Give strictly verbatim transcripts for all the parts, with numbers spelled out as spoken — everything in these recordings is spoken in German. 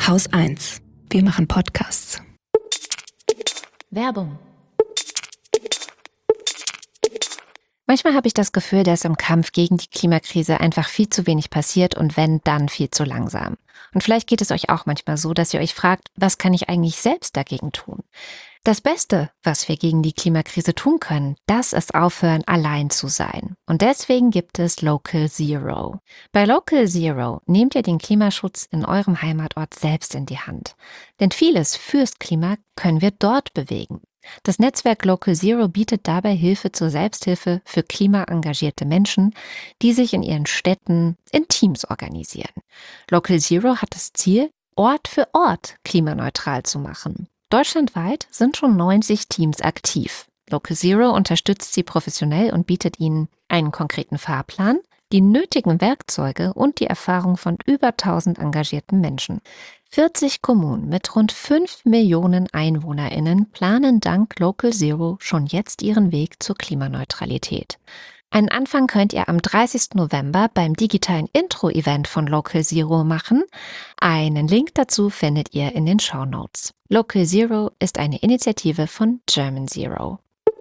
Haus eins. Wir machen Podcasts. Werbung. Manchmal habe ich das Gefühl, dass im Kampf gegen die Klimakrise einfach viel zu wenig passiert und wenn, dann viel zu langsam. Und vielleicht geht es euch auch manchmal so, dass ihr euch fragt, was kann ich eigentlich selbst dagegen tun? Das Beste, was wir gegen die Klimakrise tun können, das ist aufhören, allein zu sein. Und deswegen gibt es Local Zero. Bei Local Zero nehmt ihr den Klimaschutz in eurem Heimatort selbst in die Hand. Denn vieles fürs Klima können wir dort bewegen. Das Netzwerk Local Zero bietet dabei Hilfe zur Selbsthilfe für klimaengagierte Menschen, die sich in ihren Städten in Teams organisieren. Local Zero hat das Ziel, Ort für Ort klimaneutral zu machen. Deutschlandweit sind schon neunzig Teams aktiv. Local Zero unterstützt sie professionell und bietet ihnen einen konkreten Fahrplan, die nötigen Werkzeuge und die Erfahrung von über tausend engagierten Menschen. vierzig Kommunen mit rund fünf Millionen EinwohnerInnen planen dank Local Zero schon jetzt ihren Weg zur Klimaneutralität. Einen Anfang könnt ihr am dreißigsten November beim digitalen Intro-Event von Local Zero machen. Einen Link dazu findet ihr in den Shownotes. Local Zero ist eine Initiative von German Zero.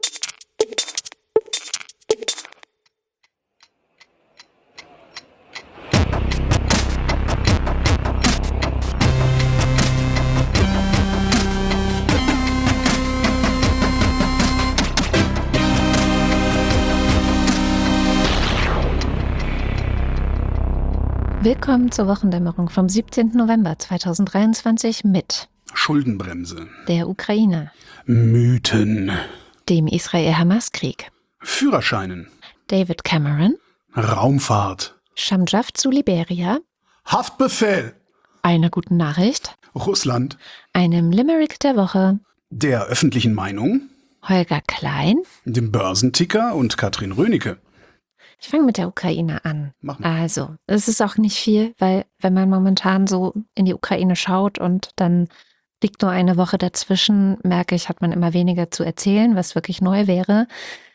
Willkommen zur Wochendämmerung vom siebzehnten November zweitausenddreiundzwanzig mit Schuldenbremse, der Ukraine, Mythen, dem Israel-Hamas-Krieg, Führerscheinen, David Cameron, Raumfahrt, Shamjaf zu Liberia, Haftbefehl, einer guten Nachricht, Russland, einem Limerick der Woche, der öffentlichen Meinung, Holger Klein, dem Börsenticker und Katrin Rönecke. Ich fange mit der Ukraine an. Mach mal. Also, es ist auch nicht viel, weil wenn man momentan so in die Ukraine schaut und dann liegt nur eine Woche dazwischen, merke ich, hat man immer weniger zu erzählen, was wirklich neu wäre.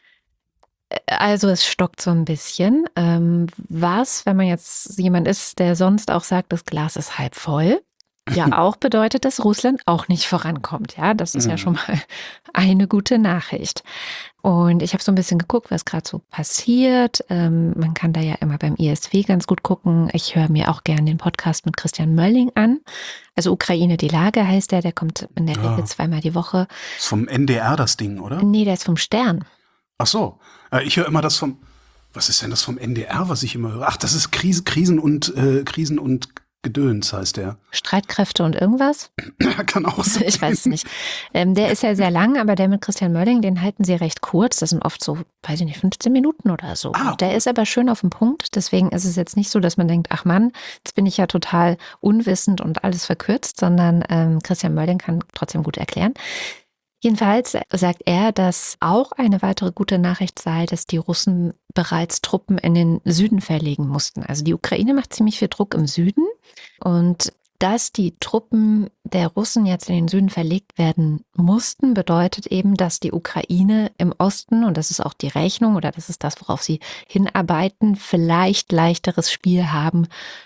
Also es stockt so ein bisschen. Ähm, was, wenn man jetzt jemand ist, der sonst auch sagt, das Glas ist halb voll, ja auch bedeutet, dass Russland auch nicht vorankommt. Ja, das ist ja schon mal eine gute Nachricht. Und ich habe so ein bisschen geguckt, was gerade so passiert. Ähm, man kann da ja immer beim I S W ganz gut gucken. Ich höre mir auch gerne den Podcast mit Christian Mölling an. Also Ukraine, die Lage heißt der, der kommt in der Regel Ja. zweimal die Woche. Ist vom N D R das Ding, oder? Nee, der ist vom Stern. Ach so, äh, ich höre immer das vom, was ist denn das vom N D R, was ich immer höre? Ach, das ist Krise, Krisen und äh, Krisen und Gedöns heißt der. Streitkräfte und irgendwas? Kann auch sein. Ich weiß es nicht. Ähm, der ist ja sehr lang, aber der mit Christian Mölling, den halten sie recht kurz. Das sind oft so, weiß ich nicht, fünfzehn Minuten oder so. Ah, Der ist aber schön auf den Punkt. Deswegen ist es jetzt nicht so, dass man denkt, ach Mann, jetzt bin ich ja total unwissend und alles verkürzt, sondern ähm, Christian Mölling kann trotzdem gut erklären. Jedenfalls sagt er, dass auch eine weitere gute Nachricht sei, dass die Russen bereits Truppen in den Süden verlegen mussten. Also die Ukraine macht ziemlich viel Druck im Süden und dass die Truppen der Russen jetzt in den Süden verlegt werden mussten, bedeutet eben, dass die Ukraine im Osten, und das ist auch die Rechnung oder das ist das, worauf sie hinarbeiten, vielleicht leichteres Spiel haben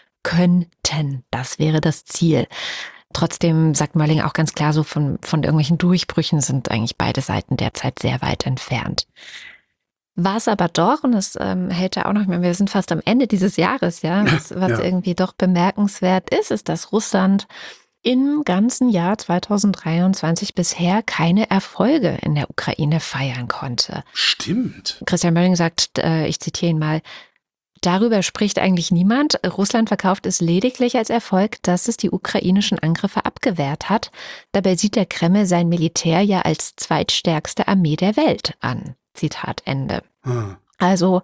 könnten. Das wäre das Ziel. Trotzdem sagt Mölling auch ganz klar, so von, von irgendwelchen Durchbrüchen sind eigentlich beide Seiten derzeit sehr weit entfernt. Was aber doch, und das ähm, hält er auch noch, ich meine, wir sind fast am Ende dieses Jahres, ja, was, was Ja. irgendwie doch bemerkenswert ist, ist, dass Russland im ganzen Jahr zweitausenddreiundzwanzig bisher keine Erfolge in der Ukraine feiern konnte. Stimmt. Christian Mölling sagt, äh, ich zitiere ihn mal, darüber spricht eigentlich niemand. Russland verkauft es lediglich als Erfolg, dass es die ukrainischen Angriffe abgewehrt hat. Dabei sieht der Kreml sein Militär ja als zweitstärkste Armee der Welt an. Zitat Ende. Ah. Also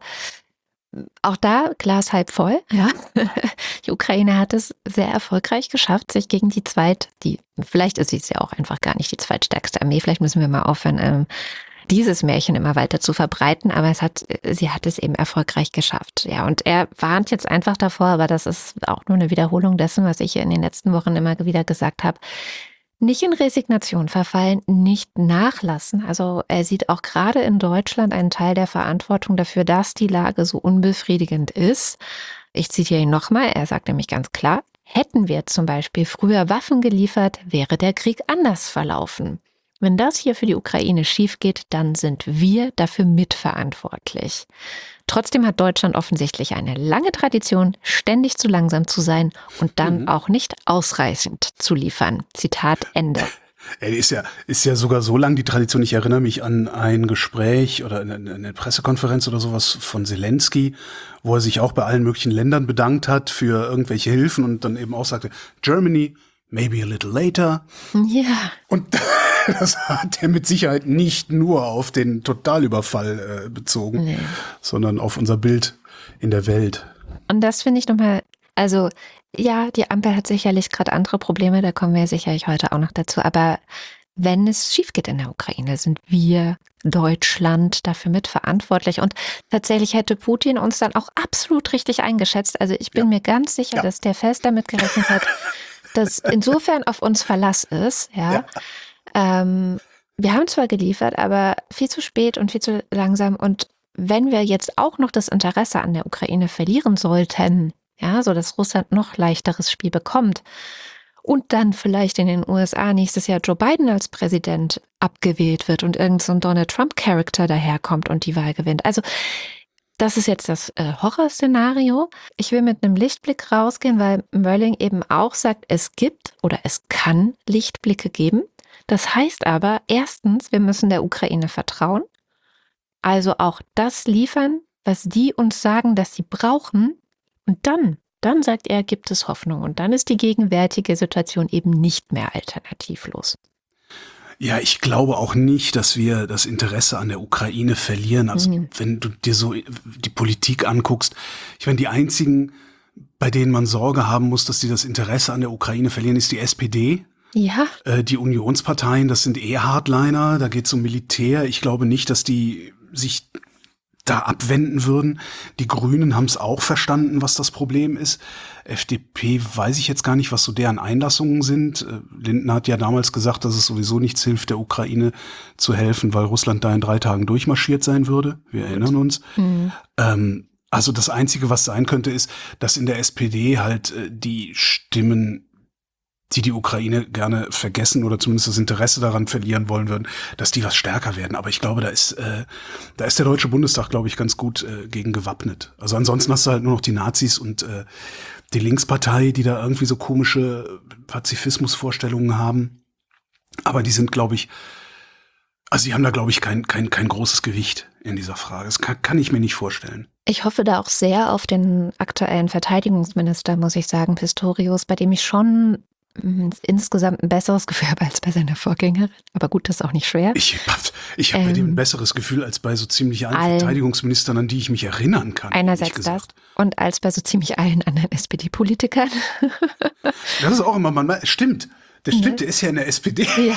auch da Glas halb voll. Ja. Die Ukraine hat es sehr erfolgreich geschafft, sich gegen die zweit, die vielleicht ist sie es ja auch einfach gar nicht die zweitstärkste Armee. Vielleicht müssen wir mal aufhören, ähm, dieses Märchen immer weiter zu verbreiten, aber es hat, sie hat es eben erfolgreich geschafft. Ja, und er warnt jetzt einfach davor, aber das ist auch nur eine Wiederholung dessen, was ich in den letzten Wochen immer wieder gesagt habe. Nicht in Resignation verfallen, nicht nachlassen. Also er sieht auch gerade in Deutschland einen Teil der Verantwortung dafür, dass die Lage so unbefriedigend ist. Ich zitiere ihn nochmal, er sagt nämlich ganz klar, Hätten wir zum Beispiel früher Waffen geliefert, wäre der Krieg anders verlaufen. Wenn das hier für die Ukraine schief geht, dann sind wir dafür mitverantwortlich. Trotzdem hat Deutschland offensichtlich eine lange Tradition, ständig zu langsam zu sein und dann mhm. auch nicht ausreichend zu liefern. Zitat Ende. Ey, ist ja, ist ja sogar so lang die Tradition. Ich erinnere mich an ein Gespräch oder eine, eine Pressekonferenz oder sowas von Zelensky, wo er sich auch bei allen möglichen Ländern bedankt hat für irgendwelche Hilfen und dann eben auch sagte, Germany, maybe a little later. Ja. Und das hat er mit Sicherheit nicht nur auf den Totalüberfall äh, bezogen, nee. sondern auf unser Bild in der Welt. Und das finde ich nochmal, also ja, die Ampel hat sicherlich gerade andere Probleme, da kommen wir sicherlich heute auch noch dazu, aber wenn es schief geht in der Ukraine, sind wir, Deutschland, dafür mitverantwortlich. Und tatsächlich hätte Putin uns dann auch absolut richtig eingeschätzt. Also ich bin ja. mir ganz sicher, ja. dass der fest damit gerechnet hat, dass insofern auf uns Verlass ist. Ja. ja. Ähm, wir haben zwar geliefert, aber viel zu spät und viel zu langsam. Und wenn wir jetzt auch noch das Interesse an der Ukraine verlieren sollten, ja, so dass Russland noch leichteres Spiel bekommt und dann vielleicht in den U S A nächstes Jahr Joe Biden als Präsident abgewählt wird und irgend so ein Donald Trump-Charakter daherkommt und die Wahl gewinnt. Also das ist jetzt das äh, Horrorszenario. Ich will mit einem Lichtblick rausgehen, weil Mölling eben auch sagt, es gibt oder es kann Lichtblicke geben. Das heißt aber, erstens, wir müssen der Ukraine vertrauen, also auch das liefern, was die uns sagen, dass sie brauchen. Und dann, dann sagt er, gibt es Hoffnung. Und dann ist die gegenwärtige Situation eben nicht mehr alternativlos. Ja, ich glaube auch nicht, dass wir das Interesse an der Ukraine verlieren. Also mhm. wenn du dir so die Politik anguckst, ich meine, die einzigen, bei denen man Sorge haben muss, dass die das Interesse an der Ukraine verlieren, ist die S P D. Ja. Äh, die Unionsparteien, das sind eh Hardliner, da geht es um Militär. Ich glaube nicht, dass die sich da abwenden würden. Die Grünen haben es auch verstanden, was das Problem ist. F D P weiß ich jetzt gar nicht, was so deren Einlassungen sind. Äh, Lindner hat ja damals gesagt, dass es sowieso nichts hilft, der Ukraine zu helfen, weil Russland da in drei Tagen durchmarschiert sein würde. Wir erinnern uns. Mhm. Ähm, also das Einzige, was sein könnte, ist, dass in der S P D halt äh, die Stimmen, die die Ukraine gerne vergessen oder zumindest das Interesse daran verlieren wollen würden, dass die was stärker werden. Aber ich glaube, da ist äh, da ist der Deutsche Bundestag, glaube ich, ganz gut äh, gegen gewappnet. Also ansonsten hast du halt nur noch die Nazis und äh, die Linkspartei, die da irgendwie so komische Pazifismusvorstellungen haben. Aber die sind, glaube ich, also die haben da, glaube ich, kein kein kein großes Gewicht in dieser Frage. Das kann, kann ich mir nicht vorstellen. Ich hoffe da auch sehr auf den aktuellen Verteidigungsminister, muss ich sagen, Pistorius, bei dem ich schon insgesamt ein besseres Gefühl habe als bei seiner Vorgängerin. Aber gut, das ist auch nicht schwer. Ich habe ich hab ähm, bei dem ein besseres Gefühl als bei so ziemlich allen all, Verteidigungsministern, an die ich mich erinnern kann. Einerseits das und als bei so ziemlich allen anderen S P D-Politikern. Das ist auch immer, man stimmt. Der stimmt, ja. Der ist ja in der S P D. Ja.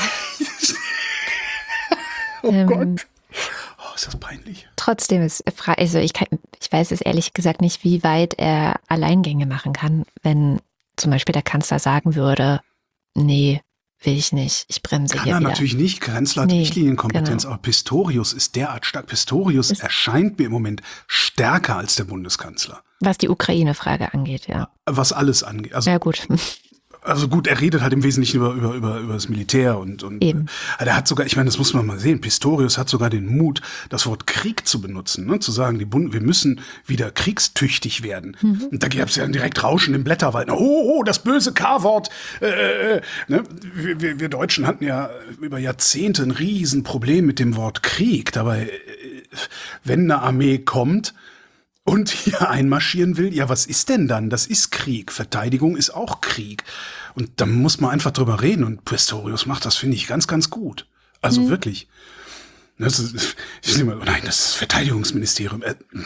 Oh ähm, Gott. Oh, ist das peinlich. Trotzdem ist, also ich, kann, ich weiß es ehrlich gesagt nicht, wie weit er Alleingänge machen kann, wenn zum Beispiel der Kanzler sagen würde, nee, will ich nicht, ich bremse Kann hier er wieder. Natürlich nicht, Kanzler hat nee, Richtlinienkompetenz, genau. Aber Pistorius ist derart stark. Pistorius ist erscheint mir im Moment stärker als der Bundeskanzler. Was die Ukraine-Frage angeht, ja. Was alles angeht. Also, ja gut. Also gut, er redet halt im Wesentlichen über über über über das Militär und und Eben. Äh, er hat sogar, ich meine, das muss man mal sehen. Pistorius hat sogar den Mut, das Wort Krieg zu benutzen, ne, zu sagen, die Bund, wir müssen wieder kriegstüchtig werden. Mhm. Und da gab es ja dann direkt Rauschen im Blätterwald. Oh, oh, das böse K-Wort. Äh, äh, ne? wir, wir, wir Deutschen hatten ja über Jahrzehnte ein Riesenproblem mit dem Wort Krieg. Dabei, äh, wenn eine Armee kommt und hier einmarschieren will, ja, was ist denn dann? Das ist Krieg. Verteidigung ist auch Krieg. Und da muss man einfach drüber reden. Und Pistorius macht das, finde ich, ganz, ganz gut. Also mhm. wirklich. Das ist, ich immer, nein, das ist das Verteidigungsministerium.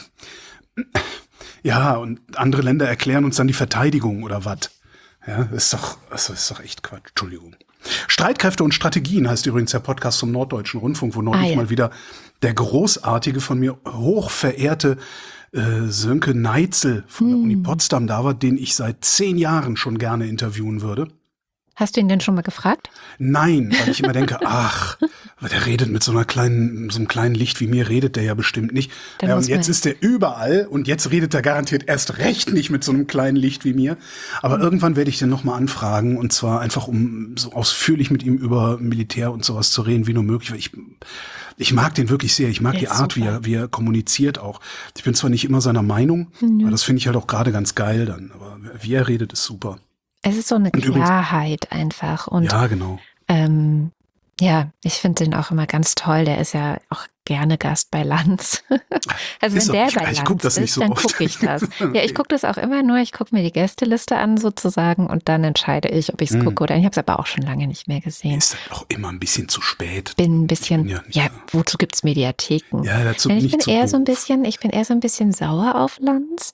Ja, und andere Länder erklären uns dann die Verteidigung oder was. Ja, das ist doch, das ist doch echt Quatsch. Entschuldigung. Streitkräfte und Strategien heißt übrigens der Podcast zum Norddeutschen Rundfunk, wo neulich ah, ja. mal wieder der großartige, von mir hochverehrte Äh, Sönke Neitzel von der hm. Uni Potsdam da war, den ich seit zehn Jahren schon gerne interviewen würde. Hast du ihn denn schon mal gefragt? Nein, weil ich immer denke, ach, Aber der redet mit so einer kleinen, so einem kleinen Licht wie mir, redet der ja bestimmt nicht. Dann Ja, muss und jetzt man- ist der überall und jetzt redet er garantiert erst recht nicht mit so einem kleinen Licht wie mir. Aber irgendwann werde ich den nochmal anfragen und zwar einfach, um so ausführlich mit ihm über Militär und sowas zu reden, wie nur möglich. Weil ich, ich mag den wirklich sehr. Ich mag Der die ist Art, wie super. er, wie er kommuniziert auch. Ich bin zwar nicht immer seiner Meinung, Mhm. aber das finde ich halt auch gerade ganz geil dann. Aber wie er redet, ist super. Es ist so eine Und übrigens- Klarheit einfach. Und Ja, genau. ähm, ja, ich finde den auch immer ganz toll. Der ist ja auch gerne Gast bei Lanz. Also Ist wenn er? der Ich- bei ich Lanz guck das nicht ist, so dann oft. gucke ich das. Ja, ich gucke das auch immer nur. Ich gucke mir die Gästeliste an sozusagen und dann entscheide ich, ob ich es Mhm. gucke oder ich habe es aber auch schon lange nicht mehr gesehen. Ist halt auch immer ein bisschen zu spät. Bin ein bisschen, bin ja nicht- ja, wozu gibt's Mediatheken? Ja, dazu Ja, bin ich ich bin zu eher so ein doof. bisschen, ich bin eher so ein bisschen sauer auf Lanz,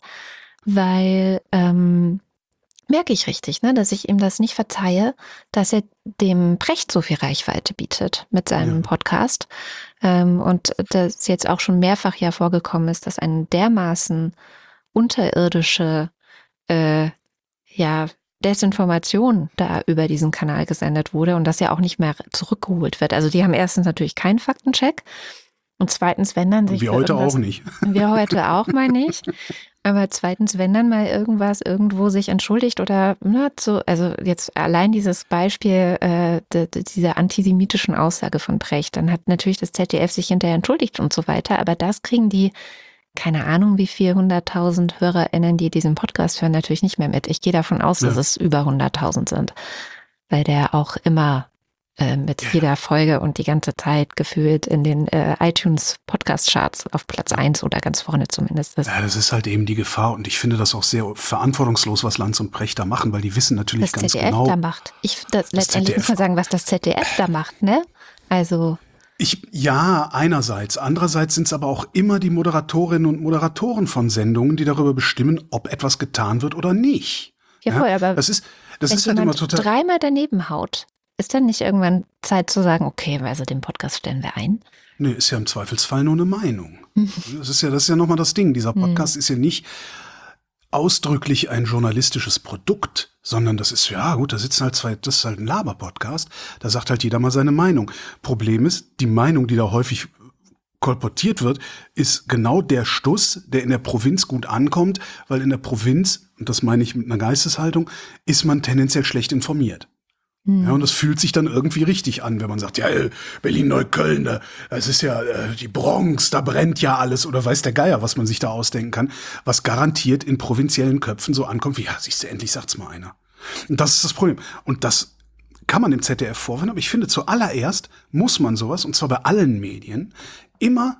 weil ähm, merke ich richtig, ne, dass ich ihm das nicht verzeihe, dass er dem Precht so viel Reichweite bietet mit seinem Ja. Podcast. Ähm, und das jetzt auch schon mehrfach ja vorgekommen ist, dass eine dermaßen unterirdische äh, ja, Desinformation da über diesen Kanal gesendet wurde und das ja auch nicht mehr zurückgeholt wird. Also die haben erstens natürlich keinen Faktencheck und zweitens, wenn dann sich Wie für heute irgendwas- auch nicht. wir heute auch mal nicht. Aber zweitens, wenn dann mal irgendwas irgendwo sich entschuldigt oder ne, so, also jetzt allein dieses Beispiel äh, de, de, dieser antisemitischen Aussage von Precht, dann hat natürlich das Z D F sich hinterher entschuldigt und so weiter. Aber das kriegen die, keine Ahnung, wie viel hunderttausend HörerInnen, die diesen Podcast hören, natürlich nicht mehr mit. Ich gehe davon aus, dass Ja. es über hunderttausend sind, weil der auch immer äh, mit Ja. jeder Folge und die ganze Zeit gefühlt in den äh, iTunes Podcast Charts auf Platz eins oder ganz vorne zumindest ist. Ja, das ist halt eben die Gefahr und ich finde das auch sehr verantwortungslos, was Lanz und Precht da machen, weil die wissen natürlich Das ganz Z D F genau. da macht. Ich, das, letztendlich Z D F muss man sagen, was das Z D F da macht, ne? Also, Ich, ja, einerseits. Andererseits sind es aber auch immer die Moderatorinnen und Moderatoren von Sendungen, die darüber bestimmen, ob etwas getan wird oder nicht. ja voll, aber das ist, das wenn ist halt immer jemand total. dreimal daneben haut, ist dann nicht irgendwann Zeit zu sagen, okay, also den Podcast stellen wir ein? Nee, ist ja im Zweifelsfall nur eine Meinung. Mhm. Das ist ja, das ist ja nochmal das Ding. Dieser Podcast ist ja nicht ausdrücklich ein journalistisches Produkt, sondern das ist, ja gut, da sitzen halt zwei, das ist halt ein Laber-Podcast, da sagt halt jeder mal seine Meinung. Problem ist, die Meinung, die da häufig kolportiert wird, ist genau der Stuss, der in der Provinz gut ankommt, weil in der Provinz, und das meine ich mit einer Geisteshaltung, ist man tendenziell schlecht informiert. Ja, und das fühlt sich dann irgendwie richtig an, wenn man sagt, ja, äh, Berlin-Neukölln, da- das ist ja äh, die Bronx, da brennt ja alles oder weiß der Geier, was man sich da ausdenken kann, was garantiert in provinziellen Köpfen so ankommt, wie, ja, siehst du, endlich sagt's mal einer. Und das ist das Problem. Und das kann man dem Z D F vorwerfen, aber ich finde, zuallererst muss man sowas, und zwar bei allen Medien, immer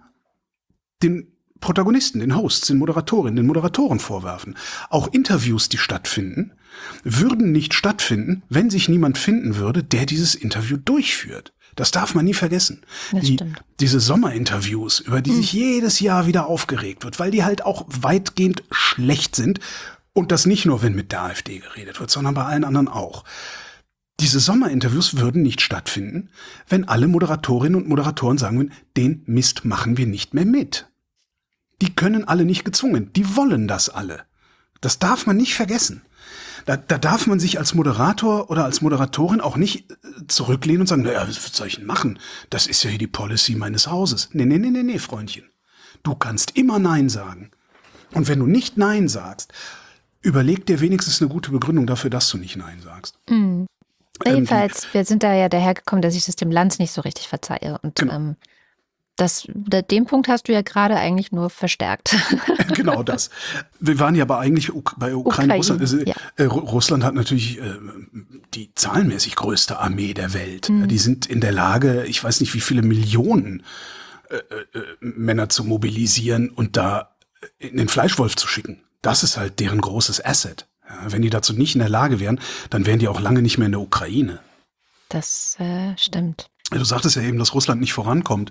den Protagonisten, den Hosts, den Moderatorinnen, den Moderatoren vorwerfen. Auch Interviews, die stattfinden, würden nicht stattfinden, wenn sich niemand finden würde, der dieses Interview durchführt. Das darf man nie vergessen. Das Die, stimmt. diese Sommerinterviews, über die sich jedes Jahr wieder aufgeregt wird, weil die halt auch weitgehend schlecht sind. Und das nicht nur, wenn mit der AfD geredet wird, sondern bei allen anderen auch. Diese Sommerinterviews würden nicht stattfinden, wenn alle Moderatorinnen und Moderatoren sagen würden, den Mist machen wir nicht mehr mit. Die können alle nicht gezwungen. Die wollen das alle. Das darf man nicht vergessen. Da, da darf man sich als Moderator oder als Moderatorin auch nicht äh, zurücklehnen und sagen, naja, was soll ich denn machen? Das ist ja hier die Policy meines Hauses. Nee, nee, nee, nee, nee, Freundchen. Du kannst immer Nein sagen. Und wenn du nicht Nein sagst, überleg dir wenigstens eine gute Begründung dafür, dass du nicht Nein sagst. Mhm. Ähm, Jedenfalls, wir sind da ja dahergekommen, dass ich das dem Lanz nicht so richtig verzeihe. Und Genau. ähm, das, da- den Punkt hast du ja gerade eigentlich nur verstärkt. Genau das. Wir waren ja aber eigentlich Uk- bei Ukraine, Ukraine, Russland. Also, ja. äh, Ru- Russland hat natürlich äh, die zahlenmäßig größte Armee der Welt. Mhm. Die sind in der Lage, ich weiß nicht, wie viele Millionen äh, äh, Männer zu mobilisieren und da in den Fleischwolf zu schicken. Das ist halt deren großes Asset. Ja, wenn die dazu nicht in der Lage wären, dann wären die auch lange nicht mehr in der Ukraine. Das äh, stimmt. Du sagtest ja eben, dass Russland nicht vorankommt.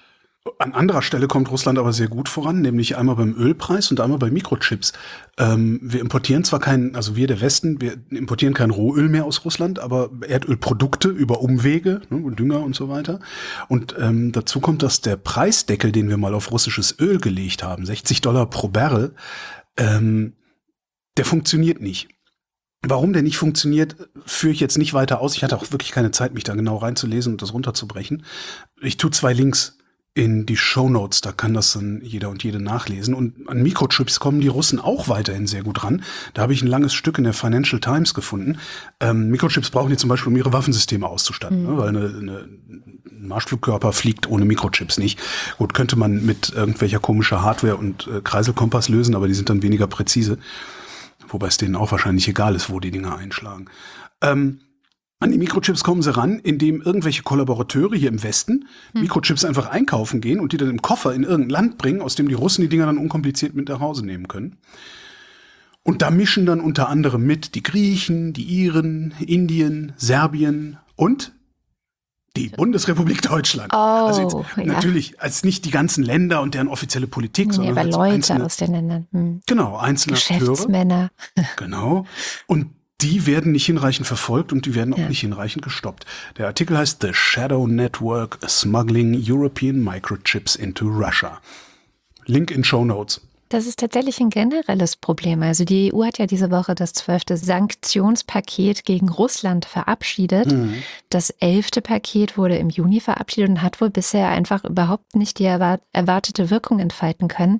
An anderer Stelle kommt Russland aber sehr gut voran, nämlich einmal beim Ölpreis und einmal bei Mikrochips. Ähm, wir importieren zwar keinen, also wir der Westen, wir importieren kein Rohöl mehr aus Russland, aber Erdölprodukte über Umwege, ne, Dünger und so weiter. Und ähm, dazu kommt, dass der Preisdeckel, den wir mal auf russisches Öl gelegt haben, sechzig Dollar pro Barrel, ähm, der funktioniert nicht. Warum der nicht funktioniert, führe ich jetzt nicht weiter aus. Ich hatte auch wirklich keine Zeit, mich da genau reinzulesen und das runterzubrechen. Ich tue zwei Links in die Shownotes, da kann das dann jeder und jede nachlesen. Und an Mikrochips kommen die Russen auch weiterhin sehr gut ran. Da habe ich ein langes Stück in der Financial Times gefunden. Ähm, Mikrochips brauchen die zum Beispiel, um ihre Waffensysteme auszustatten, mhm. ne? Weil eine, eine, ein Marschflugkörper fliegt ohne Mikrochips nicht. Gut, könnte man mit irgendwelcher komischer Hardware und äh, Kreiselkompass lösen, aber die sind dann weniger präzise. Wobei es denen auch wahrscheinlich egal ist, wo die Dinger einschlagen. Ähm, an die Mikrochips kommen sie ran, indem irgendwelche Kollaborateure hier im Westen hm. Mikrochips einfach einkaufen gehen und die dann im Koffer in irgendein Land bringen, aus dem die Russen die Dinger dann unkompliziert mit nach Hause nehmen können. Und da mischen dann unter anderem mit die Griechen, die Iren, Indien, Serbien und die Bundesrepublik Deutschland. Oh, also jetzt, ja. natürlich als nicht die ganzen Länder und deren offizielle Politik, nee, sondern aber als Leute einzelne, aus den Ländern. Hm. Genau, einzelne Geschäftsmänner. Akteure. Genau. Und die werden nicht hinreichend verfolgt und die werden auch ja. nicht hinreichend gestoppt. Der Artikel heißt The Shadow Network Smuggling European Microchips into Russia. Link in Show Notes. Das ist tatsächlich ein generelles Problem. Also die E U hat ja diese Woche das zwölfte Sanktionspaket gegen Russland verabschiedet. Mhm. Das elfte Paket wurde im Juni verabschiedet und hat wohl bisher einfach überhaupt nicht die erwart- erwartete Wirkung entfalten können,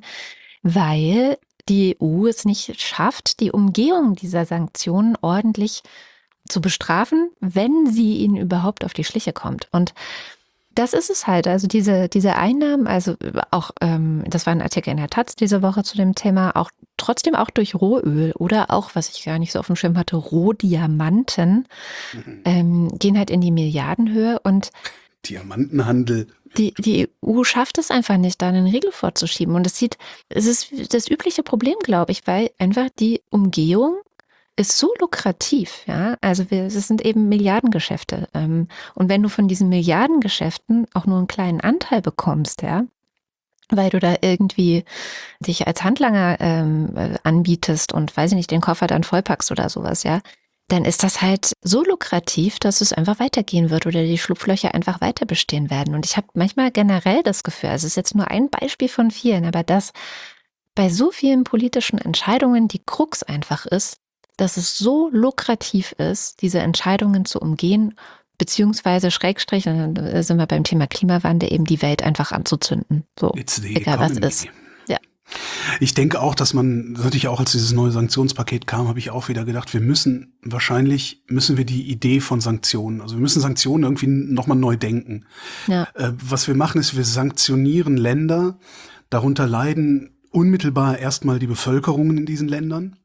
weil die E U es nicht schafft, die Umgehung dieser Sanktionen ordentlich zu bestrafen, wenn sie ihnen überhaupt auf die Schliche kommt. Und das ist es halt, also diese, diese Einnahmen, also auch, ähm, das war ein Artikel in der Taz diese Woche zu dem Thema, auch trotzdem auch durch Rohöl oder auch, was ich gar nicht so auf dem Schirm hatte, Rohdiamanten, mhm. ähm, gehen halt in die Milliardenhöhe und Diamantenhandel. Die, die E U schafft es einfach nicht, da einen Riegel vorzuschieben. Und es sieht, es ist das übliche Problem, glaube ich, weil einfach die Umgehung ist so lukrativ, ja. Also wir, es sind eben Milliardengeschäfte. Ähm, und wenn du von diesen Milliardengeschäften auch nur einen kleinen Anteil bekommst, ja, weil du da irgendwie dich als Handlanger ähm, anbietest und, weiß ich nicht, den Koffer dann vollpackst oder sowas, ja, dann ist das halt so lukrativ, dass es einfach weitergehen wird oder die Schlupflöcher einfach weiter bestehen werden. Und ich habe manchmal generell das Gefühl, also es ist jetzt nur ein Beispiel von vielen, aber dass bei so vielen politischen Entscheidungen die Krux einfach ist, dass es so lukrativ ist, diese Entscheidungen zu umgehen, beziehungsweise Schrägstrich, dann sind wir beim Thema Klimawandel, eben die Welt einfach anzuzünden. So, egal was ist. Ja. Ich denke auch, dass man, das hatte ich auch, als dieses neue Sanktionspaket kam, habe ich auch wieder gedacht, wir müssen, wahrscheinlich müssen wir die Idee von Sanktionen, also wir müssen Sanktionen irgendwie nochmal neu denken. Ja. Äh, was wir machen ist, wir sanktionieren Länder, darunter leiden unmittelbar erstmal die Bevölkerungen in diesen Ländern.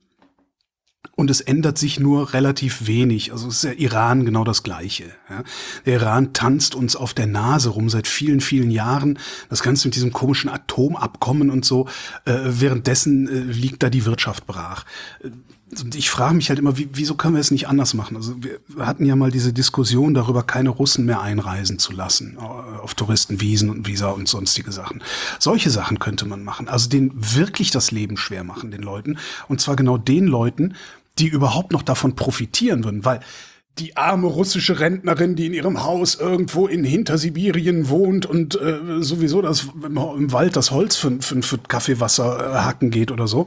Und es ändert sich nur relativ wenig. Also es ist der Iran genau das Gleiche. Ja. Der Iran tanzt uns auf der Nase rum seit vielen, vielen Jahren. Das Ganze mit diesem komischen Atomabkommen und so. Äh, währenddessen äh, liegt da die Wirtschaft brach. Und ich frage mich halt immer, wie, wieso können wir es nicht anders machen? Also wir hatten ja mal diese Diskussion darüber, keine Russen mehr einreisen zu lassen auf Touristenvisen und Visa und sonstige Sachen. Solche Sachen könnte man machen. Also denen wirklich das Leben schwer machen, den Leuten. Und zwar genau den Leuten, die überhaupt noch davon profitieren würden, weil die arme russische Rentnerin, die in ihrem Haus irgendwo in Hintersibirien wohnt und äh, sowieso das im, im Wald das Holz für, für, für Kaffeewasser äh, hacken geht oder so,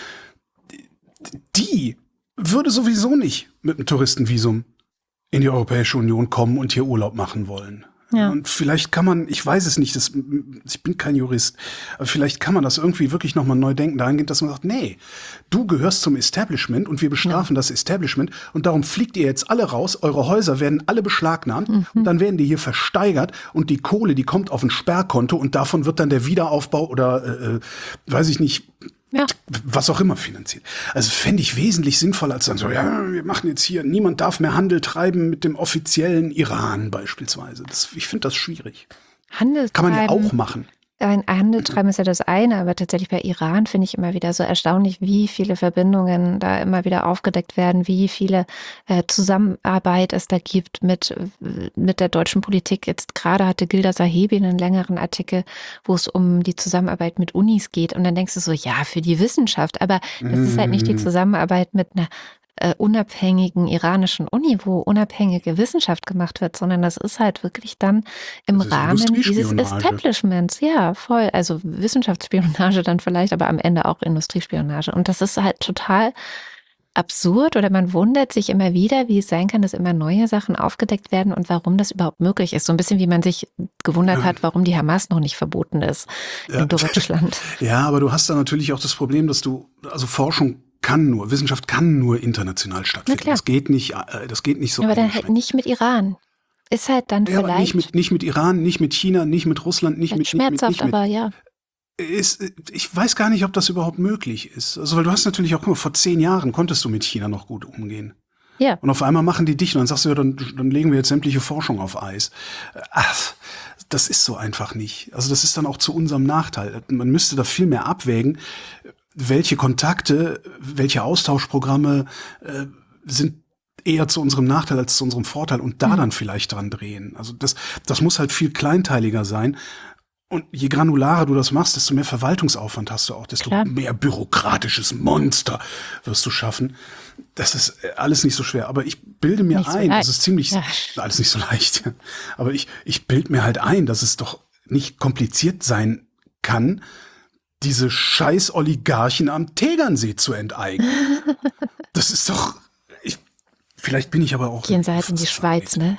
die würde sowieso nicht mit einem Touristenvisum in die Europäische Union kommen und hier Urlaub machen wollen. Ja. Und vielleicht kann man, ich weiß es nicht, das, ich bin kein Jurist, aber vielleicht kann man das irgendwie wirklich nochmal neu denken, dahingehend, dass man sagt, nee, du gehörst zum Establishment und wir bestrafen ja. das Establishment und darum fliegt ihr jetzt alle raus, eure Häuser werden alle beschlagnahmt mhm. und dann werden die hier versteigert und die Kohle, die kommt auf ein Sperrkonto und davon wird dann der Wiederaufbau oder, äh, weiß ich nicht, ja. was auch immer finanziert. Also fände ich wesentlich sinnvoller, als dann so, ja, wir machen jetzt hier, niemand darf mehr Handel treiben mit dem offiziellen Iran beispielsweise. Das, ich finde das schwierig. Handel kann man ja auch machen. Ein Handel treiben ist ja das eine, aber tatsächlich bei Iran finde ich immer wieder so erstaunlich, wie viele Verbindungen da immer wieder aufgedeckt werden, wie viele äh, Zusammenarbeit es da gibt mit, mit der deutschen Politik. Jetzt gerade hatte Gilda Sahebi einen längeren Artikel, wo es um die Zusammenarbeit mit Unis geht. Und dann denkst du so, ja, für die Wissenschaft, aber es ist halt nicht die Zusammenarbeit mit einer Äh, unabhängigen iranischen Uni, wo unabhängige Wissenschaft gemacht wird, sondern das ist halt wirklich dann im Rahmen dieses Establishments. Ja, voll. Also Wissenschaftsspionage dann vielleicht, aber am Ende auch Industriespionage. Und das ist halt total absurd oder man wundert sich immer wieder, wie es sein kann, dass immer neue Sachen aufgedeckt werden und warum das überhaupt möglich ist. So ein bisschen wie man sich gewundert hat, warum die Hamas noch nicht verboten ist Ja. in Deutschland. Ja, aber du hast da natürlich auch das Problem, dass du, also Forschung kann nur, Wissenschaft kann nur international stattfinden. klar. Das geht nicht, äh, das geht nicht so. Aber dann halt eingeschränkt. nicht mit Iran. Ist halt dann Ja, aber vielleicht nicht mit, nicht mit Iran, nicht mit China, nicht mit Russland, nicht halt mit, nicht mit, schmerzhaft, nicht mit. aber ja. Ist, ich weiß gar nicht, ob das überhaupt möglich ist. Also, weil du hast natürlich auch, guck mal, vor zehn Jahren konntest du mit China noch gut umgehen. Ja. Und auf einmal machen die dich und dann sagst du, ja, dann, dann legen wir jetzt sämtliche Forschung auf Eis. Ach, das ist so einfach nicht. Also das ist dann auch zu unserem Nachteil. Man müsste da viel mehr abwägen, welche Kontakte, welche Austauschprogramme äh, sind eher zu unserem Nachteil als zu unserem Vorteil und da Mhm. dann vielleicht dran drehen. Also das, das muss halt viel kleinteiliger sein. Und je granularer du das machst, desto mehr Verwaltungsaufwand hast du auch, desto Klar. mehr bürokratisches Monster wirst du schaffen. Das ist äh, alles nicht so schwer. Aber ich bilde mir Nicht so ein, leicht. das ist ziemlich, Ja. alles nicht so leicht. Aber ich, ich bilde mir halt ein, dass es doch nicht kompliziert sein kann, diese scheiß Oligarchen am Tegernsee zu enteignen. Das ist doch, ich, vielleicht bin ich aber auch. Gehen Sie halt in die Schweiz, ne?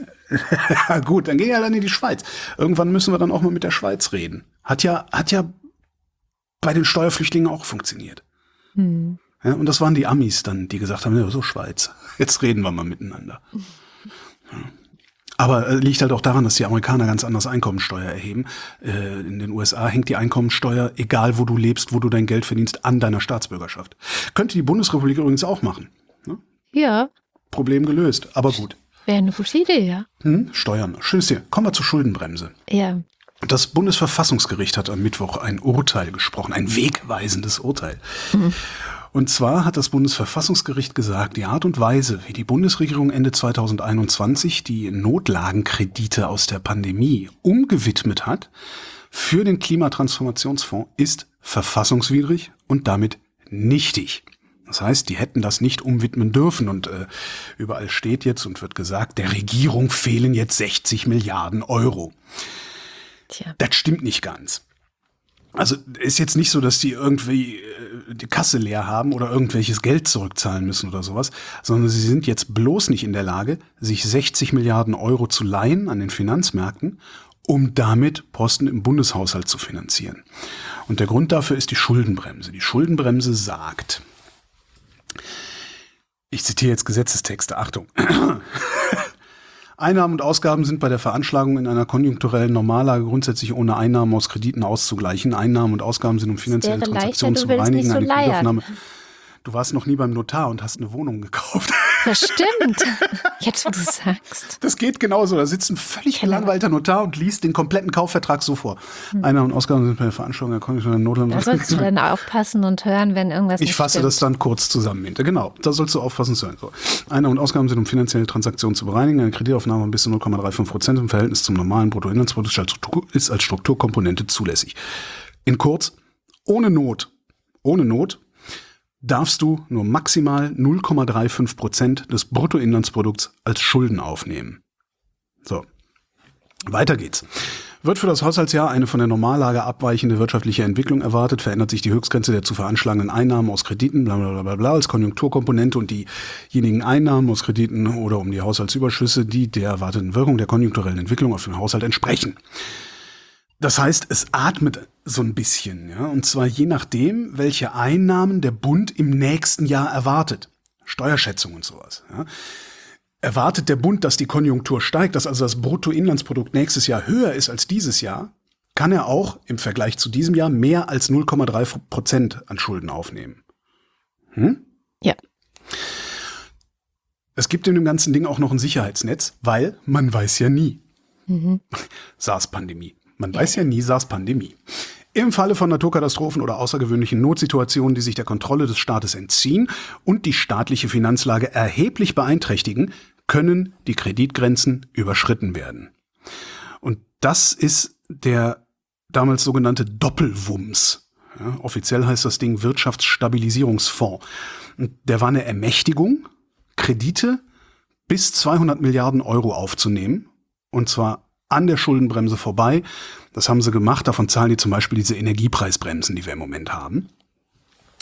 Ja, gut, dann gehen wir ja dann in die Schweiz. Irgendwann müssen wir dann auch mal mit der Schweiz reden. Hat ja, hat ja bei den Steuerflüchtlingen auch funktioniert. Hm. Ja, und das waren die Amis dann, die gesagt haben, ja, so Schweiz, jetzt reden wir mal miteinander. Ja. Aber äh, liegt halt auch daran, dass die Amerikaner ganz anders Einkommensteuer erheben. Äh, in den U S A hängt die Einkommensteuer, egal wo du lebst, wo du dein Geld verdienst, an deiner Staatsbürgerschaft. Könnte die Bundesrepublik übrigens auch machen. Ne? Ja, Problem gelöst, aber gut. wäre eine gute Idee, ja. Hm? Steuern. Schönes Thema. Kommen wir zur Schuldenbremse. Ja. Das Bundesverfassungsgericht hat am Mittwoch ein Urteil gesprochen, ein wegweisendes Urteil. Mhm. Und zwar hat das Bundesverfassungsgericht gesagt, die Art und Weise, wie die Bundesregierung Ende zweitausendeinundzwanzig die Notlagenkredite aus der Pandemie umgewidmet hat für den Klimatransformationsfonds, ist verfassungswidrig und damit nichtig. Das heißt, die hätten das nicht umwidmen dürfen und äh, überall steht jetzt und wird gesagt, der Regierung fehlen jetzt sechzig Milliarden Euro. Tja. Das stimmt nicht ganz. Also ist jetzt nicht so, dass die irgendwie äh, die Kasse leer haben oder irgendwelches Geld zurückzahlen müssen oder sowas, sondern sie sind jetzt bloß nicht in der Lage, sich sechzig Milliarden Euro zu leihen an den Finanzmärkten, um damit Posten im Bundeshaushalt zu finanzieren. Und der Grund dafür ist die Schuldenbremse. Die Schuldenbremse sagt, ich zitiere jetzt Gesetzestexte, Achtung. Einnahmen und Ausgaben sind bei der Veranschlagung in einer konjunkturellen Normallage grundsätzlich ohne Einnahmen aus Krediten auszugleichen. Einnahmen und Ausgaben sind um finanzielle wäre Transaktionen leichter, zu du willst bereinigen. nicht so Eine leiern. Kreditaufnahme. Du warst noch nie beim Notar und hast eine Wohnung gekauft. Das stimmt. Jetzt, wo du sagst. Das geht genauso. Da sitzt ein völlig gelangweilter Notar und liest den kompletten Kaufvertrag so vor. Hm. Einnahmen und Ausgaben sind bei der Veranschlagung der konjunkturellen Notlage. Da sollst du dann aufpassen und hören, wenn irgendwas Ich nicht fasse stimmt. das dann kurz zusammen hinter. Genau, da sollst du aufpassen zu hören. So. Einnahmen und Ausgaben sind, um finanzielle Transaktionen zu bereinigen. Eine Kreditaufnahme bis zu null Komma fünfunddreißig Prozent im Verhältnis zum normalen Bruttoinlandsprodukt ist als Strukturkomponente zulässig. In kurz, ohne Not, ohne Not darfst du nur maximal null Komma fünfunddreißig Prozent des Bruttoinlandsprodukts als Schulden aufnehmen. So, weiter geht's. Wird für das Haushaltsjahr eine von der Normallage abweichende wirtschaftliche Entwicklung erwartet, verändert sich die Höchstgrenze der zu veranschlagenden Einnahmen aus Krediten, bla bla bla bla, als Konjunkturkomponente und diejenigen Einnahmen aus Krediten oder um die Haushaltsüberschüsse, die der erwarteten Wirkung der konjunkturellen Entwicklung auf den Haushalt entsprechen. Das heißt, es atmet so ein bisschen, ja, und zwar je nachdem, welche Einnahmen der Bund im nächsten Jahr erwartet. Steuerschätzung und sowas, ja. Erwartet der Bund, dass die Konjunktur steigt, dass also das Bruttoinlandsprodukt nächstes Jahr höher ist als dieses Jahr, kann er auch im Vergleich zu diesem Jahr mehr als null Komma drei Prozent an Schulden aufnehmen. Hm? Ja. Es gibt in dem ganzen Ding auch noch ein Sicherheitsnetz, weil man weiß ja nie. Mhm. SARS-Pandemie. Man weiß ja nie, SARS-Pandemie. Im Falle von Naturkatastrophen oder außergewöhnlichen Notsituationen, die sich der Kontrolle des Staates entziehen und die staatliche Finanzlage erheblich beeinträchtigen, können die Kreditgrenzen überschritten werden. Und das ist der damals sogenannte Doppelwumms. Ja, offiziell heißt das Ding Wirtschaftsstabilisierungsfonds. Und der war eine Ermächtigung, Kredite bis zweihundert Milliarden Euro aufzunehmen, und zwar an der Schuldenbremse vorbei. Das haben sie gemacht. Davon zahlen die zum Beispiel diese Energiepreisbremsen, die wir im Moment haben.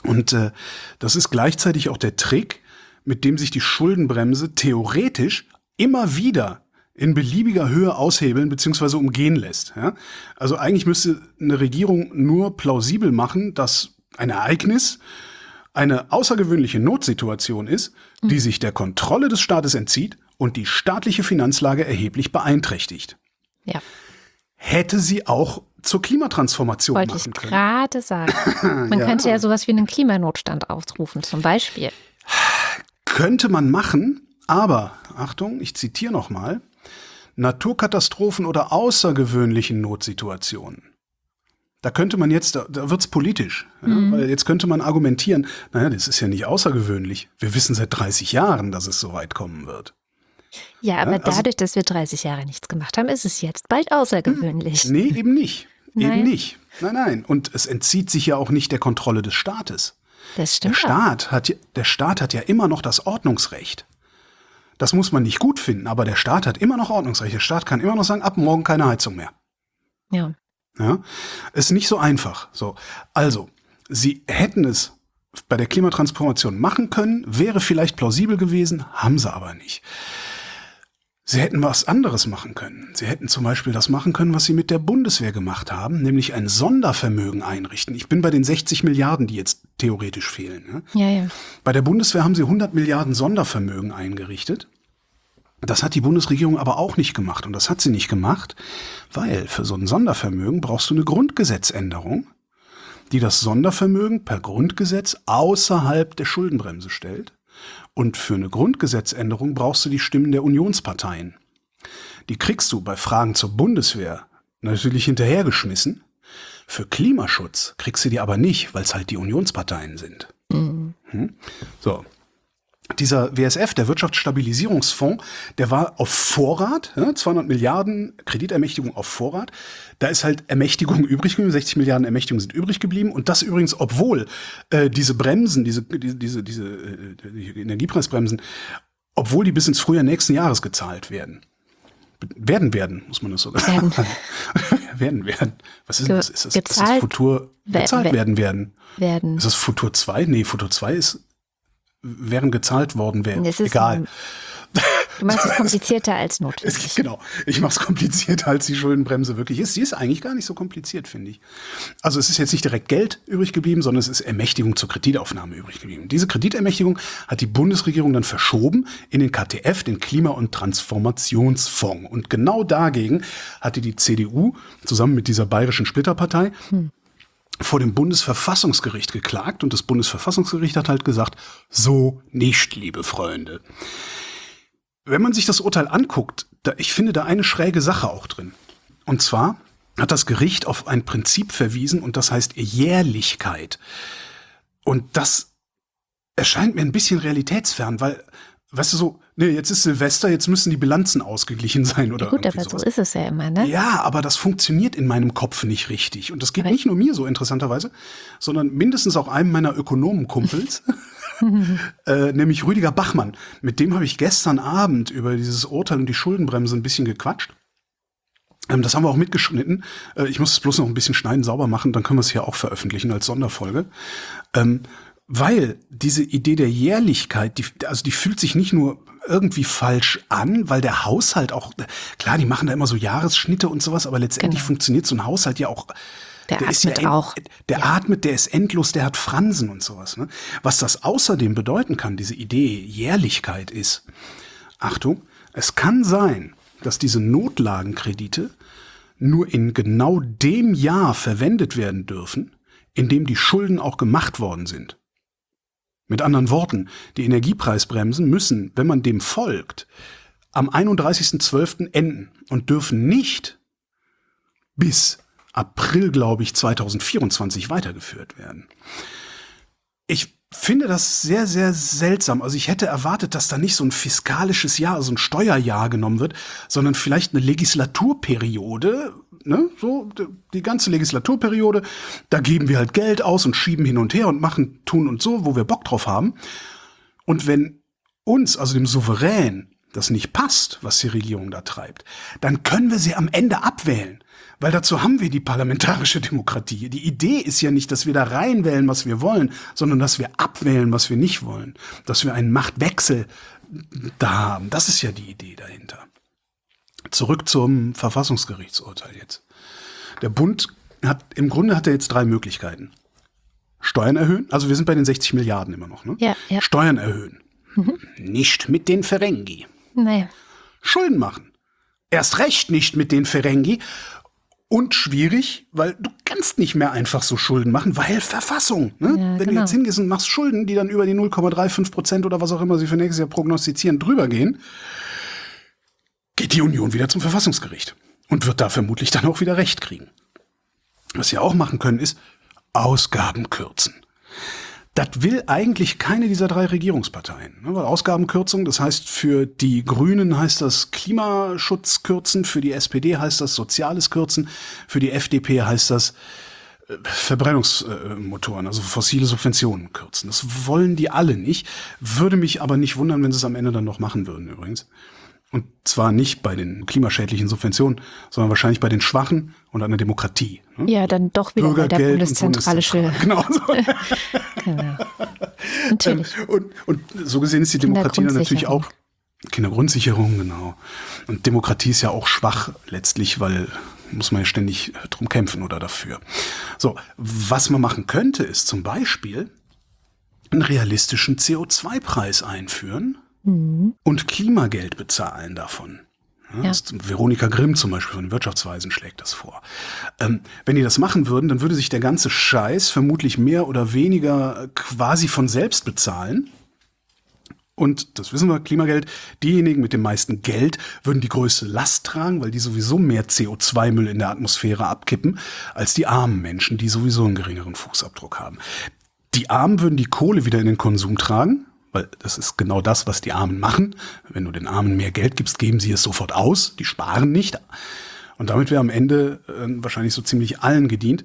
Und äh, das ist gleichzeitig auch der Trick, mit dem sich die Schuldenbremse theoretisch immer wieder in beliebiger Höhe aushebeln bzw. umgehen lässt. Ja? Also eigentlich müsste eine Regierung nur plausibel machen, dass ein Ereignis eine außergewöhnliche Notsituation ist, die mhm. sich der Kontrolle des Staates entzieht und die staatliche Finanzlage erheblich beeinträchtigt. Ja. Hätte sie auch zur Klimatransformation Wollte machen ich können. gerade sagen. Man Ja. könnte ja sowas wie einen Klimanotstand ausrufen, zum Beispiel. Könnte man machen, aber, Achtung, ich zitiere nochmal, Naturkatastrophen oder außergewöhnlichen Notsituationen. Da könnte man jetzt, da, da wird's politisch, ja, Mhm. weil jetzt könnte man argumentieren, naja, das ist ja nicht außergewöhnlich. Wir wissen seit dreißig Jahren, dass es so weit kommen wird. Ja, aber Ja, also- dadurch, dass wir dreißig Jahre nichts gemacht haben, ist es jetzt bald außergewöhnlich. Nee, eben nicht. Nein. Eben nicht. Nein, nein. Und es entzieht sich ja auch nicht der Kontrolle des Staates. Das Der stimmt auch. Staat hat, ja- der Staat hat ja immer noch das Ordnungsrecht. Das muss man nicht gut finden, aber der Staat hat immer noch Ordnungsrecht. Der Staat kann immer noch sagen, ab morgen keine Heizung mehr. Ja. Ja, ist nicht so einfach. So, also, sie hätten es bei der Klimatransformation machen können, wäre vielleicht plausibel gewesen, haben sie aber nicht. Sie hätten was anderes machen können. Sie hätten zum Beispiel das machen können, was sie mit der Bundeswehr gemacht haben, nämlich ein Sondervermögen einrichten. Ich bin bei den sechzig Milliarden, die jetzt theoretisch fehlen. Ja? Ja, ja. Bei der Bundeswehr haben sie hundert Milliarden Sondervermögen eingerichtet. Das hat die Bundesregierung aber auch nicht gemacht. Und das hat sie nicht gemacht, weil für so ein Sondervermögen brauchst du eine Grundgesetzänderung, die das Sondervermögen per Grundgesetz außerhalb der Schuldenbremse stellt. Und für eine Grundgesetzänderung brauchst du die Stimmen der Unionsparteien. Die kriegst du bei Fragen zur Bundeswehr natürlich hinterhergeschmissen. Für Klimaschutz kriegst du die aber nicht, weil es halt die Unionsparteien sind. Mhm. Hm? So. Dieser W S F, der Wirtschaftsstabilisierungsfonds, der war auf Vorrat, ja, zweihundert Milliarden Kreditermächtigung auf Vorrat. Da ist halt Ermächtigung übrig geblieben, sechzig Milliarden Ermächtigung sind übrig geblieben. Und das übrigens, obwohl äh, diese Bremsen, diese, diese, diese, diese äh, die Energiepreisbremsen, obwohl die bis ins Frühjahr nächsten Jahres gezahlt werden. Werden werden, muss man das so sagen. Werden. werden werden. Was ist Ge- das? Ist das, ist das gezahlt Futur? we- Gezahlt we- werden werden. Werden. Ist das Futur zwei? Nee, Futur zwei ist, wären gezahlt worden wäre. Es ist Egal. ein- Du meinst es komplizierter als Es, notwendig. genau. Ich mache es komplizierter, als die Schuldenbremse wirklich ist. Sie ist eigentlich gar nicht so kompliziert, finde ich. Also es ist jetzt nicht direkt Geld übrig geblieben, sondern es ist Ermächtigung zur Kreditaufnahme übrig geblieben. Diese Kreditermächtigung hat die Bundesregierung dann verschoben in den K T F, den Klima- und Transformationsfonds. Und genau dagegen hatte die C D U zusammen mit dieser bayerischen Splitterpartei hm. vor dem Bundesverfassungsgericht geklagt. Und das Bundesverfassungsgericht hat halt gesagt, so nicht, liebe Freunde. Wenn man sich das Urteil anguckt, da, ich finde da eine schräge Sache auch drin. Und zwar hat das Gericht auf ein Prinzip verwiesen und das heißt Jährlichkeit. Und das erscheint mir ein bisschen realitätsfern, weil, weißt du so, nee, jetzt ist Silvester, jetzt müssen die Bilanzen ausgeglichen sein oder Ja, gut, irgendwie aber sowas. so ist es ja immer, ne? Ja, aber das funktioniert in meinem Kopf nicht richtig. Und das geht Aber- nicht nur mir so interessanterweise, sondern mindestens auch einem meiner Ökonomenkumpels, äh, nämlich Rüdiger Bachmann. Mit dem habe ich gestern Abend über dieses Urteil und die Schuldenbremse ein bisschen gequatscht. Ähm, das haben wir auch mitgeschnitten. Äh, ich muss es bloß noch ein bisschen schneiden, sauber machen, dann können wir es hier auch veröffentlichen als Sonderfolge. Ähm, weil diese Idee der Jährlichkeit, die, also die fühlt sich nicht nur irgendwie falsch an, weil der Haushalt auch, klar, die machen da immer so Jahresschnitte und sowas, aber letztendlich Genau. funktioniert so ein Haushalt ja auch. Der ist atmet ja en- auch. Der Ja. atmet, der ist endlos, der hat Fransen und sowas. Ne? Was das außerdem bedeuten kann, diese Idee Jährlichkeit ist, Achtung, es kann sein, dass diese Notlagenkredite nur in genau dem Jahr verwendet werden dürfen, in dem die Schulden auch gemacht worden sind. Mit anderen Worten, die Energiepreisbremsen müssen, wenn man dem folgt, am einunddreißigsten zwölften enden und dürfen nicht bis April, glaube ich, zweitausendvierundzwanzig weitergeführt werden. Ich finde das sehr, sehr seltsam. Also ich hätte erwartet, dass da nicht so ein fiskalisches Jahr, also ein Steuerjahr genommen wird, sondern vielleicht eine Legislaturperiode, ne, so die ganze Legislaturperiode, da geben wir halt Geld aus und schieben hin und her und machen, tun und so, wo wir Bock drauf haben. Und wenn uns, also dem Souverän, das nicht passt, was die Regierung da treibt, dann können wir sie am Ende abwählen. Weil dazu haben wir die parlamentarische Demokratie. Die Idee ist ja nicht, dass wir da reinwählen, was wir wollen, sondern dass wir abwählen, was wir nicht wollen. Dass wir einen Machtwechsel da haben. Das ist ja die Idee dahinter. Zurück zum Verfassungsgerichtsurteil jetzt. Der Bund hat, im Grunde hat er jetzt drei Möglichkeiten. Steuern erhöhen, also wir sind bei den sechzig Milliarden immer noch, ne? Ja, ja. Steuern erhöhen. Mhm. Nicht mit den Ferengi. Nee. Schulden machen. Erst recht nicht mit den Ferengi. Und schwierig, weil du kannst nicht mehr einfach so Schulden machen, weil Verfassung. Ne? Ja, Wenn genau. du jetzt hingehst und machst Schulden, die dann über die null Komma fünfunddreißig Prozent oder was auch immer sie für nächstes Jahr prognostizieren, drüber gehen, geht die Union wieder zum Verfassungsgericht und wird da vermutlich dann auch wieder Recht kriegen. Was sie auch machen können, ist Ausgaben kürzen. Das will eigentlich keine dieser drei Regierungsparteien. Ne? Weil Ausgabenkürzung, das heißt für die Grünen heißt das Klimaschutz kürzen, für die S P D heißt das Soziales kürzen, für die F D P heißt das äh, Verbrennungsmotoren, also fossile Subventionen kürzen. Das wollen die alle nicht. Würde mich aber nicht wundern, wenn sie es am Ende dann noch machen würden übrigens. Und zwar nicht bei den klimaschädlichen Subventionen, sondern wahrscheinlich bei den Schwachen und an der Demokratie. Ne? Ja, dann doch wieder bei der Bürgergeld und bundeszentralische. Genau so. Genau. Natürlich. Ähm, und, und so gesehen ist die Demokratie dann natürlich Kindergrundsicherung. auch Kindergrundsicherung, genau. Und Demokratie ist ja auch schwach letztlich, weil muss man ja ständig drum kämpfen oder dafür. So, was man machen könnte, ist zum Beispiel einen realistischen C O zwei Preis einführen mhm. und Klimageld bezahlen davon. Ja, ja. das, Veronika Grimm zum Beispiel von den Wirtschaftsweisen schlägt das vor. Ähm, wenn die das machen würden, dann würde sich der ganze Scheiß vermutlich mehr oder weniger quasi von selbst bezahlen. Und das wissen wir, Klimageld, diejenigen mit dem meisten Geld würden die größte Last tragen, weil die sowieso mehr C O zwei Müll in der Atmosphäre abkippen, als die armen Menschen, die sowieso einen geringeren Fußabdruck haben. Die Armen würden die Kohle wieder in den Konsum tragen, weil das ist genau das, was die Armen machen. Wenn du den Armen mehr Geld gibst, geben sie es sofort aus. Die sparen nicht. Und damit wäre am Ende äh, wahrscheinlich so ziemlich allen gedient.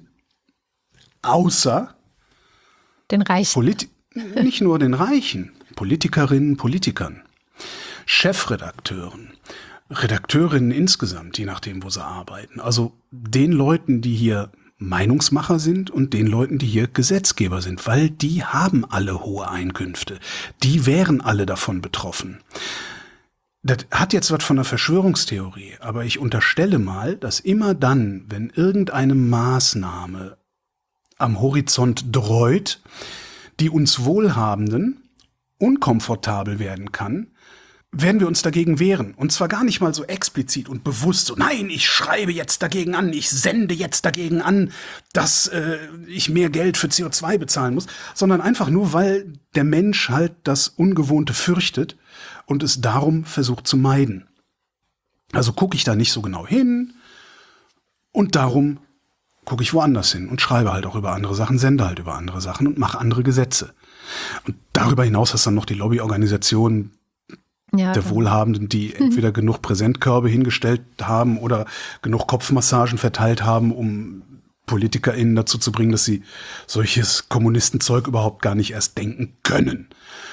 Außer den Reichen. Polit- nicht nur den Reichen. Politikerinnen, Politikern, Chefredakteuren, Redakteurinnen insgesamt, je nachdem, wo sie arbeiten. Also den Leuten, die hier Meinungsmacher sind und den Leuten, die hier Gesetzgeber sind, weil die haben alle hohe Einkünfte. Die wären alle davon betroffen. Das hat jetzt was von einer Verschwörungstheorie, aber ich unterstelle mal, dass immer dann, wenn irgendeine Maßnahme am Horizont dreut, die uns Wohlhabenden unkomfortabel werden kann, werden wir uns dagegen wehren. Und zwar gar nicht mal so explizit und bewusst so, nein, ich schreibe jetzt dagegen an, ich sende jetzt dagegen an, dass äh, ich mehr Geld für C O zwei bezahlen muss, sondern einfach nur, weil der Mensch halt das Ungewohnte fürchtet und es darum versucht zu meiden. Also gucke ich da nicht so genau hin und darum gucke ich woanders hin und schreibe halt auch über andere Sachen, sende halt über andere Sachen und mache andere Gesetze. Und darüber hinaus hast du dann noch die Lobbyorganisationen ja, der Wohlhabenden, die entweder mhm. genug Präsentkörbe hingestellt haben oder genug Kopfmassagen verteilt haben, um PolitikerInnen dazu zu bringen, dass sie solches Kommunistenzeug überhaupt gar nicht erst denken können.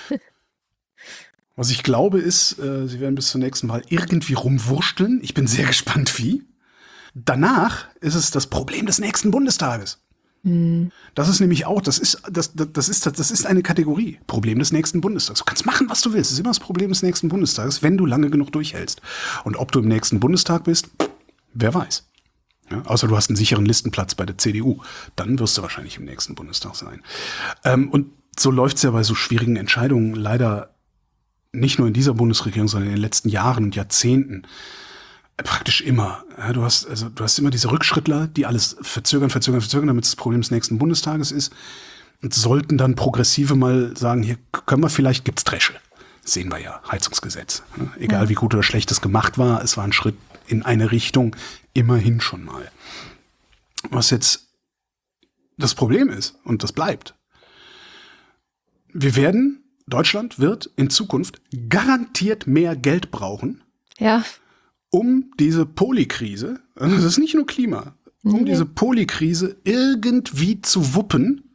Was ich glaube ist, äh, sie werden bis zum nächsten Mal irgendwie rumwursteln. Ich bin sehr gespannt, wie. Danach ist es das Problem des nächsten Bundestages. Mhm. Das ist nämlich auch, das ist, das, das, das ist, das ist eine Kategorie. Problem des nächsten Bundestages. Du kannst machen, was du willst. Das ist immer das Problem des nächsten Bundestages, wenn du lange genug durchhältst. Und ob du im nächsten Bundestag bist, wer weiß. Ja, außer du hast einen sicheren Listenplatz bei der C D U. Dann wirst du wahrscheinlich im nächsten Bundestag sein. Ähm, und so läuft es ja bei so schwierigen Entscheidungen leider nicht nur in dieser Bundesregierung, sondern in den letzten Jahren und Jahrzehnten. Praktisch immer. Ja, du hast, also, du hast immer diese Rückschrittler, die alles verzögern, verzögern, verzögern, damit es das Problem des nächsten Bundestages ist. Und sollten dann Progressive mal sagen, hier können wir vielleicht, gibt's Dresche. Das sehen wir ja, Heizungsgesetz. Ja, egal ja. wie gut oder schlecht es gemacht war, es war ein Schritt in eine Richtung, immerhin schon mal. Was jetzt das Problem ist, und das bleibt, wir werden, Deutschland wird in Zukunft garantiert mehr Geld brauchen. Ja. Um diese Polykrise, also das ist nicht nur Klima, um nee. diese Polykrise irgendwie zu wuppen,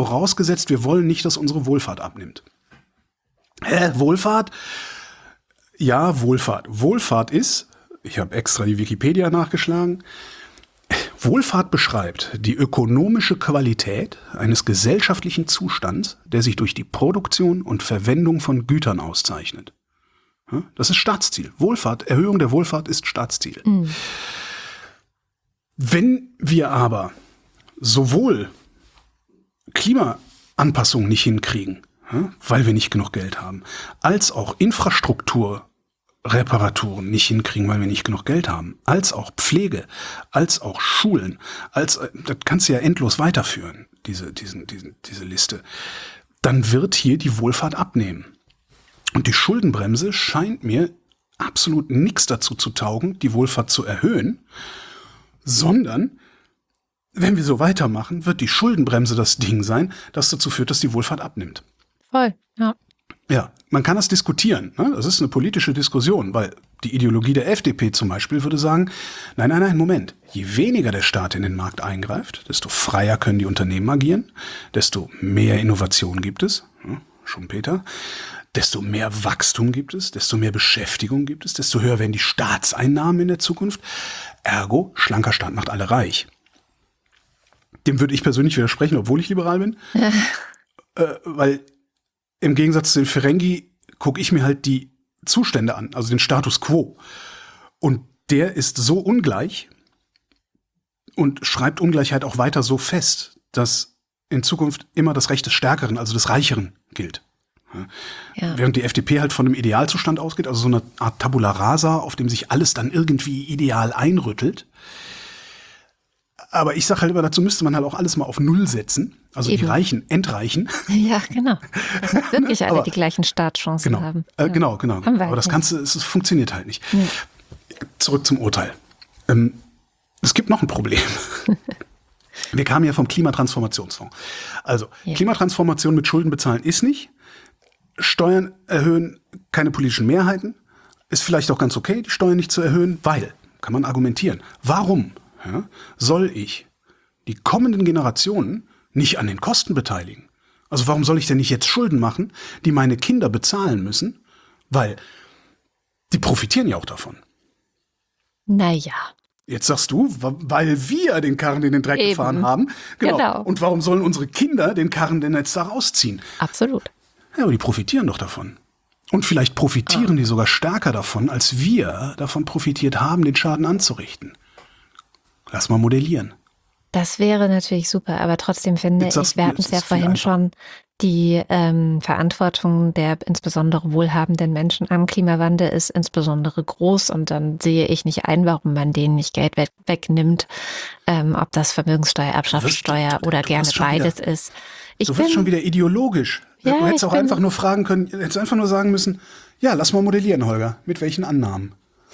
vorausgesetzt, wir wollen nicht, dass unsere Wohlfahrt abnimmt. Hä, Wohlfahrt? ja, Wohlfahrt. Wohlfahrt ist, ich habe extra die Wikipedia nachgeschlagen, Wohlfahrt beschreibt die ökonomische Qualität eines gesellschaftlichen Zustands, der sich durch die Produktion und Verwendung von Gütern auszeichnet. Das ist Staatsziel. Wohlfahrt, Erhöhung der Wohlfahrt ist Staatsziel. Mhm. Wenn wir aber sowohl Klimaanpassung nicht hinkriegen, weil wir nicht genug Geld haben, als auch Infrastrukturreparaturen nicht hinkriegen, weil wir nicht genug Geld haben, als auch Pflege, als auch Schulen, als das kannst du ja endlos weiterführen, diese, diesen, diesen, diese Liste, dann wird hier die Wohlfahrt abnehmen. Und die Schuldenbremse scheint mir absolut nichts dazu zu taugen, die Wohlfahrt zu erhöhen, sondern wenn wir so weitermachen, wird die Schuldenbremse das Ding sein, das dazu führt, dass die Wohlfahrt abnimmt. Voll, ja. Ja, man kann das diskutieren. Ne? Das ist eine politische Diskussion, weil die Ideologie der F D P zum Beispiel würde sagen, nein, nein, nein, Moment. Je weniger der Staat in den Markt eingreift, desto freier können die Unternehmen agieren, desto mehr Innovation gibt es, ja, Schumpeter, desto mehr Wachstum gibt es, desto mehr Beschäftigung gibt es, desto höher werden die Staatseinnahmen in der Zukunft. Ergo, schlanker Staat macht alle reich. Dem würde ich persönlich widersprechen, obwohl ich liberal bin. Ja. Äh, weil im Gegensatz zu den Ferengi gucke ich mir halt die Zustände an, also den Status quo. Und der ist so ungleich und schreibt Ungleichheit auch weiter so fest, dass in Zukunft immer das Recht des Stärkeren, also des Reicheren, gilt. Ja. Während die F D P halt von einem Idealzustand ausgeht, also so eine Art Tabula Rasa, auf dem sich alles dann irgendwie ideal einrüttelt. Aber ich sage halt immer, dazu müsste man halt auch alles mal auf Null setzen. Also Eben. Die Reichen entreichen. Ja, genau. Dass wirklich alle aber, die gleichen Startchancen genau, haben. Äh, ja. Genau, genau. Aber das Ganze, es funktioniert halt nicht. Ja. Zurück zum Urteil. Ähm, es gibt noch ein Problem. Wir kamen ja vom Klimatransformationsfonds. Also, ja. Klimatransformation mit Schulden bezahlen ist nicht. Steuern erhöhen, keine politischen Mehrheiten. Ist vielleicht auch ganz okay, die Steuern nicht zu erhöhen, weil, kann man argumentieren, warum ja, soll ich die kommenden Generationen nicht an den Kosten beteiligen? Also warum soll ich denn nicht jetzt Schulden machen, die meine Kinder bezahlen müssen? Weil die profitieren ja auch davon. Naja. Jetzt sagst du, weil wir den Karren in den Dreck Eben. gefahren haben. Genau. genau. Und warum sollen unsere Kinder den Karren denn jetzt da rausziehen? Absolut. Ja, aber die profitieren doch davon. Und vielleicht profitieren ah. die sogar stärker davon, als wir davon profitiert haben, den Schaden anzurichten. Lass mal modellieren. Das wäre natürlich super, aber trotzdem finde ich, wir hatten es ja vorhin schon, die ähm, Verantwortung der insbesondere wohlhabenden Menschen am Klimawandel ist insbesondere groß und dann sehe ich nicht ein, warum man denen nicht Geld weg, wegnimmt, ähm, ob das Vermögenssteuer, Erbschaftssteuer wirst, oder gerne beides wieder, ist. Ich du wirst bin, schon wieder ideologisch. Ja, du hättest auch bin, einfach nur fragen können, hättest einfach nur sagen müssen, ja, lass mal modellieren, Holger, mit welchen Annahmen?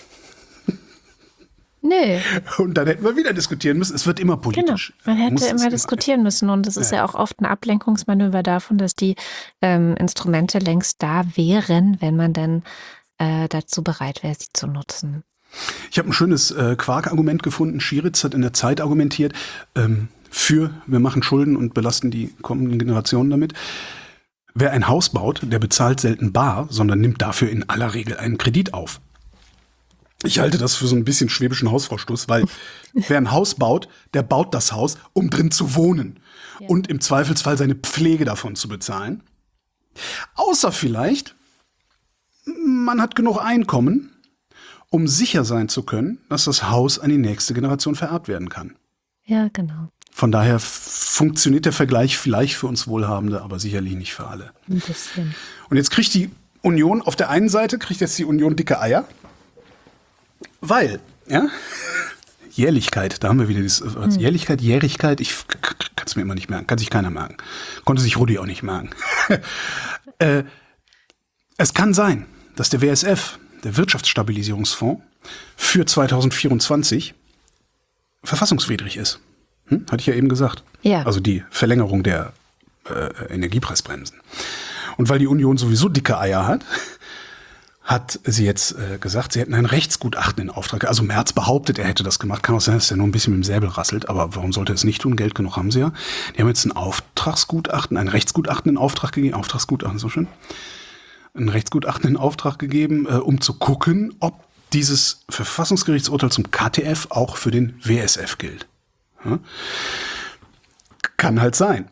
Nö. Und dann hätten wir wieder diskutieren müssen. Es wird immer politisch. Genau. Man hätte Muss immer diskutieren müssen. Und es ja. ist ja auch oft ein Ablenkungsmanöver davon, dass die ähm, Instrumente längst da wären, wenn man dann äh, dazu bereit wäre, sie zu nutzen. Ich habe ein schönes äh, Quark-Argument gefunden. Schieritz hat in der Zeit argumentiert, ähm, für wir machen Schulden und belasten die kommenden Generationen damit. Wer ein Haus baut, der bezahlt selten bar, sondern nimmt dafür in aller Regel einen Kredit auf. Ich halte das für so ein bisschen schwäbischen Hausvorstoß, weil wer ein Haus baut, der baut das Haus, um drin zu wohnen ja. und im Zweifelsfall seine Pflege davon zu bezahlen. Außer vielleicht, man hat genug Einkommen, um sicher sein zu können, dass das Haus an die nächste Generation vererbt werden kann. Ja, genau. Von daher funktioniert der Vergleich vielleicht für uns Wohlhabende, aber sicherlich nicht für alle. Ein bisschen. Und jetzt kriegt die Union, auf der einen Seite kriegt jetzt die Union dicke Eier, weil, ja, Jährlichkeit, da haben wir wieder das hm. Jährlichkeit, Jährigkeit, ich kann es mir immer nicht merken, kann sich keiner merken. Konnte sich Rudi auch nicht merken. äh, es kann sein, dass der W S F, der Wirtschaftsstabilisierungsfonds, für zwanzig vierundzwanzig verfassungswidrig ist. Hm? Hatte ich ja eben gesagt. Ja. Also die Verlängerung der äh, Energiepreisbremsen. Und weil die Union sowieso dicke Eier hat, hat sie jetzt äh, gesagt, sie hätten ein Rechtsgutachten in Auftrag. Also Merz behauptet, er hätte das gemacht. Kann auch sein, dass er nur ein bisschen mit dem Säbel rasselt. Aber warum sollte er es nicht tun? Geld genug haben sie ja. Die haben jetzt ein Auftragsgutachten, ein Rechtsgutachten in Auftrag gegeben. Auftragsgutachten, so schön. ein Rechtsgutachten in Auftrag gegeben, äh, um zu gucken, ob dieses Verfassungsgerichtsurteil zum K T F auch für den W S F gilt. Ja? Kann halt sein.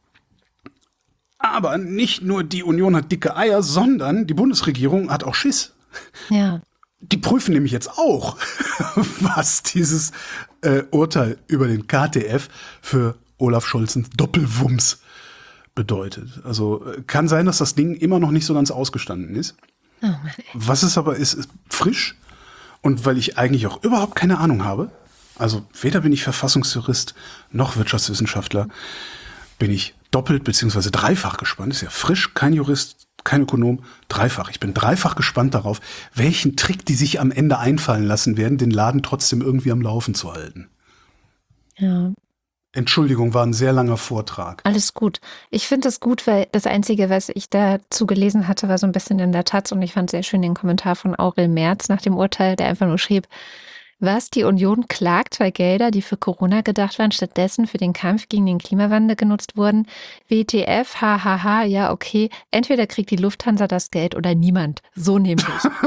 Aber nicht nur die Union hat dicke Eier, sondern die Bundesregierung hat auch Schiss. Ja. Die prüfen nämlich jetzt auch, was dieses äh, Urteil über den K T F für Olaf Scholzens Doppelwumms bedeutet. Also äh, kann sein, dass das Ding immer noch nicht so ganz ausgestanden ist. Oh Mann, ey. Was es aber ist, ist frisch. Und weil ich eigentlich auch überhaupt keine Ahnung habe, also weder bin ich Verfassungsjurist noch Wirtschaftswissenschaftler, bin ich doppelt beziehungsweise dreifach gespannt. Ist ja frisch, kein Jurist, kein Ökonom, dreifach. Ich bin dreifach gespannt darauf, welchen Trick die sich am Ende einfallen lassen werden, den Laden trotzdem irgendwie am Laufen zu halten. Ja. Entschuldigung, war ein sehr langer Vortrag. Alles gut. Ich finde das gut, weil das Einzige, was ich dazu gelesen hatte, war so ein bisschen in der Taz und ich fand sehr schön den Kommentar von Aurel Merz nach dem Urteil, der einfach nur schrieb, was, die Union klagt, weil Gelder, die für Corona gedacht waren, stattdessen für den Kampf gegen den Klimawandel genutzt wurden. W T F, hahaha, ja okay, entweder kriegt die Lufthansa das Geld oder niemand. So nämlich.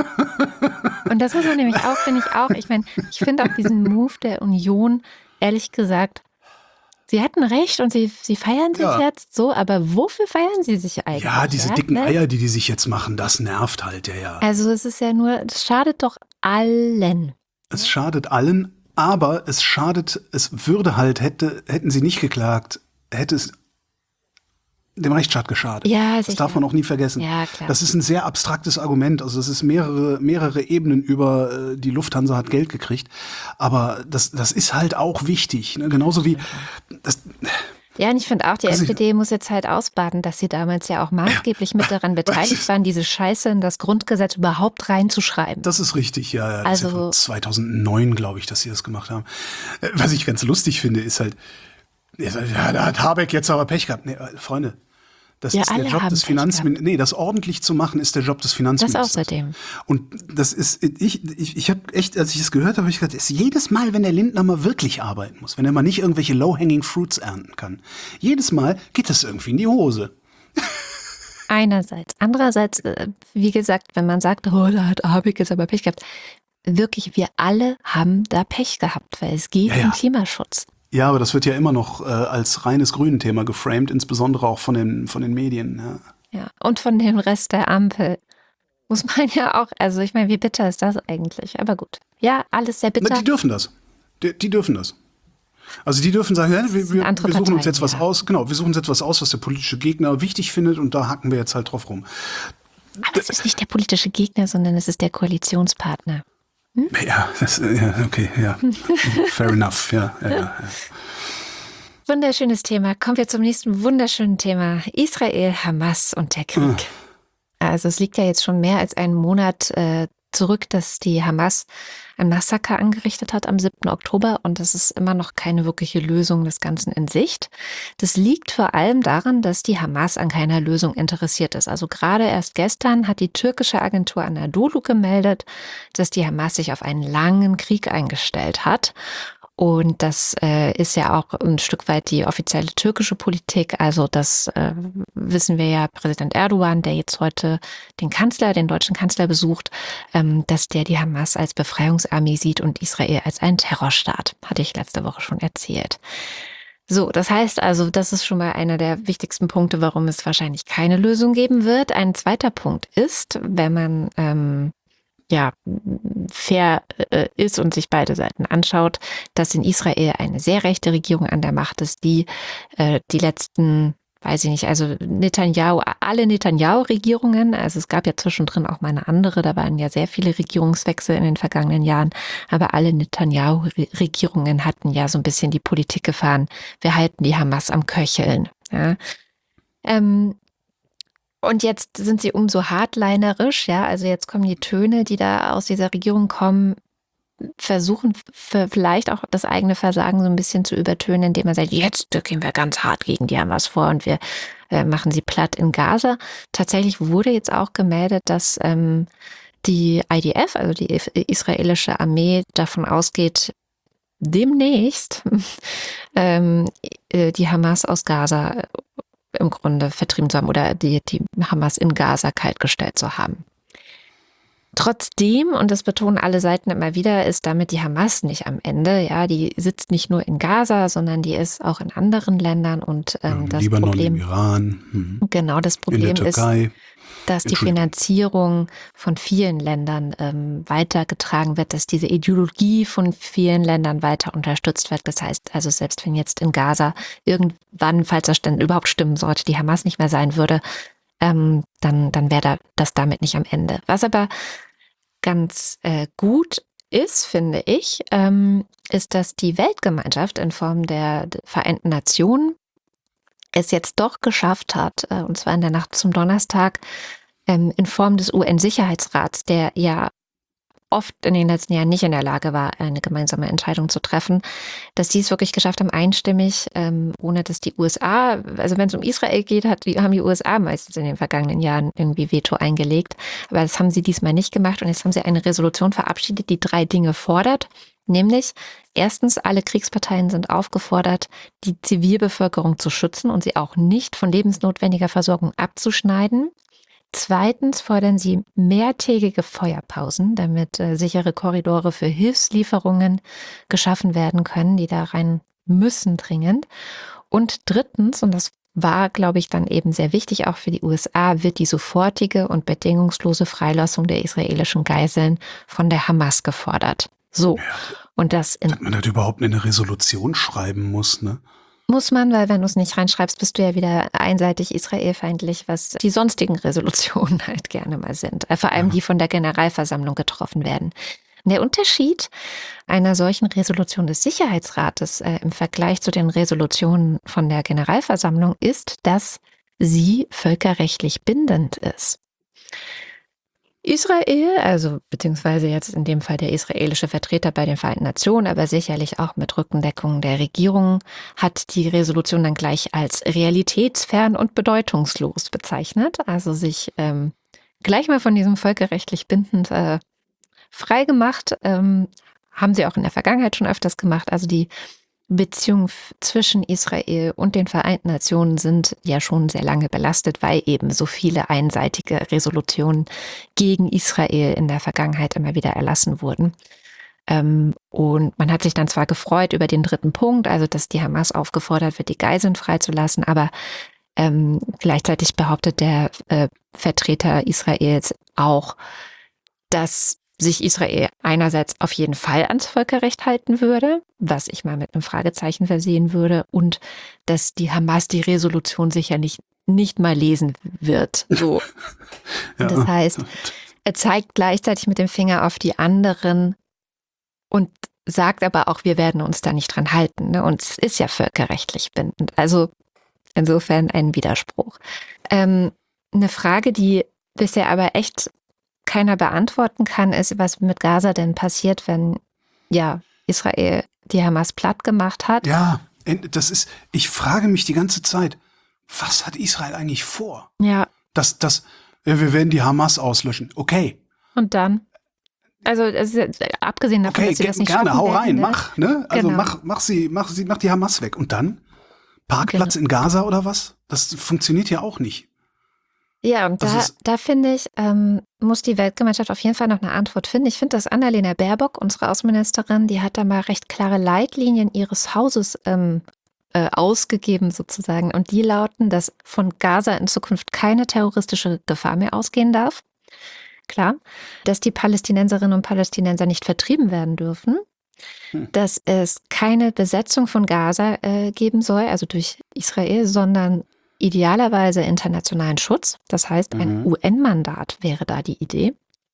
Und das muss man nämlich auch, finde ich auch, ich meine, ich finde auch diesen Move der Union, ehrlich gesagt, sie hatten recht und sie, sie feiern sich Ja. jetzt so, aber wofür feiern sie sich eigentlich? Ja, diese dicken ne? Eier, die die sich jetzt machen, das nervt halt, ja, ja. Also es ist ja nur, es schadet doch allen. Es schadet allen, aber es schadet, es würde halt, hätte, hätten sie nicht geklagt, hätte es dem Rechtsstaat geschadet. Ja, das sicher. darf man auch nie vergessen. Ja, klar. Das ist ein sehr abstraktes Argument. Also es ist mehrere, mehrere Ebenen über äh, die Lufthansa hat Geld gekriegt. Aber das, das ist halt auch wichtig. Ne? Genauso wie das. Ja, und ich finde auch, die Also ich- S P D muss jetzt halt ausbaden, dass sie damals ja auch maßgeblich mit daran beteiligt waren, diese Scheiße in das Grundgesetz überhaupt reinzuschreiben. Das ist richtig, ja. ja. Das ist ja Also- von zweitausendneun, glaube ich, dass sie das gemacht haben. Äh, Was ich ganz lustig finde, ist halt, ja, da hat Habeck jetzt aber Pech gehabt. Nee, äh, Freunde, das Ja, ist der alle Job haben des Pech Finanzministers. Nee, das ordentlich zu machen, ist der Job des Das Finanzministers. außerdem. Und das ist, ich, ich, ich habe echt, als ich das gehört habe, habe ich gedacht, ist jedes Mal, wenn der Lindner mal wirklich arbeiten muss, wenn er mal nicht irgendwelche low-hanging fruits ernten kann, jedes Mal geht das irgendwie in die Hose. Einerseits. Andererseits, äh, wie gesagt, wenn man sagt, oh, da hat Habeck jetzt aber Pech gehabt. Wirklich, wir alle haben da Pech gehabt, weil es geht Ja, ja. um Klimaschutz. Ja, aber das wird ja immer noch äh, als reines Grünen-Thema geframed, insbesondere auch von den, von den Medien. Ja. Ja. Und von dem Rest der Ampel muss man ja auch, also ich meine, wie bitter ist das eigentlich? Aber gut. Ja, alles sehr Na, bitter. die dürfen das. Die, die dürfen das. Also die dürfen sagen, ja, wir, sind wir, andere wir suchen uns Parteien, jetzt was ja. aus, genau, wir suchen uns jetzt was aus, was der politische Gegner wichtig findet und da hacken wir jetzt halt drauf rum. Aber es ist nicht der politische Gegner, sondern es ist der Koalitionspartner. Ja, das, ja okay, ja. Fair enough, ja, ja, ja. ja. Wunderschönes Thema. Kommen wir zum nächsten wunderschönen Thema. Israel, Hamas und der Krieg. Also es liegt ja jetzt schon mehr als einen Monat äh, zurück, dass die Hamas ein Massaker angerichtet hat am siebten Oktober und es ist immer noch keine wirkliche Lösung des Ganzen in Sicht. Das liegt vor allem daran, dass die Hamas an keiner Lösung interessiert ist. Also gerade erst gestern hat die türkische Agentur Anadolu gemeldet, dass die Hamas sich auf einen langen Krieg eingestellt hat. Und das äh, ist ja auch ein Stück weit die offizielle türkische Politik. Also das äh, wissen wir ja, Präsident Erdogan, der jetzt heute den Kanzler, den deutschen Kanzler besucht, ähm, dass der die Hamas als Befreiungsarmee sieht und Israel als einen Terrorstaat. Hatte ich letzte Woche schon erzählt. So, das heißt also, das ist schon mal einer der wichtigsten Punkte, warum es wahrscheinlich keine Lösung geben wird. Ein zweiter Punkt ist, wenn man ähm, ja, fair äh, ist und sich beide Seiten anschaut, dass in Israel eine sehr rechte Regierung an der Macht ist, die äh, die letzten, weiß ich nicht, also Netanyahu, alle Netanyahu-Regierungen, also es gab ja zwischendrin auch mal eine andere, da waren ja sehr viele Regierungswechsel in den vergangenen Jahren, aber alle Netanyahu-Regierungen hatten ja so ein bisschen die Politik gefahren, wir halten die Hamas am Köcheln. Ja. Ähm, Und jetzt sind sie umso hardlinerisch, ja, also jetzt kommen die Töne, die da aus dieser Regierung kommen, versuchen f- vielleicht auch das eigene Versagen so ein bisschen zu übertönen, indem man sagt, jetzt gehen wir ganz hart gegen die Hamas vor und wir äh, machen sie platt in Gaza. Tatsächlich wurde jetzt auch gemeldet, dass ähm, die I D F, also die israelische Armee, davon ausgeht, demnächst ähm, die Hamas aus Gaza im Grunde vertrieben zu haben oder die, die Hamas in Gaza kaltgestellt zu haben. Trotzdem, und das betonen alle Seiten immer wieder, ist damit die Hamas nicht am Ende. Ja, die sitzt nicht nur in Gaza, sondern die ist auch in anderen Ländern. Und ähm, Im das Libanon, Problem, im Iran, hm. genau, das in Problem der ist, Türkei. dass die Finanzierung von vielen Ländern ähm, weitergetragen wird, dass diese Ideologie von vielen Ländern weiter unterstützt wird. Das heißt, also selbst wenn jetzt in Gaza irgendwann, falls das denn überhaupt stimmen sollte, die Hamas nicht mehr sein würde, ähm, dann, dann wäre da, das damit nicht am Ende. Was aber ganz äh, gut ist, finde ich, ähm, ist, dass die Weltgemeinschaft in Form der Vereinten Nationen es jetzt doch geschafft hat, äh, und zwar in der Nacht zum Donnerstag, ähm, in Form des U N-Sicherheitsrats, der ja oft in den letzten Jahren nicht in der Lage war, eine gemeinsame Entscheidung zu treffen, dass die es wirklich geschafft haben, einstimmig, ähm, ohne dass die U S A, also wenn es um Israel geht, hat, die, haben die U S A meistens in den vergangenen Jahren irgendwie Veto eingelegt. Aber das haben sie diesmal nicht gemacht und jetzt haben sie eine Resolution verabschiedet, die drei Dinge fordert. Nämlich, erstens, alle Kriegsparteien sind aufgefordert, die Zivilbevölkerung zu schützen und sie auch nicht von lebensnotwendiger Versorgung abzuschneiden. Zweitens fordern sie mehrtägige Feuerpausen, damit äh, sichere Korridore für Hilfslieferungen geschaffen werden können, die da rein müssen dringend. Und drittens, und das war, glaube ich, dann eben sehr wichtig auch für die U S A, wird die sofortige und bedingungslose Freilassung der israelischen Geiseln von der Hamas gefordert. So. Und das in Dass man das überhaupt in eine Resolution schreiben muss, ne? Muss man, weil wenn du es nicht reinschreibst, bist du ja wieder einseitig israelfeindlich, was die sonstigen Resolutionen halt gerne mal sind. Vor allem Ja. die von der Generalversammlung getroffen werden. Der Unterschied einer solchen Resolution des Sicherheitsrates äh, im Vergleich zu den Resolutionen von der Generalversammlung ist, dass sie völkerrechtlich bindend ist. Israel, also beziehungsweise jetzt in dem Fall der israelische Vertreter bei den Vereinten Nationen, aber sicherlich auch mit Rückendeckung der Regierung, hat die Resolution dann gleich als realitätsfern und bedeutungslos bezeichnet. Also sich ähm, gleich mal von diesem völkerrechtlich bindend äh, frei gemacht. Ähm, haben sie auch in der Vergangenheit schon öfters gemacht. Also die Beziehungen zwischen Israel und den Vereinten Nationen sind ja schon sehr lange belastet, weil eben so viele einseitige Resolutionen gegen Israel in der Vergangenheit immer wieder erlassen wurden. Ähm, und man hat sich dann zwar gefreut über den dritten Punkt, also dass die Hamas aufgefordert wird, die Geiseln freizulassen, aber ähm, gleichzeitig behauptet der äh, Vertreter Israels auch, dass sich Israel einerseits auf jeden Fall ans Völkerrecht halten würde, was ich mal mit einem Fragezeichen versehen würde, und dass die Hamas die Resolution sicher nicht, nicht mal lesen wird. So. Ja. Das heißt, er zeigt gleichzeitig mit dem Finger auf die anderen und sagt aber auch, wir werden uns da nicht dran halten. Ne? Und es ist ja völkerrechtlich bindend. Also insofern ein Widerspruch. Ähm, eine Frage, die bisher aber echt keiner beantworten kann, ist, was mit Gaza denn passiert, wenn ja Israel die Hamas platt gemacht hat. Ja, das ist, ich frage mich die ganze Zeit, was hat Israel eigentlich vor? Ja. Das, das, ja, wir werden die Hamas auslöschen. Okay. Und dann? Also, also abgesehen davon, Okay, dass sie das nicht gerne, schaffen hau werden, rein, ne? mach, ne? Also Genau. mach, mach sie, mach sie, mach die Hamas weg. Und dann? Parkplatz Genau. in Gaza oder was? Das funktioniert ja auch nicht. Ja, und Das da, ist- da finde ich, ähm, muss die Weltgemeinschaft auf jeden Fall noch eine Antwort finden. Ich finde, dass Annalena Baerbock, unsere Außenministerin, die hat da mal recht klare Leitlinien ihres Hauses ähm, äh, ausgegeben sozusagen. Und die lauten, dass von Gaza in Zukunft keine terroristische Gefahr mehr ausgehen darf. Klar, dass die Palästinenserinnen und Palästinenser nicht vertrieben werden dürfen. Hm. Dass es keine Besetzung von Gaza äh, geben soll, also durch Israel, sondern idealerweise internationalen Schutz. Das heißt, ein Mhm. U N-Mandat wäre da die Idee.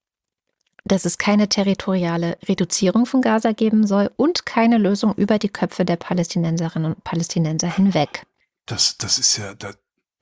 Dass es keine territoriale Reduzierung von Gaza geben soll und keine Lösung über die Köpfe der Palästinenserinnen und Palästinenser hinweg. Das, das ist ja, das,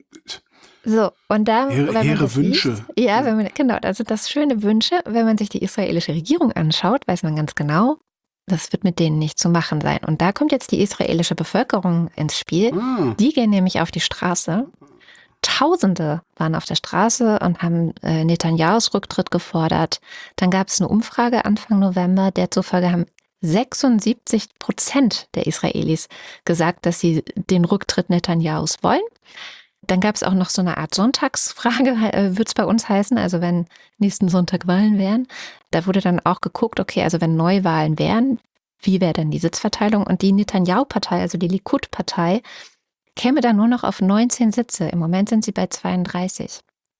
So, und da, Hehre- wenn man hehre das Wünsche. liest, ja, wenn man, genau, also das schöne Wünsche, wenn man sich die israelische Regierung anschaut, weiß man ganz genau, das wird mit denen nicht zu machen sein. Und da kommt jetzt die israelische Bevölkerung ins Spiel. ah, Die gehen nämlich auf die Straße. Tausende waren auf der Straße und haben äh, Netanyahus Rücktritt gefordert. Dann gab es eine Umfrage Anfang November, der zufolge haben sechsundsiebzig Prozent der Israelis gesagt, dass sie den Rücktritt Netanyahus wollen. Dann gab es auch noch so eine Art Sonntagsfrage, äh, wird es bei uns heißen, also wenn nächsten Sonntag Wahlen wären. Da wurde dann auch geguckt, okay, also wenn Neuwahlen wären, wie wäre dann die Sitzverteilung? Und die Netanyahu-Partei, also die Likud-Partei, käme dann nur noch auf neunzehn Sitze. Im Moment sind sie bei zweiunddreißig.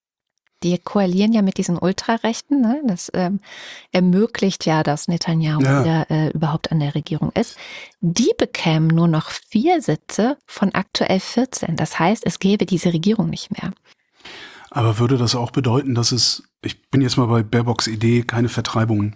Die koalieren ja mit diesen Ultrarechten. Ne? Das ähm, ermöglicht ja, dass Netanyahu Ja. wieder äh, überhaupt an der Regierung ist. Die bekämen nur noch vier Sitze von aktuell vierzehn. Das heißt, es gäbe diese Regierung nicht mehr. Aber würde das auch bedeuten, dass es, ich bin jetzt mal bei Baerbocks Idee, keine Vertreibungen,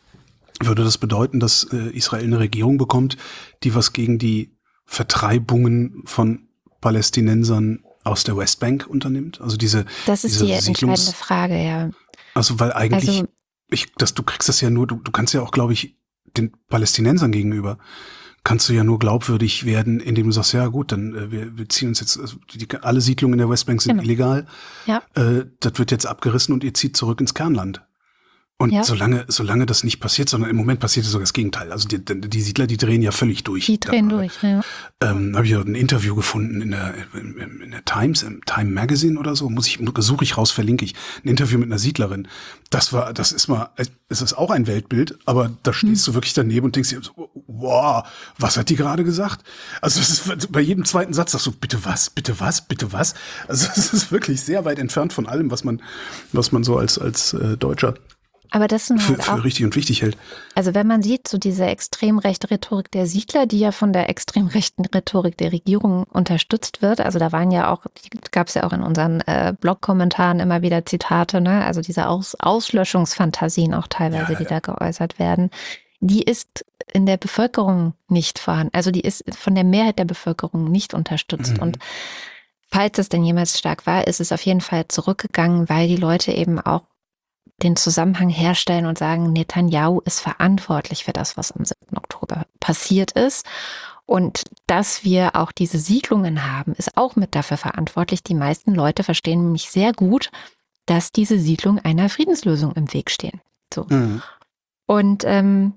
würde das bedeuten, dass äh, Israel eine Regierung bekommt, die was gegen die Vertreibungen von Palästinensern aus der Westbank unternimmt? Also diese, Das ist diese die Siedlungs- entscheidende Frage, ja. Also weil eigentlich, Also, ich, das, du kriegst das ja nur, du, du kannst ja auch, glaube ich, den Palästinensern gegenüber, kannst du ja nur glaubwürdig werden, indem du sagst, ja gut, dann äh, wir, wir ziehen uns jetzt, also die, alle Siedlungen in der Westbank sind Genau. illegal, ja. äh, das wird jetzt abgerissen und ihr zieht zurück ins Kernland. Und Ja. solange, solange das nicht passiert, sondern im Moment passiert sogar das Gegenteil. Also die, die Siedler, die drehen ja völlig durch. Die drehen Da, durch, ja. Ähm, habe ich ja ein Interview gefunden in der, in, in der Times, im Time Magazine oder so. Muss ich, suche ich raus, verlinke ich. Ein Interview mit einer Siedlerin. Das war, das ist mal, es ist auch ein Weltbild, aber da stehst du wirklich daneben und denkst dir, so, wow, was hat die gerade gesagt? Also es ist bei jedem zweiten Satz sagst du, bitte was, bitte was, bitte was. Also es ist wirklich sehr weit entfernt von allem, was man, was man so als, als äh, Deutscher Aber das sind für, halt für auch, richtig und wichtig hält. also wenn man sieht, so diese extrem rechte Rhetorik der Siedler, die ja von der extrem rechten Rhetorik der Regierung unterstützt wird, also da waren ja auch, gab es ja auch in unseren äh, Blog-Kommentaren immer wieder Zitate, ne? Also diese Aus Auslöschungsfantasien auch teilweise, Ja, die ja. da geäußert werden, die ist in der Bevölkerung nicht vorhanden. Also die ist von der Mehrheit der Bevölkerung nicht unterstützt. Mhm. Und falls es denn jemals stark war, ist es auf jeden Fall zurückgegangen, weil die Leute eben auch den Zusammenhang herstellen und sagen, Netanyahu ist verantwortlich für das, was am siebten Oktober passiert ist. Und dass wir auch diese Siedlungen haben, ist auch mit dafür verantwortlich. Die meisten Leute verstehen nämlich sehr gut, dass diese Siedlungen einer Friedenslösung im Weg stehen. So. Mhm. Und ähm,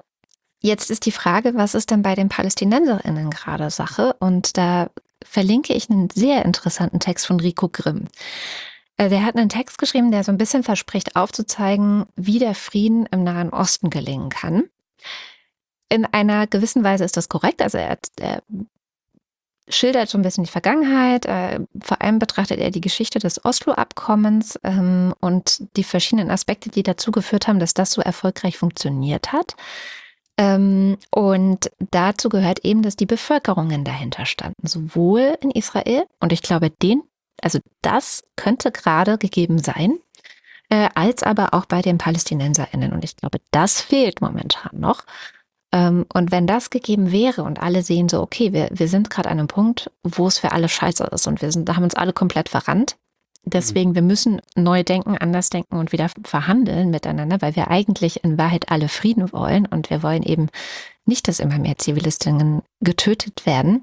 jetzt ist die Frage, was ist denn bei den PalästinenserInnen gerade Sache? Und da verlinke ich einen sehr interessanten Text von Rico Grimm. Der hat einen Text geschrieben, der so ein bisschen verspricht aufzuzeigen, wie der Frieden im Nahen Osten gelingen kann. In einer gewissen Weise ist das korrekt. Also er, er schildert so ein bisschen die Vergangenheit. Äh, vor allem betrachtet er die Geschichte des Oslo-Abkommens ähm, und die verschiedenen Aspekte, die dazu geführt haben, dass das so erfolgreich funktioniert hat. Ähm, und dazu gehört eben, dass die Bevölkerungen dahinter standen, sowohl in Israel, und ich glaube, den Also das könnte gerade gegeben sein, äh, als aber auch bei den PalästinenserInnen. Und ich glaube, das fehlt momentan noch. Ähm, und wenn das gegeben wäre und alle sehen so, okay, wir, wir sind gerade an einem Punkt, wo es für alle scheiße ist und wir sind, da haben uns alle komplett verrannt. Deswegen, wir müssen neu denken, anders denken und wieder verhandeln miteinander, weil wir eigentlich in Wahrheit alle Frieden wollen und wir wollen eben nicht, dass immer mehr Zivilistinnen getötet werden.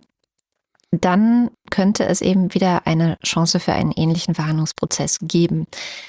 Dann könnte es eben wieder eine Chance für einen ähnlichen Verhandlungsprozess geben.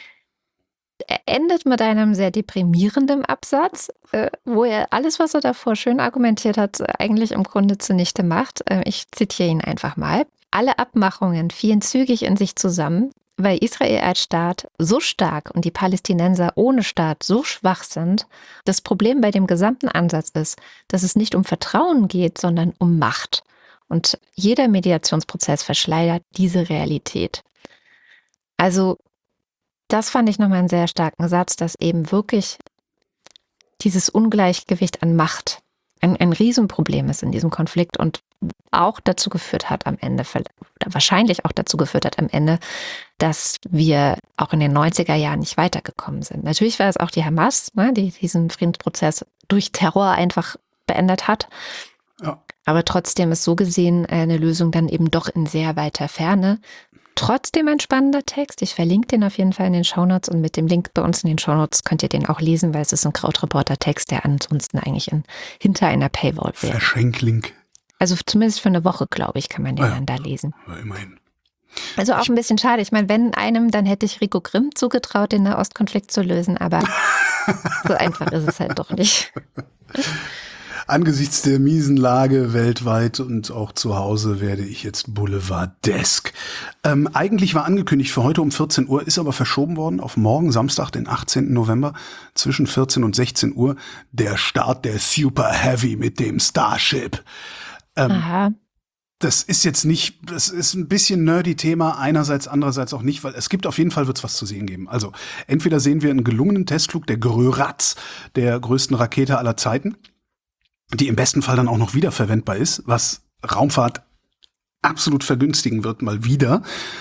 Er endet mit einem sehr deprimierenden Absatz, äh, wo er alles, was er davor schön argumentiert hat, eigentlich im Grunde zunichte macht. Äh, ich zitiere ihn einfach mal. Alle Abmachungen fielen zügig in sich zusammen, weil Israel als Staat so stark und die Palästinenser ohne Staat so schwach sind. Das Problem bei dem gesamten Ansatz ist, dass es nicht um Vertrauen geht, sondern um Macht. Und jeder Mediationsprozess verschleiert diese Realität. Also das fand ich nochmal einen sehr starken Satz, dass eben wirklich dieses Ungleichgewicht an Macht ein, ein Riesenproblem ist in diesem Konflikt und auch dazu geführt hat am Ende, oder wahrscheinlich auch dazu geführt hat am Ende, dass wir auch in den neunziger Jahren nicht weitergekommen sind. Natürlich war es auch die Hamas, ne, die diesen Friedensprozess durch Terror einfach beendet hat. Ja. Aber trotzdem ist so gesehen eine Lösung dann eben doch in sehr weiter Ferne. Trotzdem ein spannender Text. Ich verlinke den auf jeden Fall in den Shownotes und mit dem Link bei uns in den Shownotes könnt ihr den auch lesen, weil es ist ein Krautreporter-Text, der ansonsten eigentlich in, hinter einer Paywall wäre. Verschenklink. Also zumindest für eine Woche, glaube ich, kann man den Ah ja. dann da lesen. Aber immerhin. Also auch ein bisschen schade. Ich meine, wenn einem, dann hätte ich Rico Grimm zugetraut, den Nahostkonflikt zu lösen, aber so einfach ist es halt doch nicht. Angesichts der miesen Lage weltweit und auch zu Hause werde ich jetzt boulevardesk. Ähm, eigentlich war angekündigt für heute um vierzehn Uhr, ist aber verschoben worden auf morgen, Samstag, den achtzehnten November, zwischen vierzehn und sechzehn Uhr, der Start der Super Heavy mit dem Starship. Ähm, Aha. Das ist jetzt nicht, das ist ein bisschen nerdy Thema, einerseits, andererseits auch nicht, weil es gibt auf jeden Fall, wird es was zu sehen geben. Also entweder sehen wir einen gelungenen Testflug der Gröratz, der größten Rakete aller Zeiten, die im besten Fall dann auch noch wiederverwendbar ist, was Raumfahrt absolut vergünstigen wird, mal wieder.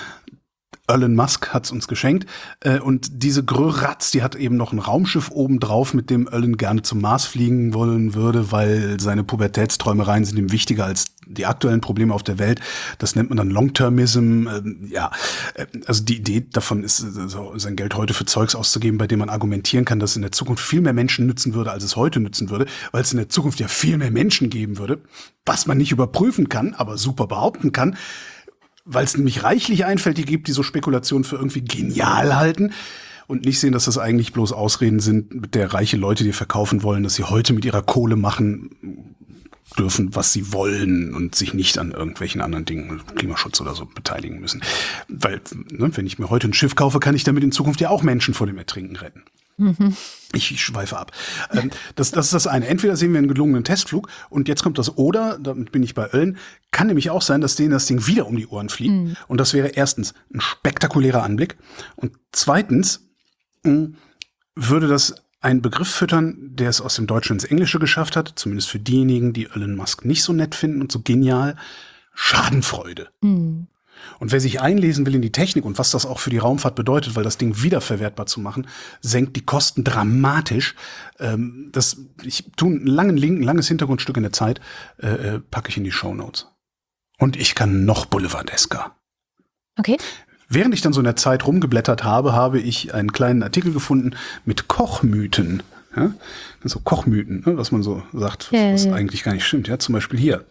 Elon Musk hat's uns geschenkt. Äh, und diese Gröratz, die hat eben noch ein Raumschiff oben drauf, mit dem Elon gerne zum Mars fliegen wollen würde, weil seine Pubertätsträumereien sind ihm wichtiger als die aktuellen Probleme auf der Welt. Das nennt man dann Long-Termism. Ähm, ja, äh, also die Idee davon ist, äh, so sein Geld heute für Zeugs auszugeben, bei dem man argumentieren kann, dass es in der Zukunft viel mehr Menschen nützen würde, als es heute nützen würde, weil es in der Zukunft ja viel mehr Menschen geben würde, was man nicht überprüfen kann, aber super behaupten kann, weil es nämlich reichlich Einfältige gibt, die so Spekulationen für irgendwie genial halten und nicht sehen, dass das eigentlich bloß Ausreden sind, mit der reiche Leute dir verkaufen wollen, dass sie heute mit ihrer Kohle machen dürfen, was sie wollen und sich nicht an irgendwelchen anderen Dingen, Klimaschutz oder so, beteiligen müssen. Weil, ne, wenn ich mir heute ein Schiff kaufe, kann ich damit in Zukunft ja auch Menschen vor dem Ertrinken retten. Mhm. Ich, ich schweife ab. Ähm, das, das ist das eine. Entweder sehen wir einen gelungenen Testflug und jetzt kommt das oder, damit bin ich bei Oellen, kann nämlich auch sein, dass denen das Ding wieder um die Ohren fliegt. Mhm. Und das wäre erstens ein spektakulärer Anblick und zweitens mh, würde das einen Begriff füttern, der es aus dem Deutschen ins Englische geschafft hat, zumindest für diejenigen, die Elon Musk nicht so nett finden und so genial, Schadenfreude. Mhm. Und wer sich einlesen will in die Technik und was das auch für die Raumfahrt bedeutet, weil das Ding wiederverwertbar zu machen, senkt die Kosten dramatisch. Ähm, das, ich tue einen langen Link, ein langes Hintergrundstück in der Zeit, äh, packe ich in die Shownotes. Und ich kann noch boulevardesker. Okay. Während ich dann so in der Zeit rumgeblättert habe, habe ich einen kleinen Artikel gefunden mit Kochmythen. Ja? So Kochmythen, ne? Was man so sagt, was, ja, was ja. eigentlich gar nicht stimmt. Ja, zum Beispiel hier.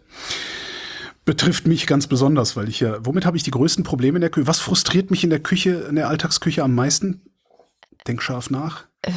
Betrifft mich ganz besonders, weil ich ja, womit habe ich die größten Probleme in der Küche? Was frustriert mich in der Küche, in der Alltagsküche am meisten? Denk scharf nach. Äh.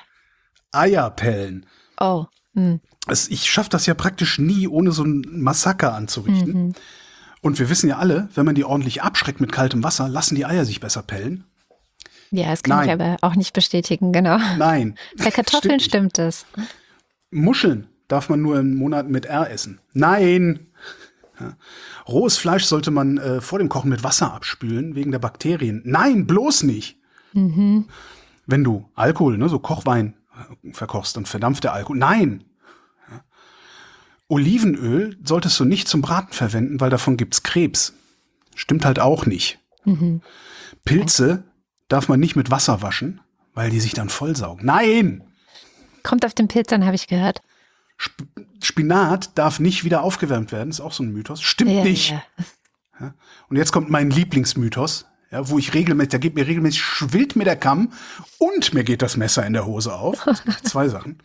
Eierpellen. Oh. Hm. Es, ich schaffe das ja praktisch nie, ohne so ein Massaker anzurichten. Mhm. Und wir wissen ja alle, wenn man die ordentlich abschreckt mit kaltem Wasser, lassen die Eier sich besser pellen. Ja, das kann Nein. ich aber auch nicht bestätigen, genau. Nein. Bei Kartoffeln stimmt es. Muscheln darf man nur in Monaten mit R essen. Nein. Ja. Rohes Fleisch sollte man äh, vor dem Kochen mit Wasser abspülen, wegen der Bakterien. Nein, bloß nicht. Mhm. Wenn du Alkohol, ne, so Kochwein äh, verkochst, dann verdampft der Alkohol. Nein. Ja. Olivenöl solltest du nicht zum Braten verwenden, weil davon gibt's Krebs. Stimmt halt auch nicht. Mhm. Pilze darf man nicht mit Wasser waschen, weil die sich dann vollsaugen. Nein! Kommt auf den Pilz an, habe ich gehört. Sp- Spinat darf nicht wieder aufgewärmt werden, ist auch so ein Mythos. Stimmt ja, nicht. Ja. Ja. Und jetzt kommt mein Lieblingsmythos, ja, wo ich regelmäßig, da geht mir regelmäßig schwillt mir der Kamm und mir geht das Messer in der Hose auf. Das sind zwei Sachen.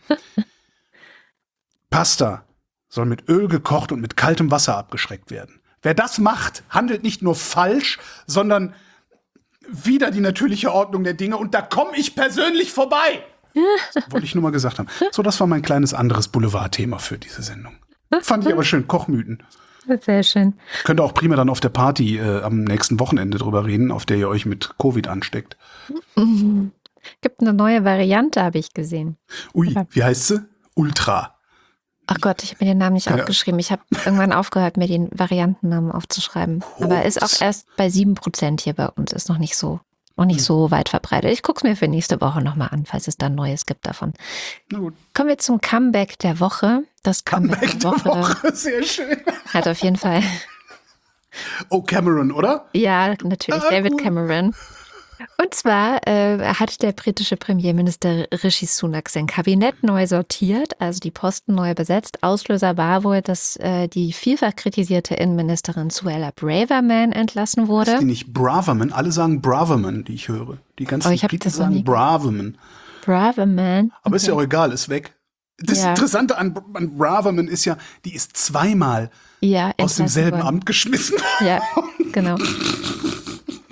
Pasta soll mit Öl gekocht und mit kaltem Wasser abgeschreckt werden. Wer das macht, handelt nicht nur falsch, sondern wider die natürliche Ordnung der Dinge. Und da komme ich persönlich vorbei. So, wollte ich nur mal gesagt haben. So, das war mein kleines anderes Boulevardthema für diese Sendung. Fand ich aber schön. Kochmythen. Sehr schön. Könnt ihr auch prima dann auf der Party äh, am nächsten Wochenende drüber reden, auf der ihr euch mit Covid ansteckt. Mhm. Gibt eine neue Variante, habe ich gesehen. Ui, wie heißt sie? Ultra. Ach Gott, ich habe mir den Namen nicht ja. aufgeschrieben. Ich habe irgendwann aufgehört, mir den Variantennamen aufzuschreiben. Oh, aber ist auch erst bei sieben Prozent hier bei uns. Ist noch nicht so. Noch nicht so weit verbreitet. Ich gucke es mir für nächste Woche nochmal an, falls es dann Neues gibt davon. Na gut. Kommen wir zum Comeback der Woche. Das Comeback, Comeback der, Woche, der Woche, sehr schön. Hat auf jeden Fall. Oh, Cameron, oder? Ja, natürlich, ah, David Cameron. Und zwar äh, hat der britische Premierminister Rishi Sunak sein Kabinett neu sortiert, also die Posten neu besetzt. Auslöser war wohl, dass äh, die vielfach kritisierte Innenministerin Suella Braverman entlassen wurde. Ist die nicht Braverman? Alle sagen Braverman, die ich höre. Die ganzen oh, Briten sagen Braverman. Braverman. Aber okay. Ist ja auch egal, ist weg. Das ja. Interessante an, an Braverman ist ja, die ist zweimal ja, aus demselben worden. Amt geschmissen. Ja, genau.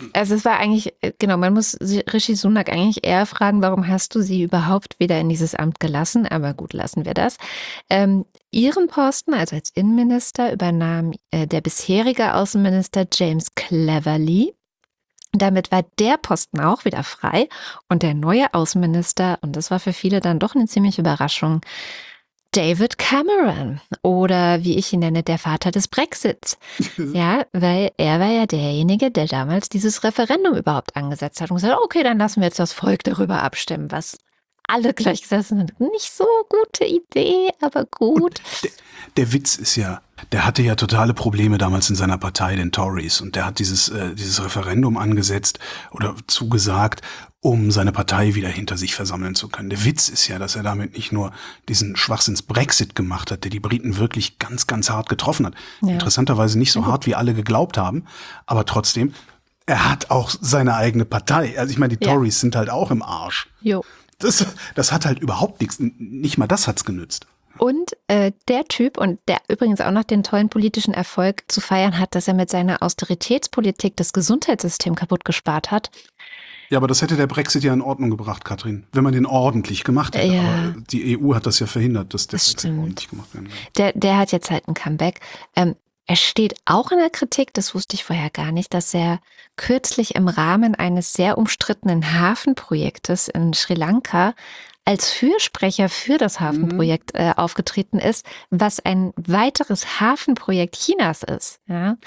Also es war eigentlich, äh, genau, man muss sie- Rishi Sunak eigentlich eher fragen, warum hast du sie überhaupt wieder in dieses Amt gelassen? Aber gut, lassen wir das. Ähm, ihren Posten, also als Innenminister, übernahm äh, der bisherige Außenminister James Cleverly. Damit war der Posten auch wieder frei und der neue Außenminister, und das war für viele dann doch eine ziemliche Überraschung, David Cameron oder wie ich ihn nenne, der Vater des Brexits. Ja, weil er war ja derjenige, der damals dieses Referendum überhaupt angesetzt hat und gesagt hat, okay, dann lassen wir jetzt das Volk darüber abstimmen, was alle gleich gesessen sind. Nicht so gute Idee, aber gut. Der, der Witz ist ja, der hatte ja totale Probleme damals in seiner Partei, den Tories, und der hat dieses, äh, dieses Referendum angesetzt oder zugesagt, um seine Partei wieder hinter sich versammeln zu können. Der Witz ist ja, dass er damit nicht nur diesen Schwachsinns Brexit gemacht hat, der die Briten wirklich ganz, ganz hart getroffen hat. Ja. Interessanterweise nicht so hart, wie alle geglaubt haben, aber trotzdem, er hat auch seine eigene Partei. Also ich meine, die Ja. Tories sind halt auch im Arsch. Jo. Das, das hat halt überhaupt nichts, nicht mal das hat's genützt. Und äh, der Typ, und der übrigens auch noch den tollen politischen Erfolg zu feiern hat, dass er mit seiner Austeritätspolitik das Gesundheitssystem kaputt gespart hat. Ja, aber das hätte der Brexit ja in Ordnung gebracht, Katrin, wenn man den ordentlich gemacht hätte. Ja. Aber die E U hat das ja verhindert, dass der Das Brexit stimmt. ordentlich gemacht werden kann. Der, der hat jetzt halt ein Comeback. Ähm, er steht auch in der Kritik, das wusste ich vorher gar nicht, dass er kürzlich im Rahmen eines sehr umstrittenen Hafenprojektes in Sri Lanka als Fürsprecher für das Hafenprojekt äh, aufgetreten ist, was ein weiteres Hafenprojekt Chinas ist. Ja.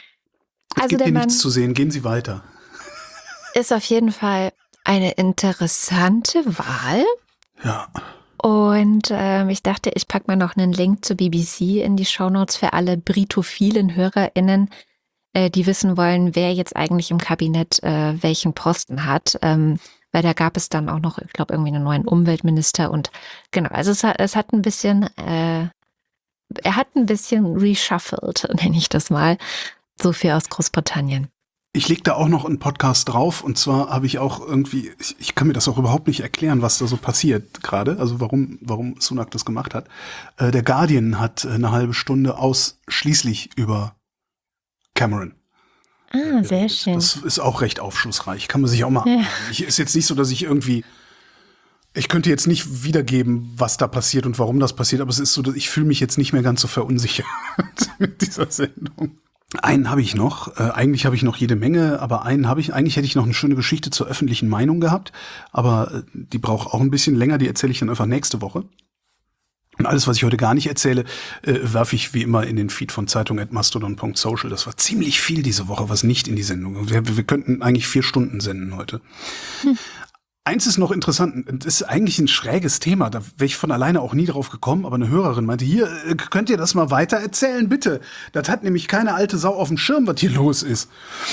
Es Also gibt der hier Mann nichts zu sehen, gehen Sie weiter. ist auf jeden Fall eine interessante Wahl. Ja. Und ähm, ich dachte, ich packe mal noch einen Link zu B B C in die Shownotes für alle britophilen HörerInnen, äh, die wissen wollen, wer jetzt eigentlich im Kabinett äh, welchen Posten hat. Ähm, weil da gab es dann auch noch, ich glaube, irgendwie einen neuen Umweltminister und genau, also es hat, es hat ein bisschen, äh, er hat ein bisschen reshuffled, nenne ich das mal. So viel aus Großbritannien. Ich leg da auch noch einen Podcast drauf, und zwar habe ich auch irgendwie, ich, ich kann mir das auch überhaupt nicht erklären, was da so passiert gerade, also warum warum Sunak das gemacht hat. Äh, der Guardian hat äh, eine halbe Stunde ausschließlich über Cameron. Ah, sehr schön. Das ist auch recht aufschlussreich, kann man sich auch mal Ja. anhören. Ich, ist jetzt nicht so, dass ich irgendwie, ich könnte jetzt nicht wiedergeben, was da passiert und warum das passiert, aber es ist so, dass ich fühle mich jetzt nicht mehr ganz so verunsichert mit dieser Sendung. Einen habe ich noch. Äh, eigentlich habe ich noch jede Menge, aber einen habe ich. Eigentlich hätte ich noch eine schöne Geschichte zur öffentlichen Meinung gehabt, aber äh, die braucht auch ein bisschen länger. Die erzähle ich dann einfach nächste Woche. Und alles, was ich heute gar nicht erzähle, äh, werfe ich wie immer in den Feed von zeitung at mastodon punkt social. Das war ziemlich viel diese Woche, was nicht in die Sendung. Wir, wir könnten eigentlich vier Stunden senden heute. Hm. Eins ist noch interessant, das ist eigentlich ein schräges Thema, da wäre ich von alleine auch nie drauf gekommen, aber eine Hörerin meinte, hier, könnt ihr das mal weiter erzählen, bitte? Das hat nämlich keine alte Sau auf dem Schirm, was hier los ist.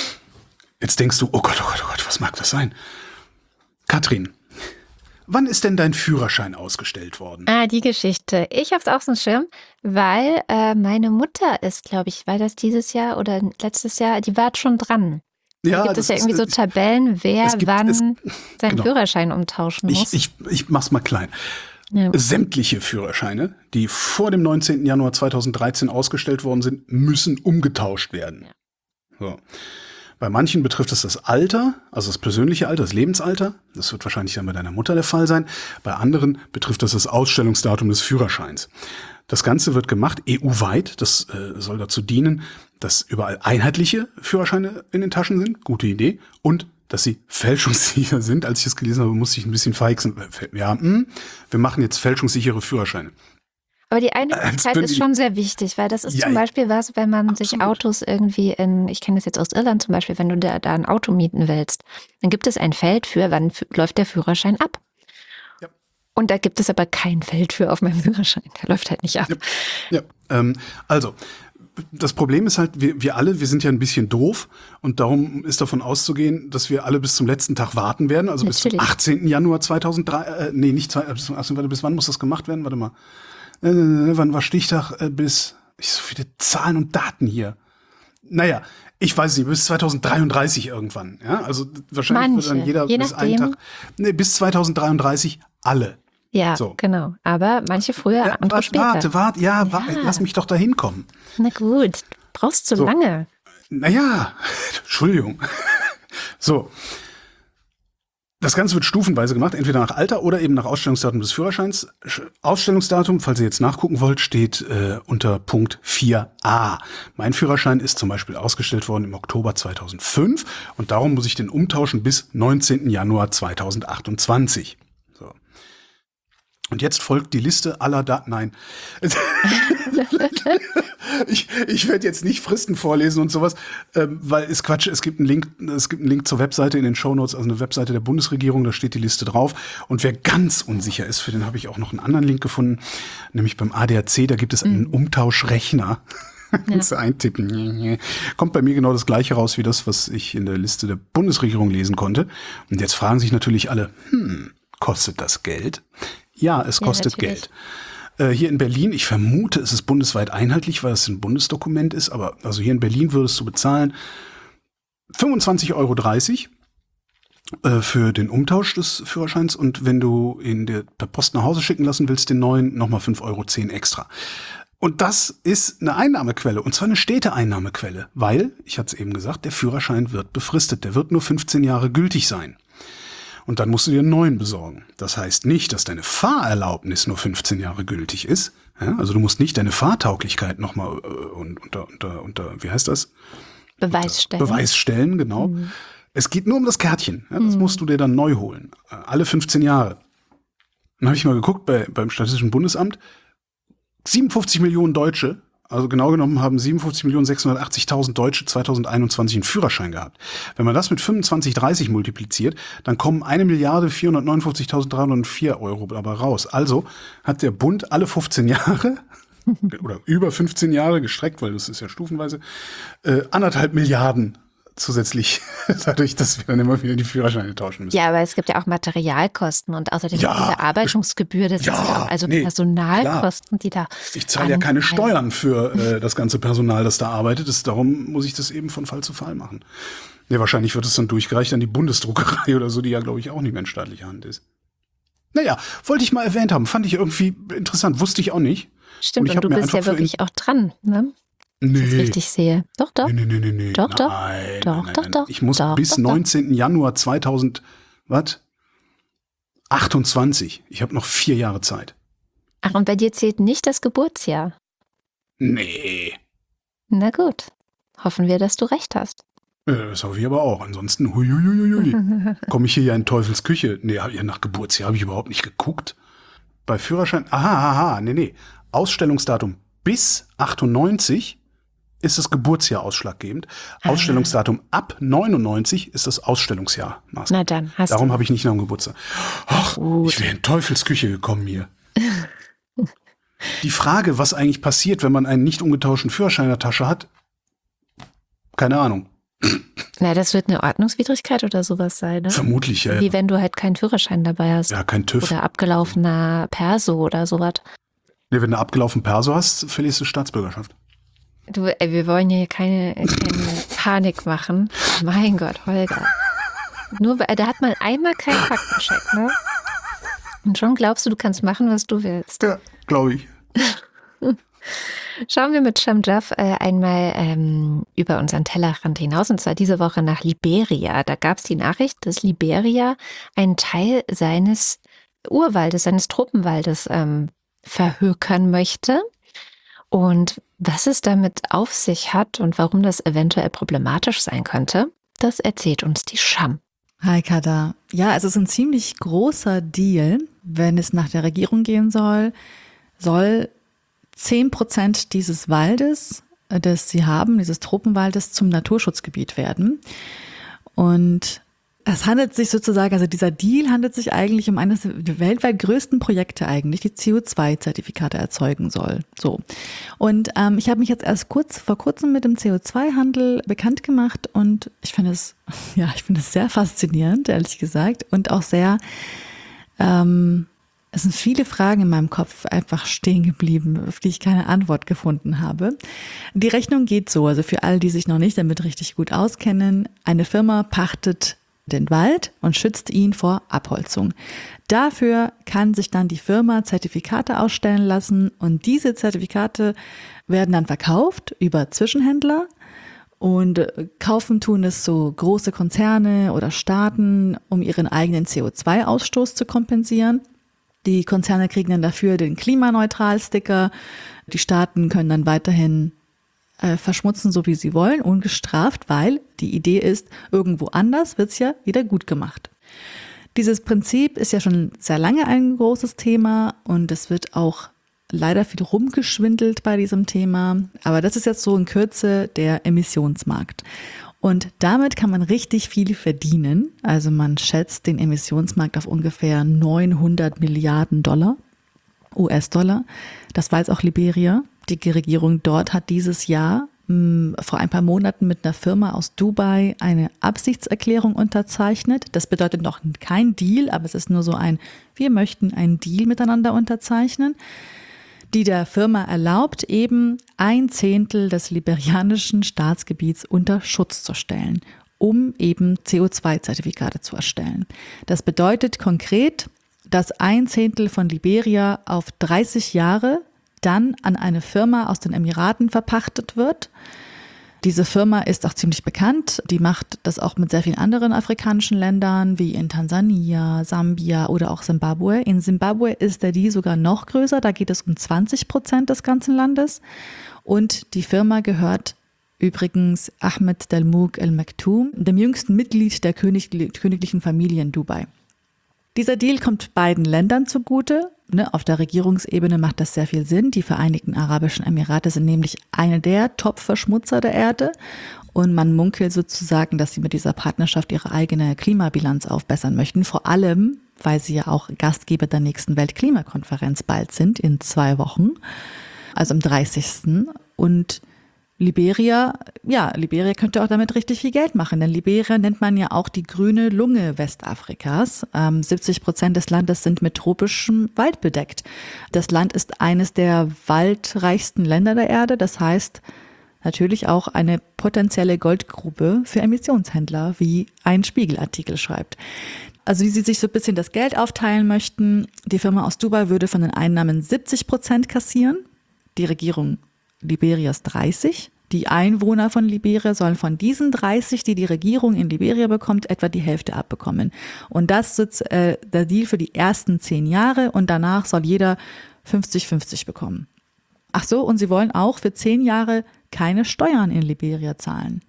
Jetzt denkst du, oh Gott, oh Gott, oh Gott, was mag das sein? Katrin, wann ist denn dein Führerschein ausgestellt worden? Ah, die Geschichte. Ich habe es auf dem Schirm, weil äh, meine Mutter ist, glaube ich, war das dieses Jahr oder letztes Jahr, die war schon dran. Da gibt es ja irgendwie so Tabellen, wer es gibt- wann es- seinen genau. Führerschein umtauschen muss. Ich, ich, ich mach's mal klein. Ja. Sämtliche Führerscheine, die vor dem neunzehnten Januar zweitausenddreizehn ausgestellt worden sind, müssen umgetauscht werden. So. Bei manchen betrifft es das Alter, also das persönliche Alter, das Lebensalter. Das wird wahrscheinlich dann bei deiner Mutter der Fall sein. Bei anderen betrifft das das Ausstellungsdatum des Führerscheins. Das Ganze wird gemacht E U-weit. Das äh, soll dazu dienen, dass überall einheitliche Führerscheine in den Taschen sind. Gute Idee. Und dass sie fälschungssicher sind. Als ich das gelesen habe, musste ich ein bisschen feixen. Ja, mh, wir machen jetzt fälschungssichere Führerscheine. Aber die Einheitlichkeit würden ist die- schon sehr wichtig, weil das ist Ja, zum Beispiel was, wenn man sich absolut. Autos irgendwie in, ich kenne das jetzt aus Irland zum Beispiel, wenn du da, da ein Auto mieten willst, dann gibt es ein Feld für, wann f- läuft der Führerschein ab. Ja. Und da gibt es aber kein Feld für auf meinem Führerschein. Der läuft halt nicht ab. Ja. Ja, ähm, also, das Problem ist halt, wir, wir alle, wir sind ja ein bisschen doof, und darum ist davon auszugehen, dass wir alle bis zum letzten Tag warten werden, also bis zum Natürlich. achtzehnten Januar zweitausenddrei, äh, nee, nicht zwei, bis zum achtzehnten Warte, bis wann muss das gemacht werden? Warte mal. Äh, wann war Stichtag? Äh, bis, ich so viele Zahlen und Daten hier. Naja, ich weiß nicht, bis zweitausenddreiunddreißig irgendwann, ja, also wahrscheinlich Manche, wird dann jeder je bis einen nachdem. Tag, nee, bis zweitausenddreiunddreißig alle. Ja, So. genau. Aber manche früher, Ja, andere warte, später. warte, warte, ja, Ja. warte, lass mich doch da hinkommen. Na gut, du brauchst zu So. lange. Naja, Entschuldigung. So. Das Ganze wird stufenweise gemacht, entweder nach Alter oder eben nach Ausstellungsdatum des Führerscheins. Ausstellungsdatum, falls ihr jetzt nachgucken wollt, steht äh, unter Punkt vier a. Mein Führerschein ist zum Beispiel ausgestellt worden im Oktober zweitausendfünf und darum muss ich den umtauschen bis neunzehnten Januar zweitausendachtundzwanzig. So. Und jetzt folgt die Liste aller Daten. Nein. ich ich werde jetzt nicht Fristen vorlesen und sowas, ähm, weil ist Quatsch. Es gibt einen Link, es gibt einen Link zur Webseite in den Shownotes, also eine Webseite der Bundesregierung, da steht die Liste drauf. Und wer ganz unsicher ist, für den habe ich auch noch einen anderen Link gefunden, nämlich beim A D A C, da gibt es einen mhm. Umtauschrechner. Kannst du ja. eintippen. Kommt bei mir genau das Gleiche raus wie das, was ich in der Liste der Bundesregierung lesen konnte. Und jetzt fragen sich natürlich alle, hm, kostet das Geld? Ja, es kostet ja, Geld. Äh, hier in Berlin, ich vermute, es ist bundesweit einheitlich, weil es ein Bundesdokument ist, aber also hier in Berlin würdest du bezahlen fünfundzwanzig Euro dreißig äh, für den Umtausch des Führerscheins und wenn du ihn der, per Post nach Hause schicken lassen willst, den neuen, nochmal fünf Euro zehn extra. Und das ist eine Einnahmequelle, und zwar eine stete Einnahmequelle, weil, ich hatte es eben gesagt, der Führerschein wird befristet, der wird nur fünfzehn Jahre gültig sein. Und dann musst du dir einen neuen besorgen. Das heißt nicht, dass deine Fahrerlaubnis nur fünfzehn Jahre gültig ist. Ja, also du musst nicht deine Fahrtauglichkeit nochmal äh, unter, unter, unter, wie heißt das? Beweis stellen. Beweis stellen, genau. Mhm. Es geht nur um das Kärtchen. Ja, das mhm. musst du dir dann neu holen. Alle fünfzehn Jahre. Dann habe ich mal geguckt bei, beim Statistischen Bundesamt. siebenundfünfzig Millionen Deutsche, also genau genommen haben siebenundfünfzig Millionen sechshundertachtzigtausend Deutsche zweitausendeinundzwanzig einen Führerschein gehabt. Wenn man das mit fünfundzwanzig dreißig multipliziert, dann kommen eine Milliarde vierhundertneunundfünfzigtausenddreihundertvier Euro dabei raus. Also hat der Bund alle fünfzehn Jahre oder über fünfzehn Jahre gestreckt, weil das ist ja stufenweise, äh, anderthalb Milliarden zusätzlich, dadurch, dass wir dann immer wieder die Führerscheine tauschen müssen. Ja, aber es gibt ja auch Materialkosten und außerdem ja, die Bearbeitungsgebühr, das ja, ist ja auch, also nee, Personalkosten, klar. die da... Ich zahle ja keine Steuern für äh, das ganze Personal, das da arbeitet, das, darum muss ich das eben von Fall zu Fall machen. Ja, wahrscheinlich wird es dann durchgereicht an die Bundesdruckerei oder so, die ja, glaube ich, auch nicht mehr in staatlicher Hand ist. Naja, wollte ich mal erwähnt haben, fand ich irgendwie interessant, wusste ich auch nicht. Stimmt, und, und du bist ja wirklich auch dran, ne? Nee. Wenn ich das richtig sehe. Doch, doch. Nee, nee, nee, nee. Doch, doch. Nein, doch, nein, nein, doch, nein. doch. Ich muss doch, bis doch, neunzehnten Januar zweitausend, was? achtundzwanzig. Ich habe noch vier Jahre Zeit. Ach, und bei dir zählt nicht das Geburtsjahr? Nee. Na gut. Hoffen wir, dass du recht hast. Ja, das hoffe ich aber auch. Ansonsten, huiuiuiui. Komme ich hier ja in Teufels Küche. Nee, ja, nach Geburtsjahr habe ich überhaupt nicht geguckt. Bei Führerschein, aha, aha, nee, nee. Ausstellungsdatum bis achtundneunzig ist das Geburtsjahr ausschlaggebend. Ah. Ausstellungsdatum ab neunundneunzig ist das Ausstellungsjahr. Na dann, hast Darum du. habe ich nicht nach dem Geburtstag. Ach, Gut. Ich wäre in Teufels Küche gekommen hier. Die Frage, was eigentlich passiert, wenn man einen nicht umgetauschten Führerschein in der Tasche hat, keine Ahnung. Na, das wird eine Ordnungswidrigkeit oder sowas sein, ne? Vermutlich, ja. Wie wenn du halt keinen Führerschein dabei hast. Ja, kein TÜV. Oder abgelaufener Perso oder sowas. Nee, wenn du abgelaufen Perso hast, verlierst du Staatsbürgerschaft. Du, ey, wir wollen hier keine, keine Panik machen. Mein Gott, Holger. Nur, da hat man einmal keinen Faktencheck, ne? Und schon glaubst du, du kannst machen, was du willst. Ja, glaube ich. Schauen wir mit Shamjaf äh, einmal ähm, über unseren Tellerrand hinaus, und zwar diese Woche nach Liberia. Da gab es die Nachricht, dass Liberia einen Teil seines Urwaldes, seines Tropenwaldes ähm, verhökern möchte. Und was es damit auf sich hat und warum das eventuell problematisch sein könnte, das erzählt uns die Sham. Hi Kada. Ja, also es ist ein ziemlich großer Deal. Wenn es nach der Regierung gehen soll, soll zehn Prozent dieses Waldes, das sie haben, dieses Tropenwaldes, zum Naturschutzgebiet werden. Und es handelt sich sozusagen, also dieser Deal handelt sich eigentlich um eines der weltweit größten Projekte eigentlich, die C O zwei Zertifikate erzeugen soll. So. Und ähm, ich habe mich jetzt erst kurz vor kurzem mit dem C O zwei Handel bekannt gemacht und ich finde es, ja, ich finde es sehr faszinierend, ehrlich gesagt, und auch sehr, ähm, es sind viele Fragen in meinem Kopf einfach stehen geblieben, auf die ich keine Antwort gefunden habe. Die Rechnung geht so, also für alle, die sich noch nicht damit richtig gut auskennen, eine Firma pachtet den Wald und schützt ihn vor Abholzung. Dafür kann sich dann die Firma Zertifikate ausstellen lassen und diese Zertifikate werden dann verkauft über Zwischenhändler Und kaufen tun es so große Konzerne oder Staaten, um ihren eigenen C O zwei Ausstoß zu kompensieren. Die Konzerne kriegen dann dafür den Klimaneutral-Sticker. Die Staaten können dann weiterhin äh, verschmutzen, so wie sie wollen, ungestraft, weil die Idee ist, irgendwo anders wird es ja wieder gut gemacht. Dieses Prinzip ist ja schon sehr lange ein großes Thema und es wird auch leider viel rumgeschwindelt bei diesem Thema, aber das ist jetzt so in Kürze der Emissionsmarkt. Und damit kann man richtig viel verdienen. Also man schätzt den Emissionsmarkt auf ungefähr neunhundert Milliarden Dollar, U S-Dollar. Das weiß auch Liberia. Die Regierung dort hat dieses Jahr mh, vor ein paar Monaten mit einer Firma aus Dubai eine Absichtserklärung unterzeichnet. Das bedeutet noch kein Deal, aber es ist nur so ein, wir möchten einen Deal miteinander unterzeichnen, die der Firma erlaubt, eben ein Zehntel des liberianischen Staatsgebiets unter Schutz zu stellen, um eben C O zwei Zertifikate zu erstellen. Das bedeutet konkret, dass ein Zehntel von Liberia auf dreißig Jahre dann an eine Firma aus den Emiraten verpachtet wird. Diese Firma ist auch ziemlich bekannt. Die macht das auch mit sehr vielen anderen afrikanischen Ländern, wie in Tansania, Sambia oder auch Simbabwe. In Simbabwe ist der Deal sogar noch größer. Da geht es um zwanzig Prozent des ganzen Landes. Und die Firma gehört übrigens Ahmed Delmouk El Maktoum, dem jüngsten Mitglied der königlichen Familie in Dubai. Dieser Deal kommt beiden Ländern zugute. Ne, auf der Regierungsebene macht das sehr viel Sinn. Die Vereinigten Arabischen Emirate sind nämlich eine der Top-Verschmutzer der Erde. Und man munkelt sozusagen, dass sie mit dieser Partnerschaft ihre eigene Klimabilanz aufbessern möchten. Vor allem, weil sie ja auch Gastgeber der nächsten Weltklimakonferenz bald sind, in zwei Wochen, also am dreißigsten Und Liberia, ja, Liberia könnte auch damit richtig viel Geld machen, denn Liberia nennt man ja auch die grüne Lunge Westafrikas. Ähm, siebzig Prozent des Landes sind mit tropischem Wald bedeckt. Das Land ist eines der waldreichsten Länder der Erde, das heißt natürlich auch eine potenzielle Goldgrube für Emissionshändler, wie ein Spiegelartikel schreibt. Also wie sie sich so ein bisschen das Geld aufteilen möchten, die Firma aus Dubai würde von den Einnahmen siebzig Prozent kassieren, die Regierung Liberias dreißig. Die Einwohner von Liberia sollen von diesen dreißig, die die Regierung in Liberia bekommt, etwa die Hälfte abbekommen. Und das ist äh, der Deal für die ersten zehn Jahre und danach soll jeder fünfzig fünfzig bekommen. Ach so, und sie wollen auch für zehn Jahre keine Steuern in Liberia zahlen.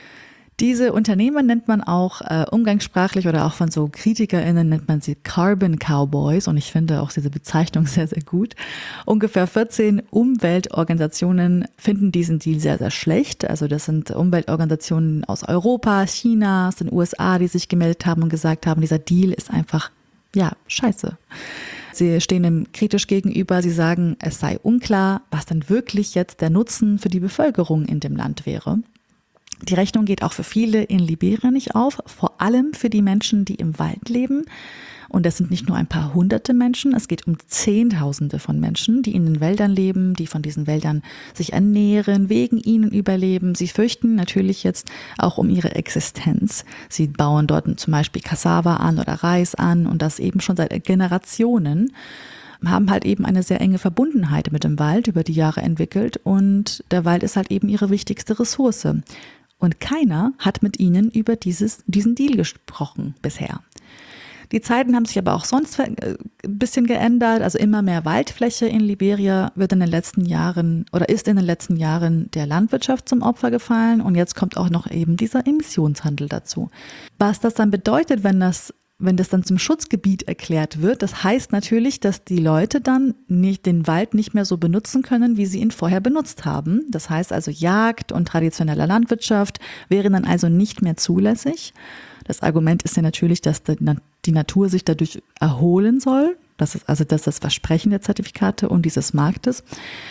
Diese Unternehmen nennt man auch äh, umgangssprachlich oder auch von so KritikerInnen nennt man sie Carbon Cowboys und ich finde auch diese Bezeichnung sehr, sehr gut. Ungefähr vierzehn Umweltorganisationen finden diesen Deal sehr, sehr schlecht. Also das sind Umweltorganisationen aus Europa, China, aus den U S A, die sich gemeldet haben und gesagt haben, dieser Deal ist einfach, ja, scheiße. Sie stehen ihm kritisch gegenüber. Sie sagen, es sei unklar, was denn wirklich jetzt der Nutzen für die Bevölkerung in dem Land wäre. Die Rechnung geht auch für viele in Liberia nicht auf, vor allem für die Menschen, die im Wald leben. Und das sind nicht nur ein paar hunderte Menschen, es geht um Zehntausende von Menschen, die in den Wäldern leben, die von diesen Wäldern sich ernähren, wegen ihnen überleben. Sie fürchten natürlich jetzt auch um ihre Existenz. Sie bauen dort zum Beispiel Cassava an oder Reis an und das eben schon seit Generationen. Haben halt eben eine sehr enge Verbundenheit mit dem Wald über die Jahre entwickelt und der Wald ist halt eben ihre wichtigste Ressource. Und keiner hat mit ihnen über dieses, diesen Deal gesprochen bisher. Die Zeiten haben sich aber auch sonst ein bisschen geändert. Also immer mehr Waldfläche in Liberia wird in den letzten Jahren oder ist in den letzten Jahren der Landwirtschaft zum Opfer gefallen. Und jetzt kommt auch noch eben dieser Emissionshandel dazu. Was das dann bedeutet, wenn das Wenn das dann zum Schutzgebiet erklärt wird, das heißt natürlich, dass die Leute dann nicht den Wald nicht mehr so benutzen können, wie sie ihn vorher benutzt haben. Das heißt also, Jagd und traditionelle Landwirtschaft wären dann also nicht mehr zulässig. Das Argument ist ja natürlich, dass die Natur sich dadurch erholen soll. Das ist also das, ist das Versprechen der Zertifikate und dieses Marktes.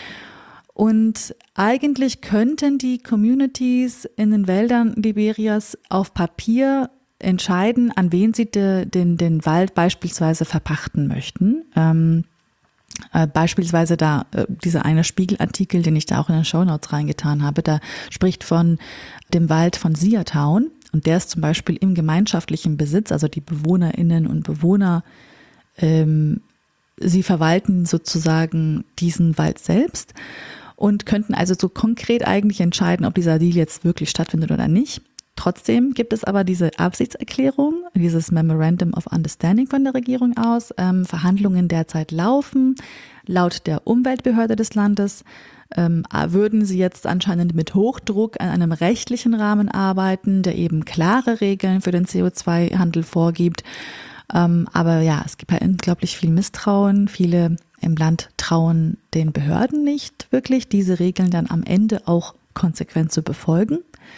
Und eigentlich könnten die Communities in den Wäldern Liberias auf Papier entscheiden, an wen sie de, den, den Wald beispielsweise verpachten möchten. Ähm, äh, beispielsweise da äh, dieser eine Spiegelartikel, den ich da auch in den Shownotes reingetan habe, da spricht von dem Wald von Sia Town und der ist zum Beispiel im gemeinschaftlichen Besitz, also die BewohnerInnen und Bewohner, ähm, sie verwalten sozusagen diesen Wald selbst. und könnten also so konkret eigentlich entscheiden, ob dieser Deal jetzt wirklich stattfindet oder nicht. Trotzdem gibt es aber diese Absichtserklärung, dieses Memorandum of Understanding von der Regierung aus. Ähm, Verhandlungen derzeit laufen. Laut der Umweltbehörde des Landes ähm, würden sie jetzt anscheinend mit Hochdruck an einem rechtlichen Rahmen arbeiten, der eben klare Regeln für den C O zwei Handel vorgibt. Ähm, aber ja, es gibt halt unglaublich viel Misstrauen. Viele im Land trauen den Behörden nicht wirklich, diese Regeln dann am Ende auch konsequent zu befolgen.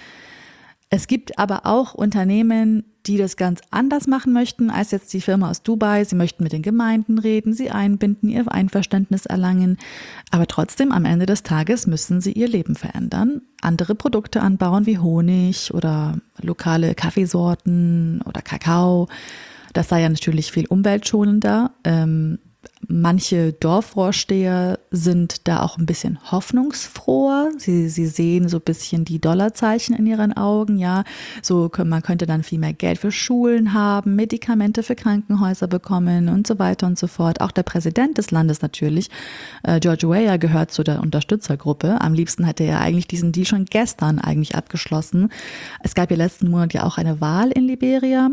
Es gibt aber auch Unternehmen, die das ganz anders machen möchten als jetzt die Firma aus Dubai. Sie möchten mit den Gemeinden reden, sie einbinden, ihr Einverständnis erlangen. Aber trotzdem, am Ende des Tages müssen sie ihr Leben verändern, andere Produkte anbauen wie Honig oder lokale Kaffeesorten oder Kakao. Das sei ja natürlich viel umweltschonender. Ähm, Manche Dorfvorsteher sind da auch ein bisschen hoffnungsfroher. Sie, sie sehen so ein bisschen die Dollarzeichen in ihren Augen. Ja, so man könnte dann viel mehr Geld für Schulen haben, Medikamente für Krankenhäuser bekommen und so weiter und so fort. Auch der Präsident des Landes natürlich, äh, George Weah, gehört zu der Unterstützergruppe. Am liebsten hätte er eigentlich diesen Deal schon gestern eigentlich abgeschlossen. Es gab ja letzten Monat ja auch eine Wahl in Liberia.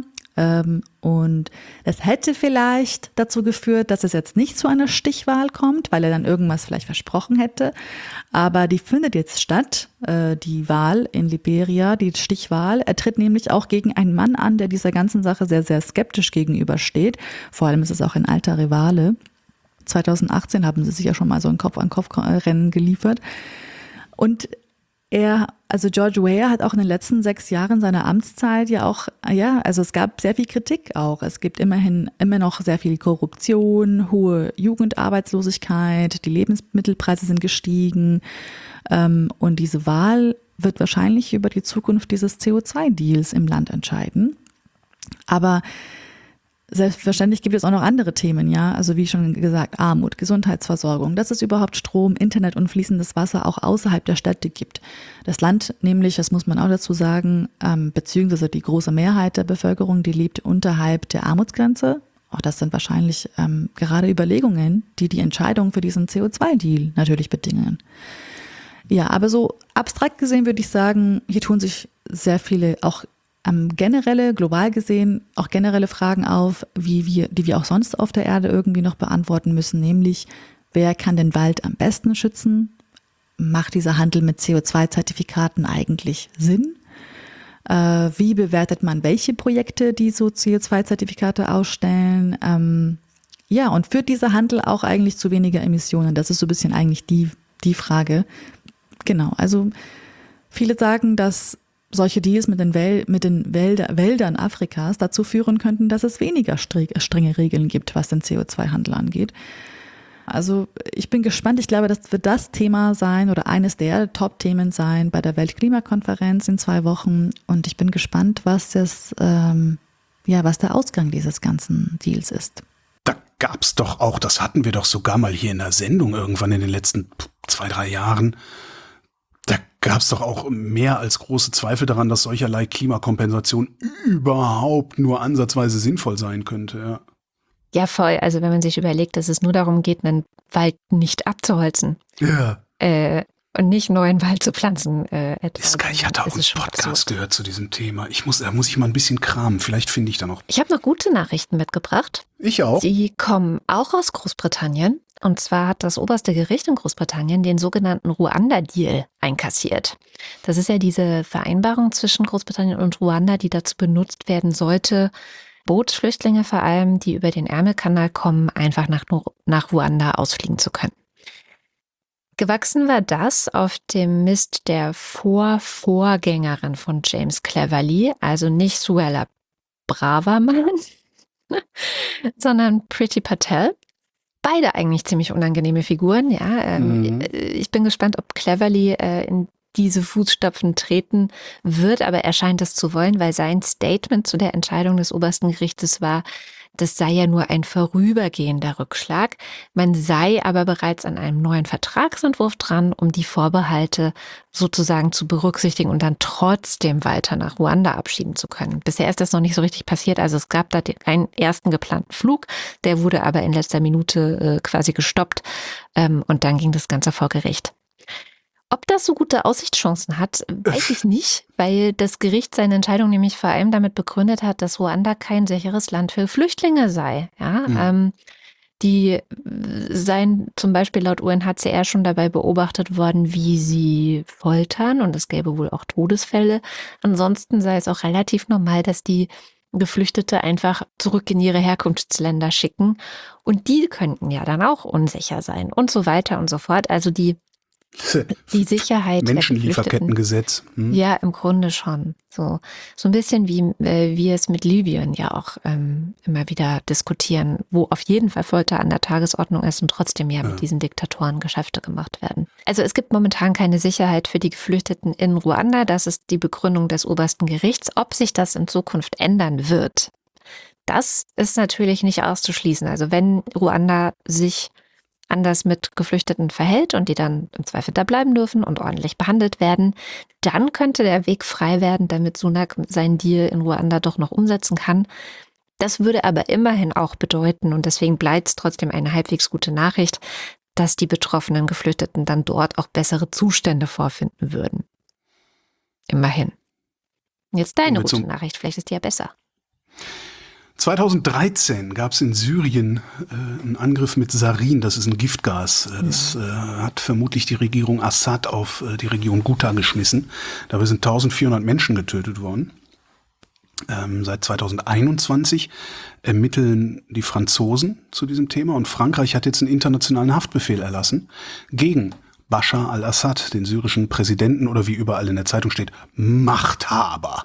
Und das hätte vielleicht dazu geführt, dass es jetzt nicht zu einer Stichwahl kommt, weil er dann irgendwas vielleicht versprochen hätte. Aber die findet jetzt statt, die Wahl in Liberia, die Stichwahl. Er tritt nämlich auch gegen einen Mann an, der dieser ganzen Sache sehr, sehr skeptisch gegenübersteht. Vor allem ist es auch ein alter Rivale. zwanzig achtzehn haben sie sich ja schon mal so ein Kopf-an-Kopf-Rennen geliefert. Und Er, also George Weah hat auch in den letzten sechs Jahren seiner Amtszeit ja auch, ja, also es gab sehr viel Kritik auch. Es gibt immerhin immer noch sehr viel Korruption, hohe Jugendarbeitslosigkeit, die Lebensmittelpreise sind gestiegen. Ähm, und diese Wahl wird wahrscheinlich über die Zukunft dieses C O zwei Deals im Land entscheiden. Aber selbstverständlich gibt es auch noch andere Themen, ja, also wie schon gesagt, Armut, Gesundheitsversorgung, dass es überhaupt Strom, Internet und fließendes Wasser auch außerhalb der Städte gibt. Das Land nämlich, das muss man auch dazu sagen, ähm, beziehungsweise die große Mehrheit der Bevölkerung, die lebt unterhalb der Armutsgrenze. Auch das sind wahrscheinlich ähm, gerade Überlegungen, die die Entscheidung für diesen C O zwei Deal natürlich bedingen. Ja, aber so abstrakt gesehen würde ich sagen, hier tun sich sehr viele auch Ähm, generelle, global gesehen, auch generelle Fragen auf, wie wir, die wir auch sonst auf der Erde irgendwie noch beantworten müssen, nämlich, wer kann den Wald am besten schützen? Macht dieser Handel mit C O zwei Zertifikaten eigentlich Sinn? Äh, wie bewertet man welche Projekte, die so C O zwei Zertifikate ausstellen? Ähm, ja, und führt dieser Handel auch eigentlich zu weniger Emissionen? Das ist so ein bisschen eigentlich die, die Frage. Genau, also viele sagen, dass solche Deals mit den, Wäl- mit den Wälder- Wäldern Afrikas dazu führen könnten, dass es weniger str- strenge Regeln gibt, was den C O zwei Handel angeht. Also ich bin gespannt. Ich glaube, das wird das Thema sein oder eines der Top-Themen sein bei der Weltklimakonferenz in zwei Wochen. Und ich bin gespannt, was das, ähm, ja, was der Ausgang dieses ganzen Deals ist. Da gab's doch auch, das hatten wir doch sogar mal hier in der Sendung irgendwann in den letzten zwei, drei Jahren. Da gab es doch auch mehr als große Zweifel daran, dass solcherlei Klimakompensation überhaupt nur ansatzweise sinnvoll sein könnte. Ja. Ja, voll. Also wenn man sich überlegt, dass es nur darum geht, einen Wald nicht abzuholzen Ja. äh, und nicht neuen Wald zu pflanzen. Äh, etwa, Ist geil. Ich hatte auch ist einen es schon Podcast absurd. gehört zu diesem Thema. Ich muss, da muss ich mal ein bisschen kramen. Vielleicht finde ich da noch. Ich habe noch gute Nachrichten mitgebracht. Ich auch. Die kommen auch aus Großbritannien. Und zwar hat das oberste Gericht in Großbritannien den sogenannten Ruanda-Deal einkassiert. Das ist ja diese Vereinbarung zwischen Großbritannien und Ruanda, die dazu benutzt werden sollte, Bootsflüchtlinge vor allem, die über den Ärmelkanal kommen, einfach nach, nach Ruanda ausfliegen zu können. Gewachsen war das auf dem Mist der Vorvorgängerin von James Cleverly, also nicht Suella Braverman, sondern Priti Patel. Beide eigentlich ziemlich unangenehme Figuren, ja. Ähm, Mhm. Ich bin gespannt, ob Cleverly äh, in diese Fußstapfen treten wird, aber er scheint es zu wollen, weil sein Statement zu der Entscheidung des obersten Gerichtes war, das sei ja nur ein vorübergehender Rückschlag. Man sei aber bereits an einem neuen Vertragsentwurf dran, um die Vorbehalte sozusagen zu berücksichtigen und dann trotzdem weiter nach Ruanda abschieben zu können. Bisher ist das noch nicht so richtig passiert. Also es gab da den, einen ersten geplanten Flug, der wurde aber in letzter Minute äh, quasi gestoppt ähm, und dann ging das Ganze vor Gericht. Ob das so gute Aussichtschancen hat, weiß ich nicht, weil das Gericht seine Entscheidung nämlich vor allem damit begründet hat, dass Ruanda kein sicheres Land für Flüchtlinge sei. Ja, Mhm. ähm, die seien zum Beispiel laut U N H C R schon dabei beobachtet worden, wie sie foltern, und es gäbe wohl auch Todesfälle. Ansonsten sei es auch relativ normal, dass die Geflüchtete einfach zurück in ihre Herkunftsländer schicken, und die könnten ja dann auch unsicher sein und so weiter und so fort. Also die Die Sicherheit der Geflüchteten. Menschenlieferkettengesetz. Hm? Ja, im Grunde schon. So, so ein bisschen wie äh, wir es mit Libyen ja auch ähm, immer wieder diskutieren, wo auf jeden Fall Folter an der Tagesordnung ist und trotzdem ja, ja mit diesen Diktatoren Geschäfte gemacht werden. Also es gibt momentan keine Sicherheit für die Geflüchteten in Ruanda. Das ist die Begründung des obersten Gerichts. Ob sich das in Zukunft ändern wird, das ist natürlich nicht auszuschließen. Also wenn Ruanda sich anders mit Geflüchteten verhält und die dann im Zweifel da bleiben dürfen und ordentlich behandelt werden, dann könnte der Weg frei werden, damit Sunak seinen Deal in Ruanda doch noch umsetzen kann. Das würde aber immerhin auch bedeuten, und deswegen bleibt es trotzdem eine halbwegs gute Nachricht, dass die betroffenen Geflüchteten dann dort auch bessere Zustände vorfinden würden. Immerhin. Jetzt deine gute Nachricht, vielleicht ist die ja besser. zweitausenddreizehn gab es in Syrien äh, einen Angriff mit Sarin, das ist ein Giftgas. Das äh, hat vermutlich die Regierung Assad auf äh, die Region Ghouta geschmissen. Dabei sind eintausendvierhundert Menschen getötet worden. Ähm, seit zweitausendeinundzwanzig ermitteln die Franzosen zu diesem Thema, und Frankreich hat jetzt einen internationalen Haftbefehl erlassen gegen Bashar al-Assad, den syrischen Präsidenten, oder wie überall in der Zeitung steht, Machthaber.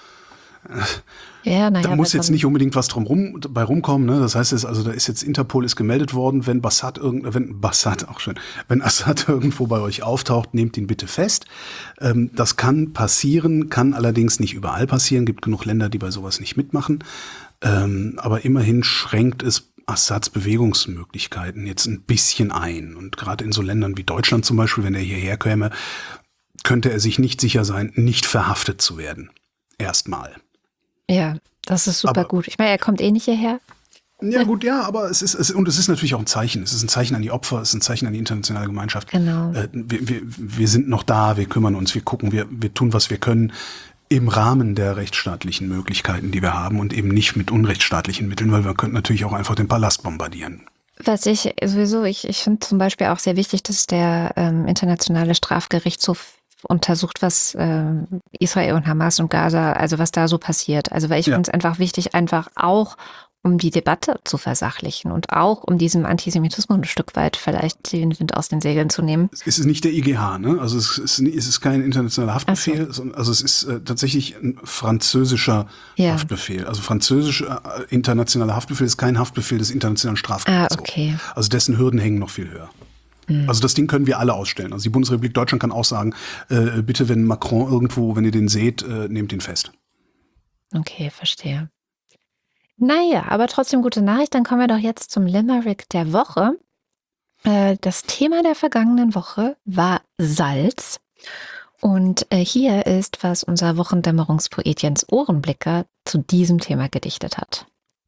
Ja, na ja, da muss jetzt nicht unbedingt was drum rum, bei rumkommen, ne? Das heißt, es, also da ist jetzt Interpol ist gemeldet worden, wenn Bassad irgend, wenn Bassad auch schön, wenn Assad irgendwo bei euch auftaucht, nehmt ihn bitte fest. Ähm, das kann passieren, kann allerdings nicht überall passieren. Gibt genug Länder, die bei sowas nicht mitmachen. Ähm, aber immerhin schränkt es Assads Bewegungsmöglichkeiten jetzt ein bisschen ein. Und gerade in so Ländern wie Deutschland zum Beispiel, wenn er hierher käme, könnte er sich nicht sicher sein, nicht verhaftet zu werden. Erstmal. Ja, das ist super aber, gut. Ich meine, er kommt eh nicht hierher. Ja gut, ja, aber es ist, es, und es ist natürlich auch ein Zeichen. Es ist ein Zeichen an die Opfer, es ist ein Zeichen an die internationale Gemeinschaft. Genau. Äh, wir, wir, wir sind noch da, wir kümmern uns, wir gucken, wir, wir tun, was wir können im Rahmen der rechtsstaatlichen Möglichkeiten, die wir haben, und eben nicht mit unrechtsstaatlichen Mitteln, weil wir könnten natürlich auch einfach den Palast bombardieren. Was ich sowieso, ich, ich finde zum Beispiel auch sehr wichtig, dass der ähm, internationale Strafgerichtshof untersucht, was äh, Israel und Hamas und Gaza, also was da so passiert. Also weil ich ja. finde es einfach wichtig, einfach auch um die Debatte zu versachlichen und auch um diesem Antisemitismus ein Stück weit vielleicht den Wind aus den Segeln zu nehmen. Es ist nicht der I G H, ne? Also es ist, es ist kein internationaler Haftbefehl, so. Also es ist äh, tatsächlich ein französischer ja. Haftbefehl. Also französischer äh, internationaler Haftbefehl ist kein Haftbefehl des internationalen Strafgerichtshofs. Ah, okay. Also dessen Hürden hängen noch viel höher. Also das Ding können wir alle ausstellen. Also die Bundesrepublik Deutschland kann auch sagen, äh, bitte, wenn Macron irgendwo, wenn ihr den seht, äh, nehmt ihn fest. Okay, verstehe. Naja, aber trotzdem gute Nachricht. Dann kommen wir doch jetzt zum Limerick der Woche. Äh, das Thema der vergangenen Woche war Salz. Und äh, hier ist, was unser Wochendämmerungspoet Jens Ohrenblicker zu diesem Thema gedichtet hat.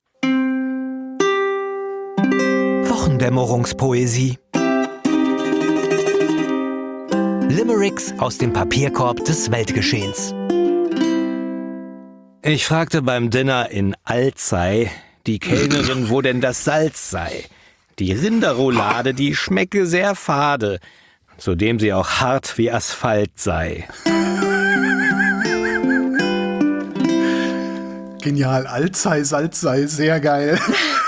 Wochendämmerungspoesie. Limericks aus dem Papierkorb des Weltgeschehens. Ich fragte beim Dinner in Alzey die Kellnerin, wo denn das Salz sei. Die Rinderroulade, die schmecke sehr fade, zudem sie auch hart wie Asphalt sei. Genial, Alzey, Salzsei, sehr geil.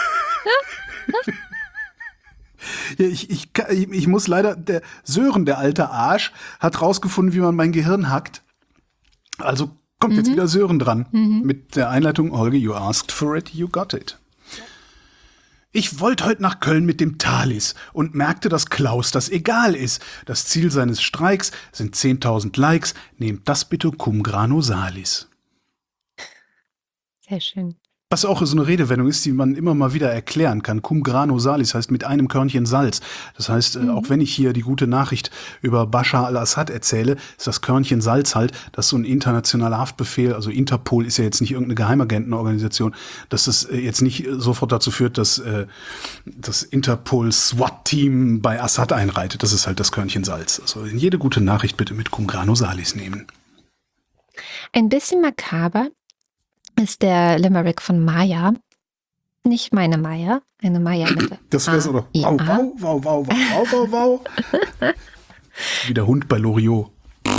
Ja, ich, ich, ich muss leider, der Sören, der alte Arsch, hat rausgefunden, wie man mein Gehirn hackt. Also kommt mhm. jetzt wieder Sören dran. Mhm. Mit der Einleitung, Holger, you asked for it, you got it. Ich wollte heute nach Köln mit dem Thalys und merkte, dass Klaus das egal ist. Das Ziel seines Streiks sind zehntausend Likes. Nehmt das bitte cum grano salis. Sehr schön. Was auch so eine Redewendung ist, die man immer mal wieder erklären kann. Cum grano salis heißt mit einem Körnchen Salz. Das heißt, mhm. auch wenn ich hier die gute Nachricht über Bashar al-Assad erzähle, ist das Körnchen Salz halt, dass so ein internationaler Haftbefehl, also Interpol ist ja jetzt nicht irgendeine Geheimagentenorganisation, dass das jetzt nicht sofort dazu führt, dass äh, das Interpol-SWAT-Team bei Assad einreitet. Das ist halt das Körnchen Salz. Also jede gute Nachricht bitte mit Cum grano salis nehmen. Ein bisschen makaber ist der Limerick von Maya. Nicht meine Maya, eine Maya mit Das wäre so doch. Wow, wow, wow, wow, wow, wow, wow. Wie der Hund bei Loriot.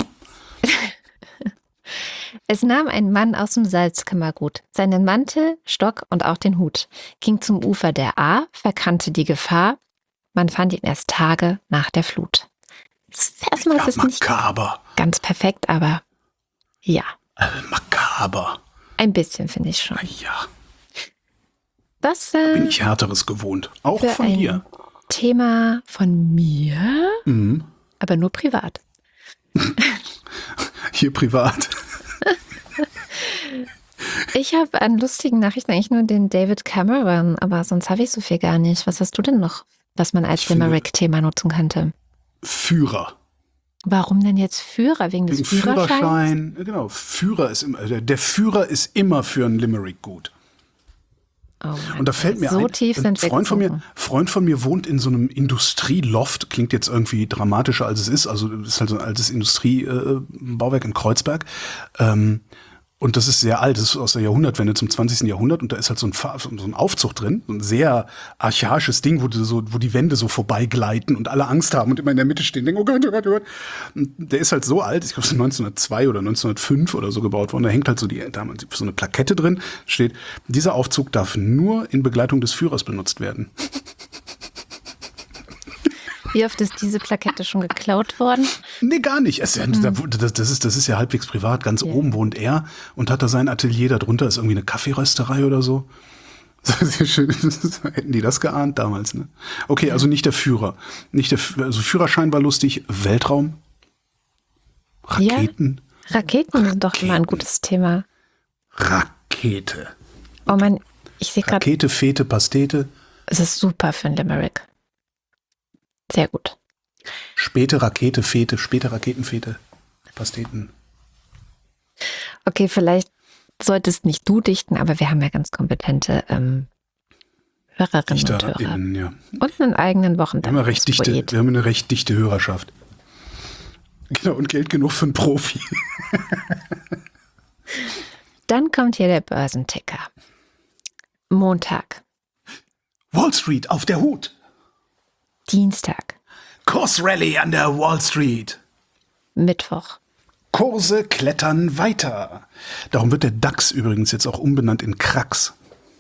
Es nahm ein Mann aus dem Salzkammergut seinen Mantel, Stock und auch den Hut, ging zum Ufer der Ahr, verkannte die Gefahr. Man fand ihn erst Tage nach der Flut. Das Versmaß Ja, ist nicht makaber. ganz perfekt, aber ja, Äh, makaber. ein bisschen finde ich schon. Na ja, Das äh, bin ich Härteres gewohnt. Auch für von ein dir. Thema von mir, Mhm. aber nur privat. Hier privat. Ich habe an lustigen Nachrichten eigentlich nur den David Cameron, aber sonst habe ich so viel gar nicht. Was hast du denn noch, was man als Ich finde- Limerick-Thema nutzen könnte? Führer. Warum denn jetzt Führer? Wegen des Wegen Führerscheins? Führerschein. Genau, Führer ist immer, der, der Führer ist immer für einen Limerick gut. Oh Mann, Und da fällt mir so ein, tief ein sind wir Freund von mir, gesunken. Freund von mir wohnt in so einem Industrieloft, klingt jetzt irgendwie dramatischer als es ist, also es ist halt so ein altes Industriebauwerk in Kreuzberg. Ähm, Und das ist sehr alt, das ist aus der Jahrhundertwende zum zwanzigsten Jahrhundert und da ist halt so ein, Fa- so ein Aufzug drin, so ein sehr archaisches Ding, wo, du so, wo die Wände so vorbeigleiten und alle Angst haben und immer in der Mitte stehen, denken, oh Gott, oh Gott, oh Gott. Und der ist halt so alt, ich glaube, es ist neunzehnhundertzwei oder neunzehnhundertfünf oder so gebaut worden, da hängt halt so, die, da haben wir so eine Plakette drin, steht, dieser Aufzug darf nur in Begleitung des Führers benutzt werden. Wie oft ist diese Plakette schon geklaut worden? Nee, gar nicht. Es, ist ja- das, das, ist, das ist ja halbwegs privat. Ganz Ja. oben wohnt er und hat da sein Atelier. Darunter ist irgendwie eine Kaffeerösterei oder so. Sehr schön. Hätten die das geahnt damals, ne? Okay, also nicht der Führer. Nicht der, F- also Führerschein war lustig. Weltraum? Raketen? Raketen sind doch immer ein Raketen. gutes Thema. Rakete. Oh Mann, ich sehe gerade, Rakete, Fete, Pastete. es ist super für ein Limerick. Sehr gut. Späte Rakete, Fete, späte Raketenfete, Pasteten. Okay, vielleicht solltest nicht du dichten, aber wir haben ja ganz kompetente ähm, Hörerinnen und Hörer. DichterInnen, ja. Und einen eigenen Wir haben, ja recht dichte, Wochenpoet. wir haben eine recht dichte Hörerschaft. Genau, und Geld genug für einen Profi. Dann kommt hier der Börsenticker. Montag, Wall Street auf der Hut. Dienstag, Kursrallye an der Wall Street. Mittwoch, Kurse klettern weiter. Darum wird der DAX übrigens jetzt auch umbenannt in Krax.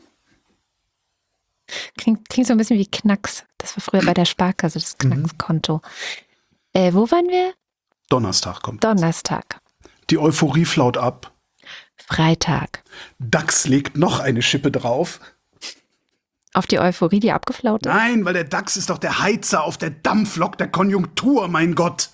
Klingt, klingt so ein bisschen wie Knacks. Das war früher bei der Sparkasse, das Knackskonto. Äh, wo waren wir? Donnerstag kommt. Donnerstag, Die Euphorie flaut ab. Freitag. DAX legt noch eine Schippe drauf. Auf die Euphorie, die abgeflaut ist? Nein, weil der DAX ist doch der Heizer auf der Dampflok der Konjunktur, mein Gott.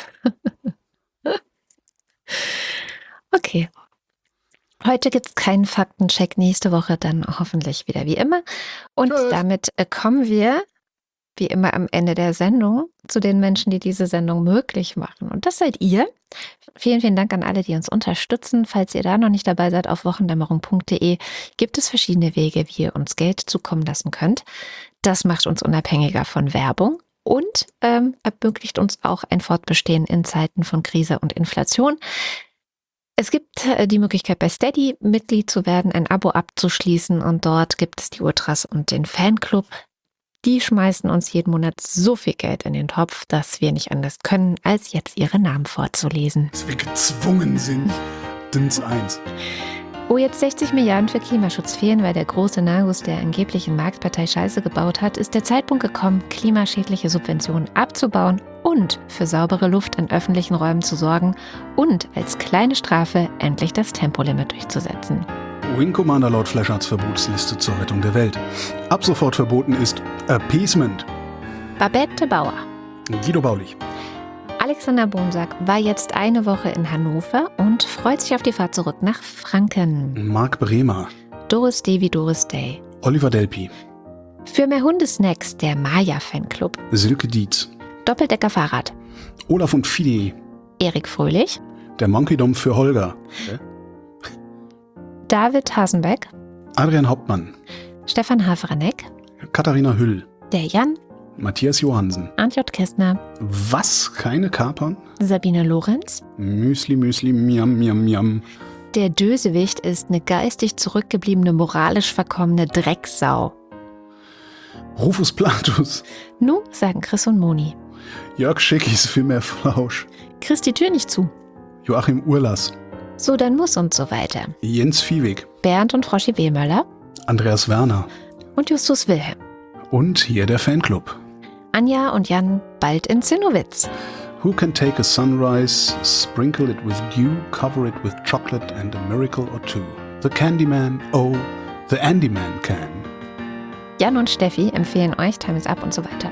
Okay. Heute gibt es keinen Faktencheck, nächste Woche dann hoffentlich wieder wie immer. Und Tschüss. damit äh, kommen wir, wie immer am Ende der Sendung, zu den Menschen, die diese Sendung möglich machen. Und das seid ihr. Vielen, vielen Dank an alle, die uns unterstützen. Falls ihr da noch nicht dabei seid, auf wochendämmerung punkt de gibt es verschiedene Wege, wie ihr uns Geld zukommen lassen könnt. Das macht uns unabhängiger von Werbung und ähm, ermöglicht uns auch ein Fortbestehen in Zeiten von Krise und Inflation. Es gibt äh, die Möglichkeit, bei Steady Mitglied zu werden, ein Abo abzuschließen und dort gibt es die Ultras und den Fanclub. Die schmeißen uns jeden Monat so viel Geld in den Topf, dass wir nicht anders können, als jetzt ihre Namen vorzulesen. Dass wir gezwungen sind. Dins eins. Wo jetzt sechzig Milliarden für Klimaschutz fehlen, weil der große Nagus der angeblichen Marktpartei Scheiße gebaut hat, ist der Zeitpunkt gekommen, klimaschädliche Subventionen abzubauen und für saubere Luft in öffentlichen Räumen zu sorgen und als kleine Strafe endlich das Tempolimit durchzusetzen. Wing Commander laut Fleschards Verbotsliste zur Rettung der Welt. Ab sofort verboten ist Appeasement. Babette Bauer. Guido Baulich. Alexander Bonsack war jetzt eine Woche in Hannover und freut sich auf die Fahrt zurück nach Franken. Marc Bremer. Doris D. wie Doris Day. Oliver Delpi. Für mehr Hundesnacks der Maya-Fanclub. Silke Dietz. Doppeldecker Fahrrad. Olaf und Fide. Erik Fröhlich. Der Monkey-Dom für Holger. David Hasenbeck. Adrian Hauptmann. Stefan Hafereneck. Katharina Hüll. Der Jan. Matthias Johansen. Arndt J. Kästner. Was? Keine Kapern? Sabine Lorenz. Müsli, Müsli, miam, miam, miam. Der Dösewicht ist eine geistig zurückgebliebene, moralisch verkommene Drecksau. Rufus Platus. Nu, sagen Chris und Moni. Jörg Schickis für mehr Flausch. Chris die Tür nicht zu. Joachim Urlass. So, dann muss und so weiter. Jens Viehweg. Bernd und Froschi Wehmöller. Andreas Werner. Und Justus Wilhelm. Und hier der Fanclub. Anja und Jan bald in Zinnowitz. Who can take a sunrise, sprinkle it with dew, cover it with chocolate and a miracle or two? The Candyman, oh, the Andyman can. Jan und Steffi empfehlen euch Time is Up und so weiter.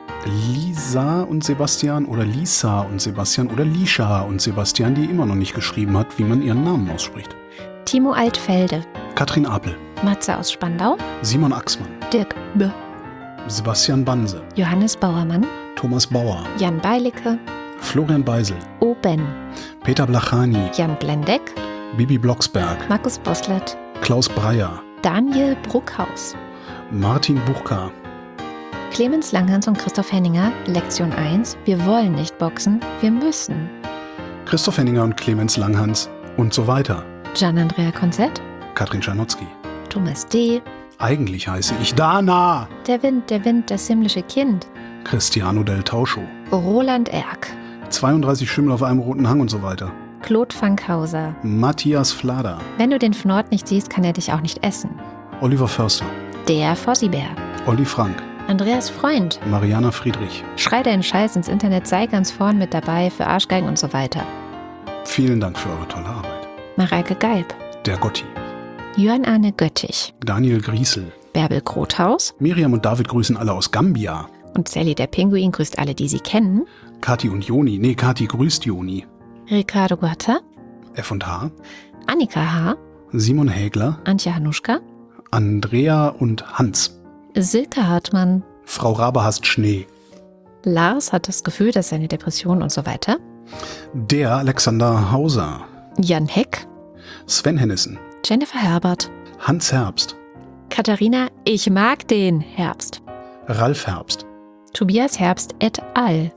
Lisa und Sebastian oder Lisa und Sebastian oder Lisha und Sebastian, die immer noch nicht geschrieben hat, wie man ihren Namen ausspricht. Timo Altfelde. Katrin Apel. Matze aus Spandau. Simon Axmann. Dirk B. Sebastian Banse. Johannes Bauermann. Thomas Bauer. Jan Beilicke. Florian Beisel. Oben. Peter Blachani. Jan Blendeck. Bibi Blocksberg. Markus Boslett. Klaus Breyer. Daniel Bruckhaus. Martin Buchka. Clemens Langhans und Christoph Henninger. Lektion eins. Wir wollen nicht boxen, wir müssen. Christoph Henninger und Clemens Langhans und so weiter. Gian-Andrea Konzett. Katrin Czarnotzki. Thomas D. Eigentlich heiße ich Dana. Der Wind, der Wind, das himmlische Kind. Cristiano del Tauscho. Roland Erck. zweiunddreißig Schimmel auf einem roten Hang und so weiter. Claude Fankhauser. Matthias Flader. Wenn du den Fnord nicht siehst, kann er dich auch nicht essen. Oliver Förster. Der Fossibär. Olli Frank. Andreas Freund. Mariana Friedrich. Schrei deinen Scheiß ins Internet, sei ganz vorn mit dabei für Arschgeigen und so weiter. Vielen Dank für eure tolle Arbeit. Mareike Geib. Der Gotti. Jörn Arne Göttich. Daniel Griesel. Bärbel Grothaus. Miriam und David grüßen alle aus Gambia. Und Sally der Pinguin grüßt alle, die sie kennen. Kathi und Joni. Nee, Kathi grüßt Joni. Ricardo Guatta. F und H. Annika H. Simon Hägler. Antje Hanuschka. Andrea und Hans. Silke Hartmann. Frau Rabe hasst Schnee. Lars hat das Gefühl, dass seine Depression und so weiter. Der Alexander Hauser. Jan Heck. Sven Hennissen. Jennifer Herbert. Hans Herbst. Katharina, ich mag den Herbst. Ralf Herbst. Tobias Herbst et al.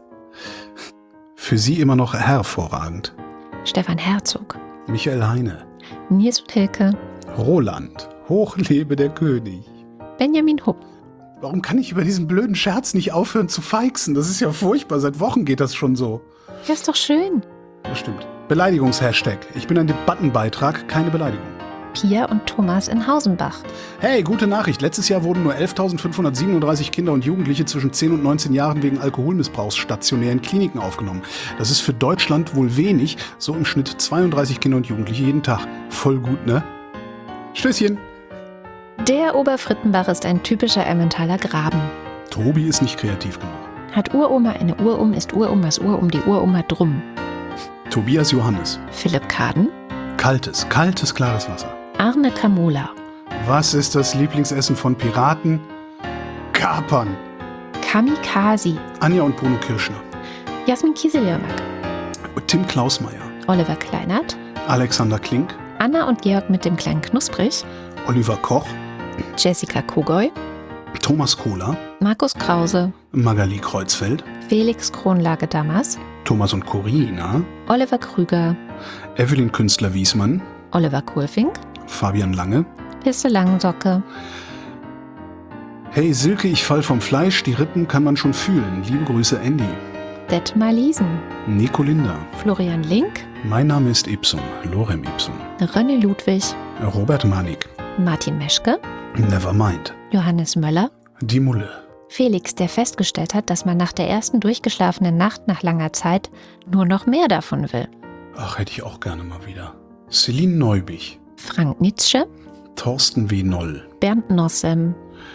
Für sie immer noch hervorragend. Stefan Herzog. Michael Heine. Nils und Hilke. Roland. Hoch lebe der König. Benjamin Hupp. Warum kann ich über diesen blöden Scherz nicht aufhören zu feixen? Das ist ja furchtbar. Seit Wochen geht das schon so. Ja, ist doch schön. Das stimmt. Beleidigungshashtag. Ich bin ein Debattenbeitrag, keine Beleidigung. Pia und Thomas in Hausenbach. Hey, gute Nachricht. Letztes Jahr wurden nur elftausendfünfhundertsiebenunddreißig Kinder und Jugendliche zwischen zehn und neunzehn Jahren wegen Alkoholmissbrauchs stationär in Kliniken aufgenommen. Das ist für Deutschland wohl wenig. So im Schnitt zweiunddreißig Kinder und Jugendliche jeden Tag. Voll gut, ne? Stößchen. Der Oberfrittenbach ist ein typischer Emmentaler Graben. Tobi ist nicht kreativ genug. Hat Uroma eine Urum, ist Urum was Urum, die Urum hat drum. Tobias Johannes. Philipp Kaden. Kaltes, kaltes, klares Wasser. Arne Kamola. Was ist das Lieblingsessen von Piraten? Kapern. Kamikaze. Anja und Bruno Kirschner. Jasmin Kieseljörmak. Tim Klausmeier. Oliver Kleinert. Alexander Klink. Anna und Georg mit dem kleinen Knusprig. Oliver Koch. Jessica Kogoy. Thomas Kohler. Markus Krause. Magali Kreuzfeld. Felix Kronlage-Dammers. Thomas und Corina. Oliver Krüger. Evelyn Künstler-Wiesmann. Oliver Kohlfink. Fabian Lange. Pisse Langensocke. Hey Silke, ich fall vom Fleisch, die Rippen kann man schon fühlen. Liebe Grüße, Andy. Detmar Liesen. Nico Linder. Florian Link. Mein Name ist Ipsum, Lorem Ipsum. René Ludwig. Robert Manik. Martin Meschke. Nevermind. Johannes Möller. Die Mulle. Felix, der festgestellt hat, dass man nach der ersten durchgeschlafenen Nacht nach langer Zeit nur noch mehr davon will. Ach, hätte ich auch gerne mal wieder. Celine Neubich. Frank Nietzsche. Thorsten W. Noll. Bernd Nossem.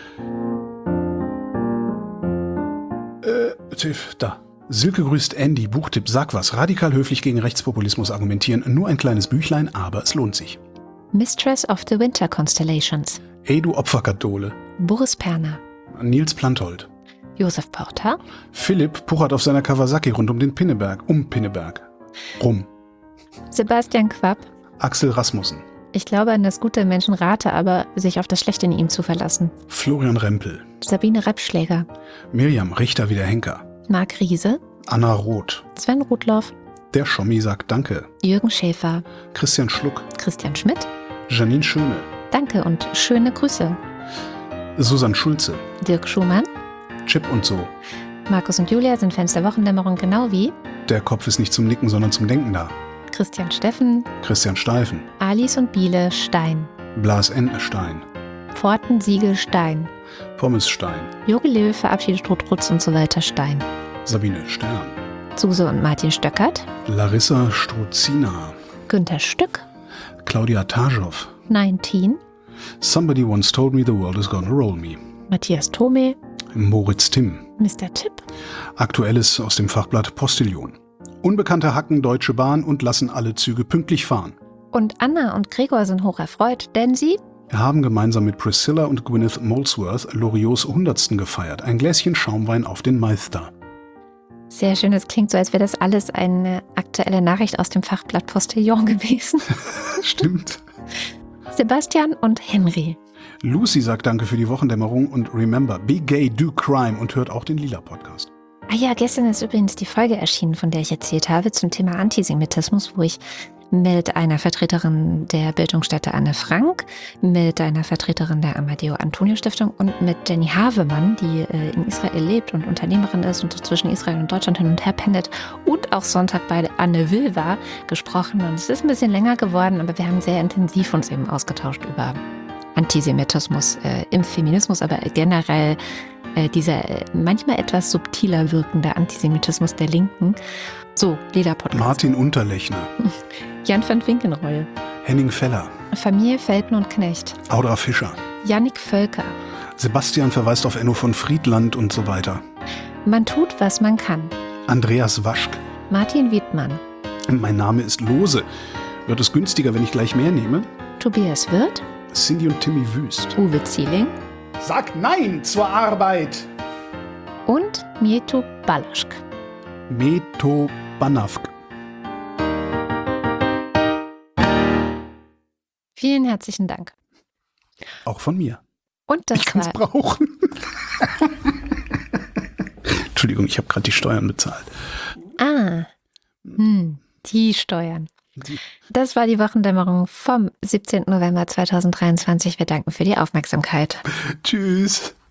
Äh, Tiff, da. Silke grüßt Andy, Buchtipp, sag was. Radikal höflich gegen Rechtspopulismus argumentieren. Nur ein kleines Büchlein, aber es lohnt sich. Mistress of the Winter Constellations. Ey, du Opferkathole. Boris Perner. Nils Planthold. Josef Porter. Philipp puchert auf seiner Kawasaki rund um den Pinneberg. Um Pinneberg. Rum. Sebastian Quapp. Axel Rasmussen. Ich glaube an das Gute im Menschen rate, aber sich auf das Schlechte in ihm zu verlassen. Florian Rempel. Sabine Reppschläger. Miriam Richter wie der Henker. Marc Riese. Anna Roth. Sven Rudloff. Der Schommi sagt Danke. Jürgen Schäfer. Christian Schluck. Christian Schmidt. Janine Schöne. Danke und schöne Grüße. Susanne Schulze. Dirk Schumann. Chip und so. Markus und Julia sind Fans der Wochendämmerung, genau wie Der Kopf ist nicht zum Nicken, sondern zum Denken da. Christian Steffen. Christian Steifen. Alice und Biele Stein. Blas Entnerstein. Pforten Siegel Stein. Pommes Stein. Jogi Löw verabschiedet Rotgrutz und so weiter Stein. Sabine Stern. Suse und Martin Stöckert. Larissa Struzina. Günther Stück. Claudia Taschow. neunzehn. Somebody once told me the world is gonna roll me. Matthias Thome. Moritz Timm. Mister Tipp. Aktuelles aus dem Fachblatt Postillon. Unbekannte hacken Deutsche Bahn und lassen alle Züge pünktlich fahren. Und Anna und Gregor sind hoch erfreut, denn sie haben gemeinsam mit Priscilla und Gwyneth Molesworth Loriots hundertsten gefeiert. Ein Gläschen Schaumwein auf den Meister. Sehr schön, es klingt so, als wäre das alles eine aktuelle Nachricht aus dem Fachblatt Postillon gewesen. Stimmt. Sebastian und Henry. Lucy sagt Danke für die Wochendämmerung und remember, be gay, do crime und hört auch den Lila-Podcast. Ah ja, gestern ist übrigens die Folge erschienen, von der ich erzählt habe, zum Thema Antisemitismus, wo ich mit einer Vertreterin der Bildungsstätte Anne Frank, mit einer Vertreterin der Amadeo Antonio Stiftung und mit Jenny Havemann, die äh, in Israel lebt und Unternehmerin ist und zwischen Israel und Deutschland hin und her pendelt und auch Sonntag bei Anne Will war, gesprochen. Und es ist ein bisschen länger geworden, aber wir haben sehr intensiv uns eben ausgetauscht über Antisemitismus äh, im Feminismus, aber generell äh, dieser äh, manchmal etwas subtiler wirkende Antisemitismus der Linken. So, Lederpodcast. Martin Unterlechner. Jan van Winkenroll. Henning Feller. Familie Felten und Knecht. Audra Fischer. Jannik Völker. Sebastian verweist auf Enno von Friedland und so weiter. Man tut, was man kann. Andreas Waschk. Martin Wiedmann. Mein Name ist Lose. Wird es günstiger, wenn ich gleich mehr nehme? Tobias Wirth. Cindy und Timmy Wüst. Uwe Zieling. Sag Nein zur Arbeit! Und Mieto Balaschk. Meto Banavk. Vielen herzlichen Dank. Auch von mir. Und das ich kann's war brauchen. Entschuldigung, ich habe gerade die Steuern bezahlt. Ah, hm, die Steuern. Das war die Wochendämmerung vom siebzehnten November zweitausenddreiundzwanzig. Wir danken für die Aufmerksamkeit. Tschüss.